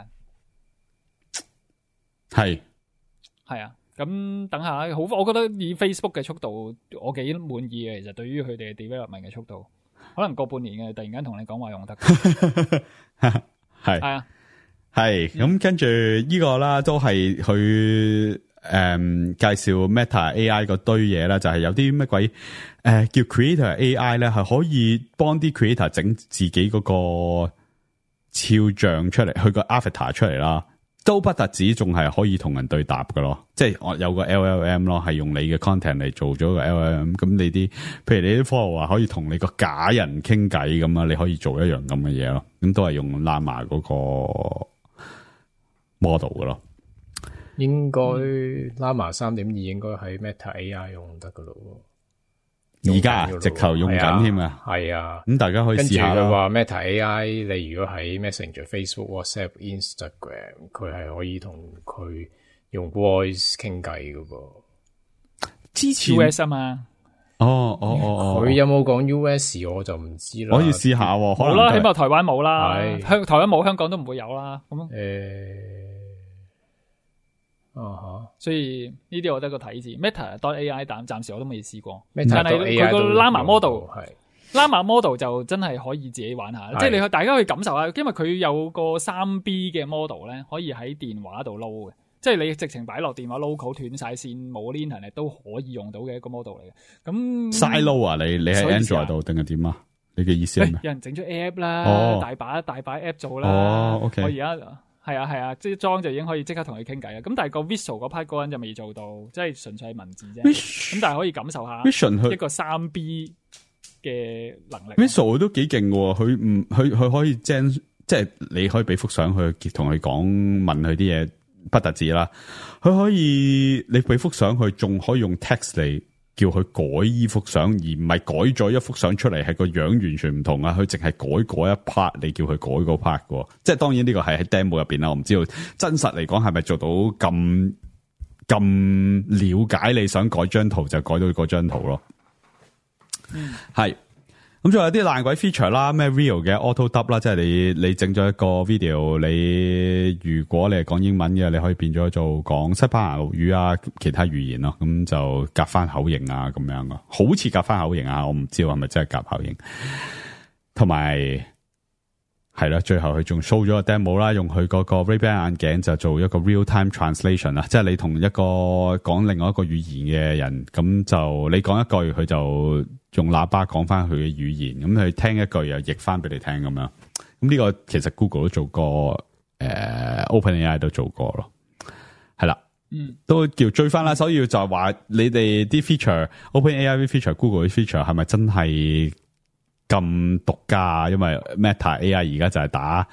係啊，咁等下好，我覺得以 Facebook 嘅速度，我幾滿意嘅。其實對於佢哋嘅 development 嘅速度，可能過半年嘅，突然間同你講話用得， 係啊。 係咁，跟住呢個啦，都係去介紹 Meta AI 嗰堆嘢啦，就係有啲乜鬼叫 Creator AI 咧，係可以幫啲 Creator 整自己嗰個肖像出嚟，佢個 Avatar 出嚟啦，都不特止，仲係可以同人對答噶咯，即係我有個 LLM 咯，係用你嘅 content 嚟做咗個 LLM，咁你啲，譬如你啲 follower 可以同你個假人傾偈咁啊，你可以做一樣咁嘅嘢咯，咁都係用 Llama 嗰個 model 嘅咯， 應該 Llama 3.2應該喺 Meta AI 用得噶咯， 而家直頭用緊添啊， 係啊， 咁大家可以試下啦。 跟住佢話 Meta AI， 你如果喺 Messenger、Facebook、WhatsApp、Instagram， 佢係可以同佢用 voice 傾偈噶噃。 之前 US 啊嘛， 佢有冇講 US 我就唔知啦。 可以試下，可能冇啦，起碼台灣冇啦，台灣冇，香港都唔會有啦。咁所以呢啲我得個睇字 Meta.AI 暫時我都未試過，但係佢個 Llama model 就真係可以自己玩下，即係你大家可以感受下，因為佢有個 3B 嘅 model 咧，可以喺電話度撈嘅，即係你直情擺落電話 local 斷晒線冇 internet 都可以用到嘅一個 model 嚟嘅。咁 silo 啊，你喺 Android 度定係點啊？你嘅意思係咩？ 有人整咗 app 啦，大把 app 做啦。 OK， 我而家。係啊，即係裝就已經可以即刻同佢傾偈啦。咁但係個 visual 嗰 part 嗰人就未做到，即係純粹係文字啫。咁但係可以感受下一個 3B 嘅能力。 visual 都幾勁喎，佢可以即係你可以俾幅相去同佢講問佢啲嘢，不特止啦。佢可以你俾幅相佢，仲可以用 text 嚟叫佢改依幅相，而唔係改咗一幅相出嚟係個樣完全唔同啊！佢淨係改嗰一 part，你叫佢改嗰 part 嘅，即係當然呢個係喺 demo 入邊啦。我唔知道真實嚟講係咪做到咁了解你想改張圖就改到嗰張圖咯。係。咁仲有啲爛鬼 feature 啦，咩 real 嘅 auto dub 啦，即係你整咗一個 video， 你如果你係講英文嘅，你可以變咗做講西班牙語啊，其他語言咯，咁就夾翻口型啊，咁樣啊，好似夾翻口型啊，我唔知道係咪真係夾口型。同埋係啦，最後佢仲 show 咗個 demo 啦，用佢嗰個 Ray-Ban 眼鏡就做一個 real time translation 啦，即係你同一個講另外一個語言嘅人，咁就你講一句，佢就用喇叭講翻佢嘅語言，咁佢聽一句又譯翻俾你聽咁樣。咁呢個其實 Google 都做過，OpenAI 都做過咯，係啦，都叫追翻啦。所以就係話你哋啲 feature，OpenAI 啲 feature，Google 啲 feature 係咪真係咁獨家？因為 Meta AI 而家就係打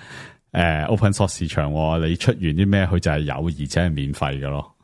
open source 市場，你出完啲咩佢就係有，而且係免費嘅咯。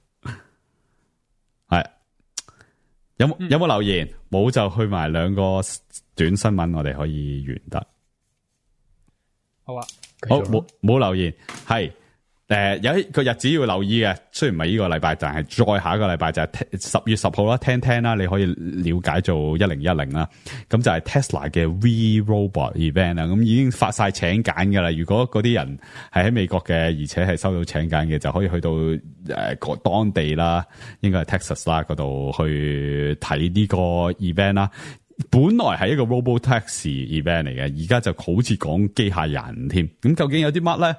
係有冇留言？冇就去埋兩個短新聞，我哋可以完得。 好啊， 好冇留言係。有一個日子要留意嘅，雖然唔係呢個禮拜，但係再下一個禮拜就係10月10號啦，聽啦，你可以了解做1010啦。咁就係 Tesla 嘅 V-Robot Event 啦，咁已經發晒請柬噶啦。如果嗰啲人係喺美國嘅，而且係收到請柬嘅，就可以去到當地啦，應該係 Texas 啦嗰度去睇呢個 event 啦。本來係一個 Robotaxi event 嚟嘅，而家就好似講機械人添。咁究竟有啲乜咧？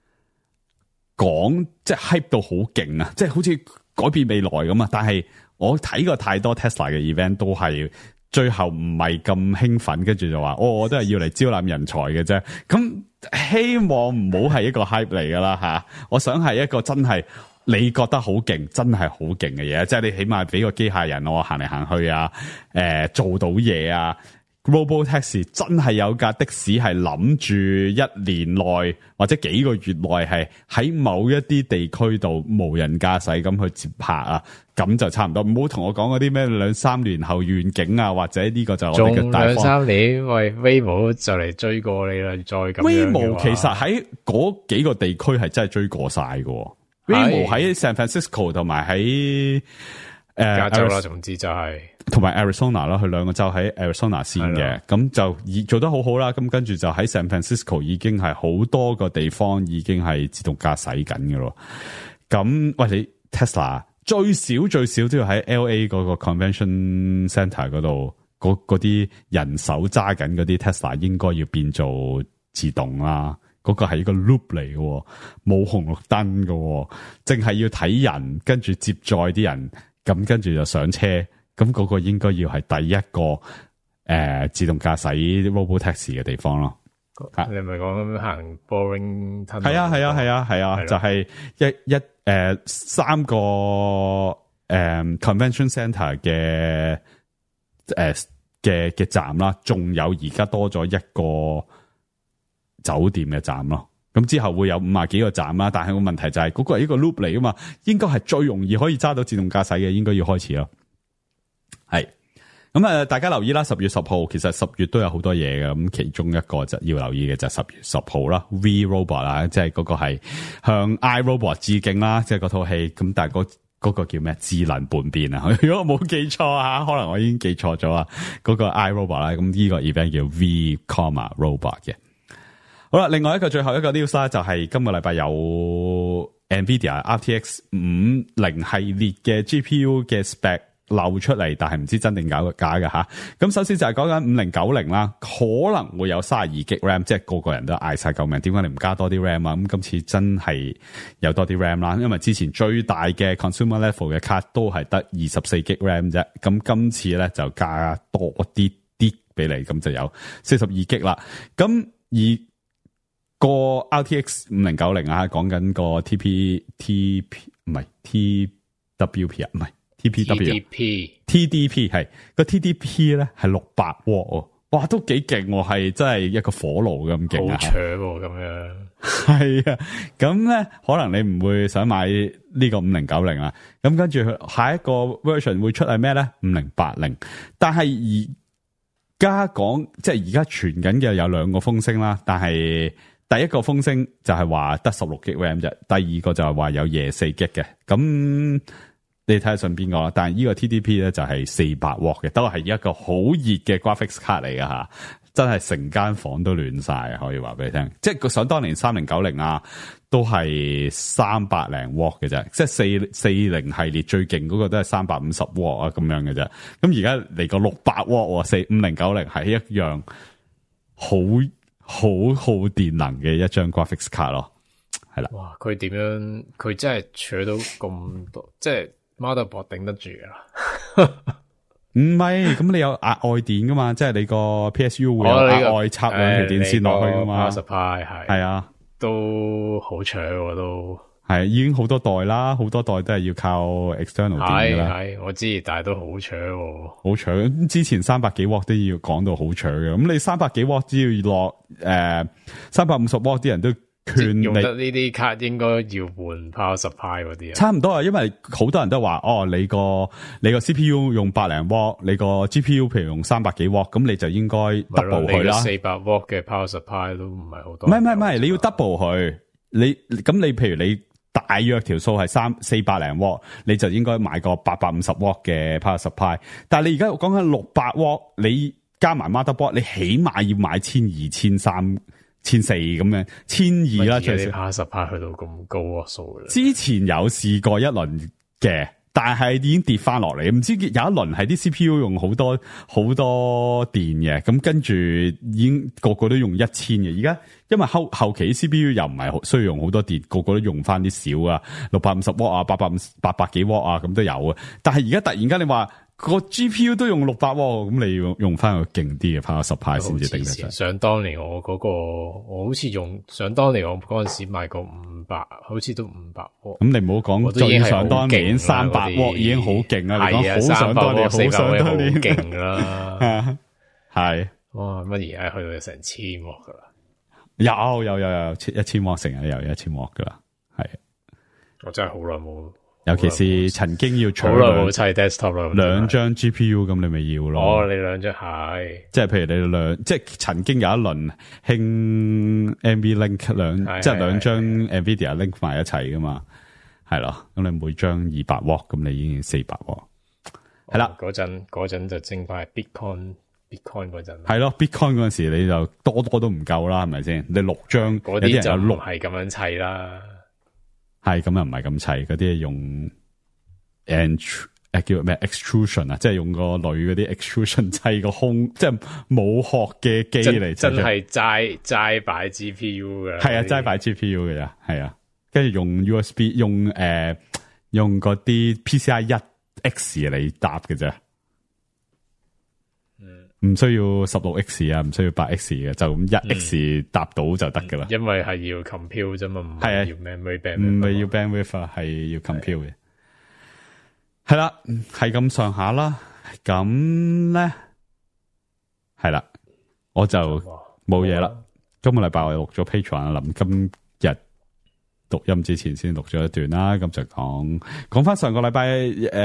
講即係 hype 到好勁啊！即係好似改變未來咁啊！但係我睇過太多 Tesla 嘅 event 都係最後唔係咁興奮，跟住就話我都係要嚟招攬人才嘅啫。咁希望唔好係一個 hype 嚟噶啦吓！我想係一個真係你覺得好勁，真係好勁嘅嘢，即係你起碼俾個機械人我行嚟行去啊，做到嘢啊！ Robotaxi 真係有架的士係諗住一年內或者幾個月內係喺某一啲地區度無人駕駛咁去接客啊，咁就差唔多。唔好同我講嗰啲咩2-3年後願景啊，或者呢個就我哋嘅大方。 仲2-3年，喂 Waymo 就嚟追過你啦，再咁樣嘅話。 Waymo 其實喺嗰幾個地區係真係追過晒嘅。Waymo 喺 San Francisco 同埋喺加州啦，總之就係同埋 Arizona 啦，佢兩個州喺 Arizona 先嘅，咁就做得好好啦。咁跟住就喺 San Francisco 已經係好多個地方已經係自動駕駛緊嘅咯。咁喂，你 Tesla 最少都要喺 LA 嗰個 Convention Center 嗰度，嗰啲人手揸緊嗰啲 Tesla 應該要變做自動啦。嗰個係一個 loop 嚟嘅，冇紅綠燈嘅，淨係要睇人，跟住接載啲人。咁跟住就上車，咁嗰個應該要係第一個自動駕駛 Robotaxi 嘅地方咯。 你咪講咁行 Boring Tunnel？ 係啊，就係3個Convention Center 嘅站啦，仲有而家多咗一個酒店嘅站咯。咁之後會有50幾個站啦，但係個問題就係嗰個係一個 loop 嚟噶嘛，應該係最容易可以揸到自動駕駛嘅，應該要開始咯。係咁大家留意啦，10月10號其實10月都有好多嘢嘅，咁其中一個就要留意嘅就係10月10號啦 ，V Robot 啦，即係嗰個係向 iRobot 致敬啦，即係嗰套戲。咁但係嗰個叫咩？智能叛變啊！如果我冇記錯啊，可能我已經記錯咗啊。嗰個 iRobot 啦，咁呢個 event 叫 V Robot 嘅。好啦，另外一個最後一個 news 啦，就係今個禮拜有 Nvidia RTX 50系列嘅 GPU 嘅 spec 漏出嚟，但係唔知真定假嘅吓。咁首先就係講緊5090啦，可能會有32GB RAM，即係個人都嗌晒救命，點解你唔加多啲 RAM 啊？咁今次真係有多啲 RAM 啦，因為之前最大嘅 consumer level 嘅卡都係得24GB RAM 啫，咁今次咧就加多啲俾你，咁就有42GB啦。咁而個 RTX 5090啊，講緊個 TWP 啊，唔係 TDP 係個 TDP 咧係600W，哇都幾勁喎，係真係一個火爐咁勁啊！ 好搶喎咁樣。 係啊，咁咧可能你唔會想買呢個5090啊，咁跟住下一個 version 會出係咩咧？5080，但係而家講即係而家傳緊嘅有2個風聲啦，但係第一個風聲就係話得16GB RAM啫，第二個就係話有24GB嘅，咁你睇下信邊個啦。但係呢個 TDP 咧就係400W嘅，都係一個好熱嘅 graphics 卡嚟㗎吓，真係成間房都暖晒，可以話俾你聽。即係想當年3090啊，都係300零W嘅啫，即係440系列最勁嗰個都係350W啊咁樣嘅啫。咁而家嚟個600W 5090係一樣好耗電能嘅一張 graphics 卡咯，係啦。 哇！佢點樣？佢真係取到咁多，即係 motherboard 頂得住啊？ 唔係，咁你有額外電噶嘛？即係你個 PSU 會有額外插2條電線落去噶嘛？ power supply 係啊，都好搶喎都。係已經好多代啦，好多代都係要靠 external 電噶啦。 係我知，但係都好搶喎， 好搶。之前300幾W都要講到好搶嘅，咁你300幾W只要落350W，啲人都勸你用得呢啲卡應該要換 power supply 嗰啲啊。 差唔多啊，因為好多人都話你個 CPU 用百零W，你個 GPU 譬如用300幾W，咁你就應該 double 佢啦。 400W 嘅 power supply 都唔係好多。 唔係，你要 double 佢。你譬如你大約條數係400零W，你就應該買個850W嘅 power supply。但係你而家講緊600W，你加埋 motherboard，你起碼要買1200、1300、1400咁樣，1200啦。 最少 power supply 去到咁高個數啦。 之前有試過一輪嘅，但係已經跌翻落嚟。唔知有一輪係啲 CPU 用好多電嘅，咁跟住已經個個都用1000嘅。而家因為後期 CPU 又唔係需要用好多電，個個都用翻啲少啊，650W啊，800幾W啊，咁都有啊。但係而家突然間你話個 GPU 都用600W，咁你要用翻個勁啲嘅 power supply 先至頂得順。 想當年我好似想當年我嗰陣時買過500，好似都500W。咁你唔好講最想當年300W已經好勁啦，你講好想當年，好想當年勁啦， 係。 哇！乜而家去到成1000鑊噶啦？ 有1000鑊，成日有1000鑊噶啦，係。 我真係好耐冇， 尤其是曾經要好耐冇砌 desktop 啦， 兩張 GPU 咁，你咪要咯。 哦，你兩張係， 即係譬如你即係曾經有一輪興 NVLink 即係兩張 Nvidia link 埋一齊噶嘛，係咯。咁你每張200鑊，咁你已經400鑊，係啦。 嗰陣就正快 Bitcoin 嗰陣， 係咯 Bitcoin 嗰陣時你就多都唔夠啦，係咪先？你6張嗰啲就唔係咁樣砌啦。 係咁又唔係咁砌，嗰啲係用叫咩 extrusion 啊，即係用個鋁嗰啲 extrusion 砌個空，即係冇殼嘅機嚟， 真係齋擺 GPU 嘅。 係啊，齋擺 GPU 嘅咋，係啊，跟住用 USB 用嗰啲 PCI 1X 嚟搭嘅啫，唔需要 16X 啊，唔需要8X 嘅，就咁 1X 搭到就得噶啦。因為係要 compute 啫嘛，唔係要 memory bandwidth， 唔係要 bandwidth 啊，係要 compute 嘅。係啦，係咁上下啦。咁咧係啦，我就冇嘢啦。今個禮拜我錄咗 Patreon 啊，臨今日錄音之前先錄咗一段啦。咁就講翻上個禮拜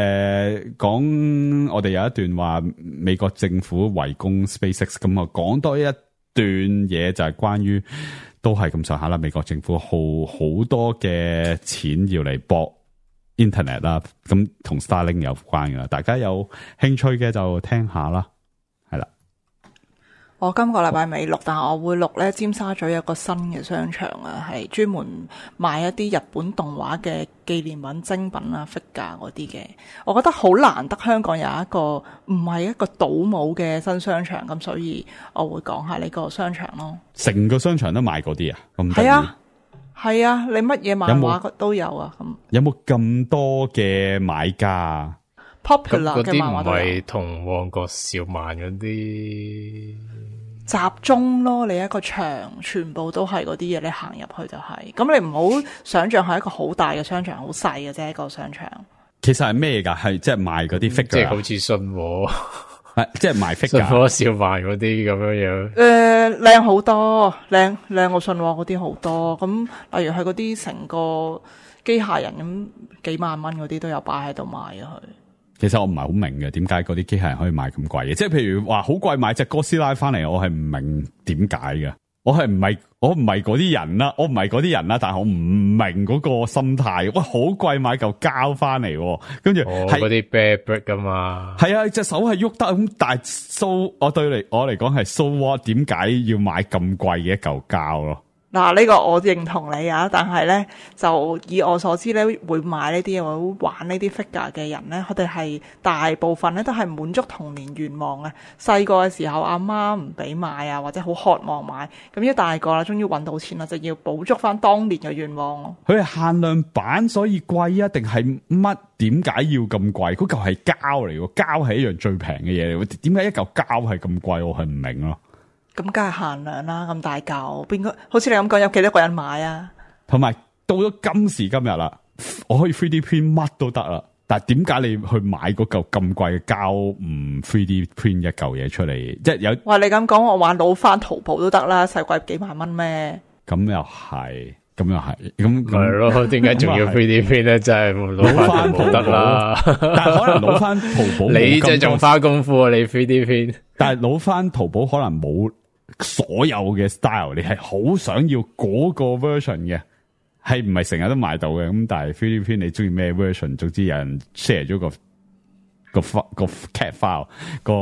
講我哋有一段話美國政府圍攻 SpaceX， 咁啊講多一段嘢就係關於都係咁上下啦。美國政府好多嘅錢要嚟搏 Internet 啦，咁同 Starlink 有關噶，大家有興趣嘅就聽下啦。係啦， 我今個禮拜未錄，但係我會錄咧。尖沙咀有一個新嘅商場啊，係專門賣一啲日本動畫嘅紀念品、精品啊、figure 嗰啲嘅。我覺得好難得香港有一個唔係一個倒模嘅新商場，咁所以我會講下呢個商場咯。 成個商場都賣嗰啲啊？咁係啊，係啊，你乜嘢漫畫都有啊。咁有冇咁多嘅買家 ？Popular 嘅漫畫都有。 嗰啲唔係同旺角兆萬嗰啲集中咯，你一個場全部都係嗰啲嘢，你行入去就係。咁你唔好想象係一個好大嘅商場，好細嘅啫，一個商場。 其實係咩噶？係即係賣嗰啲 figure， 即係好似信和， 即係賣 figure， 信和兆萬嗰啲咁樣樣。 靚好多，靚過信和嗰啲好多。咁例如係嗰啲成個機械人咁幾萬蚊嗰啲都有擺喺度賣啊佢。 其實我唔係好明嘅，點解嗰啲機械人可以賣咁貴嘅？即係譬如話好貴買隻哥斯拉翻嚟，我係唔明點解嘅。我唔係嗰啲人啦，我唔係嗰啲人啦，但係我唔明嗰個心態。哇，好貴買嚿膠翻嚟，跟住係嗰啲 bear brick 噶嘛？ 係啊，隻手係喐得咁，但係我嚟講係 so what？點解要買咁貴嘅一嚿膠咯？ 嗱，呢個我認同你啊，但係咧就以我所知咧，會買呢啲嘢，會玩呢啲 figure 嘅人咧，佢哋係大部分咧都係滿足童年願望啊。細個嘅時候阿媽唔俾買啊，或者好渴望買，咁一大個啦，終於揾到錢啦，就要補足翻當年嘅願望咯。 佢係限量版所以貴啊，定係乜？點解要咁貴？嗰嚿係膠嚟喎，膠係一樣最平嘅嘢嚟喎，點解一嚿膠係咁貴？我係唔明咯。咁梗係限量啦，咁大嚿，邊個好似你咁講，有幾多個人買啊？ 同埋到咗今時今日啦，我可以 3D print 乜都得啦，但係點解你去買嗰嚿咁貴嘅膠唔 3D print 一嚿嘢出嚟？即係有哇！你咁講，我玩攞翻淘寶都得啦，使貴幾萬蚊咩？ 咁又係，咁係咯？點解仲要 3D print 咧？真係攞翻淘寶得啦， 但係可能攞翻淘寶， 你就仲花功夫啊！你 3D print， 但係攞翻淘寶可能冇所有嘅 style， 你係好想要嗰個 version 嘅，係唔係成日都買到嘅？咁但係 3D print 你中意咩 version？ 總之有人 share 咗個 cat file， 個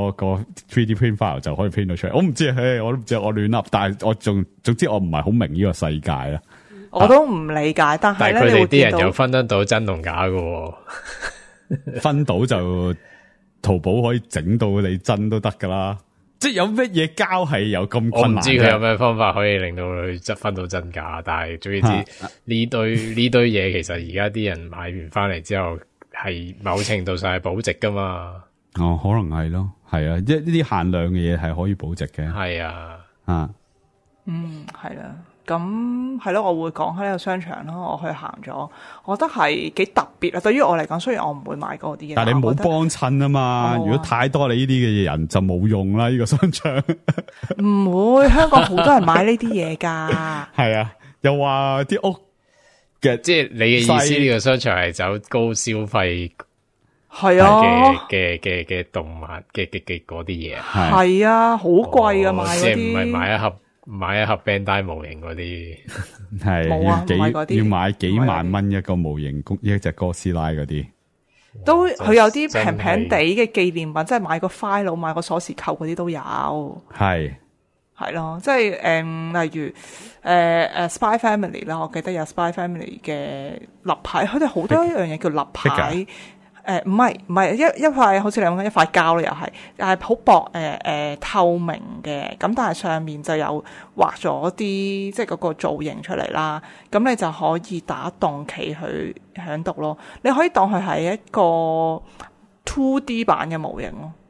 3D print file 就可以 print 到出嚟。我唔知，我都唔知，我亂噏。但係我總之我唔係好明呢個世界啦。 我都唔理解，但係咧， 佢哋啲人又分得到真同假嘅， 分到就淘寶可以整到你真都得噶啦。即係有乜嘢膠係有咁困難？ 我唔知佢有咩方法可以令到佢分到真假，但係總之呢堆嘢，其實而家啲人買完翻嚟之後，係某程度上係保值噶嘛。 哦，可能係咯，係啊，呢啲限量嘅嘢係可以保值嘅。 係啊， 係啦。 咁係咯，我會講喺呢個商場咯，我去行咗，我覺得係幾特別啊！對於我嚟講，雖然我唔會買嗰啲嘢， 但係你冇幫襯啊嘛。如果太多你呢啲嘅人就冇用啦，呢個商場。 唔會，香港好多人買呢啲嘢㗎。 係啊，又話啲屋嘅， 即係你嘅意思，呢個商場係走高消費係啊嘅動物嘅嗰啲嘢。 係啊，好貴㗎買嗰啲， 即係唔係買一盒 Bandai 模型嗰啲， 係要買幾萬蚊一個模型，一隻哥斯拉嗰啲。 都佢有啲平平地嘅紀念品，即係買個 file、買個鎖匙扣嗰啲都有。係咯，即係例如Spy Family 啦，我記得有 Spy Family 嘅立牌，佢哋好多一樣嘢叫立牌。唔係一塊好似你講緊一塊膠咯，又係好薄透明嘅，咁但係上面就有畫咗啲即係嗰個造型出嚟啦，咁你就可以打洞企去響度咯。你可以當佢係一個 2D 版嘅模型咯，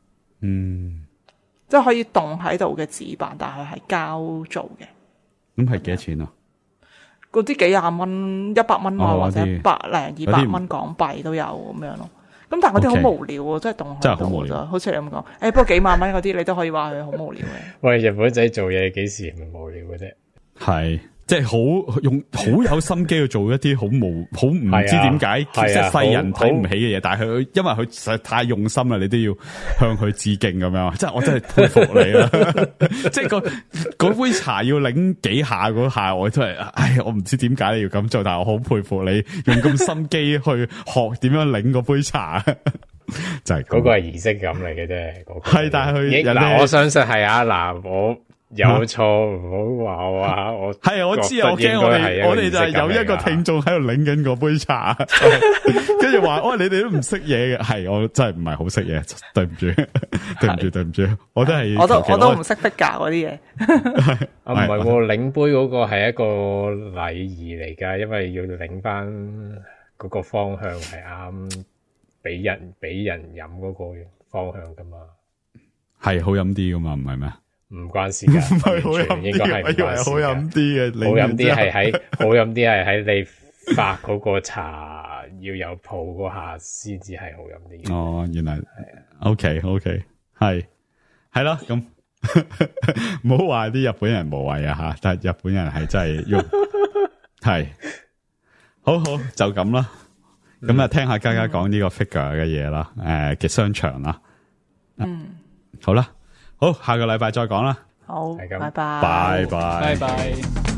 即係可以動喺度嘅紙板，但係佢係膠做嘅。 咁係幾多錢啊？ 嗰啲幾廿蚊、100蚊啊，或者100-200蚊港幣都有咁樣咯。咁但係嗰啲好無聊喎，真係動喺度咋，好似你咁講。不過幾萬蚊嗰啲，你都可以話佢好無聊嘅。 喂，日本仔做嘢幾時唔無聊嘅啫？ 係，即係好有心機去做一啲好唔知點解其實世人睇唔起嘅嘢，但係佢因為佢實在太用心啦，你都要向佢致敬咁樣。即係我真係佩服你啦！即係嗰杯茶要擰幾下嗰下，我真係，我唔知點解你要咁做，但係我好佩服你用咁心機去學點樣擰嗰杯茶。就係嗰個係儀式感嚟嘅啫。 係，但係佢我相信係我。有錯唔好話我啊！我係我知啊，我驚我哋就係有一個聽眾喺度擰緊嗰杯茶，跟住話你哋都唔識嘢嘅。係我真係唔係好識嘢，對唔住，對唔住，我都係我都唔識 figure 嗰啲嘢。 唔係擰杯嗰個係一個禮儀嚟噶，因為要擰翻嗰個方向係啱，俾人飲嗰個方向噶嘛，係好飲啲噶嘛，唔係咩？ 唔關事噶， 唔係好飲， 應該係唔關事。 好飲啲嘅， 好飲啲係喺你發嗰個茶要有泡嗰下先至係好飲啲。 哦，原來係 OK，係咯，咁唔好話啲日本人無謂啊吓，但係日本人係真係要係好就咁啦。咁啊，聽下嘉嘉講呢個 figure 嘅嘢啦，嘅商場啦，好啦。好，下個禮拜再講啦。 好，拜拜， 拜拜， 拜拜。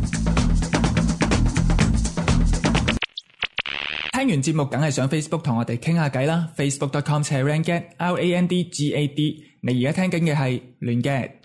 聽完節目，梗係上 Facebook 同我哋傾下偈啦。Facebook.com/randgad，RANDGAD。你而家聽緊嘅係亂 gad。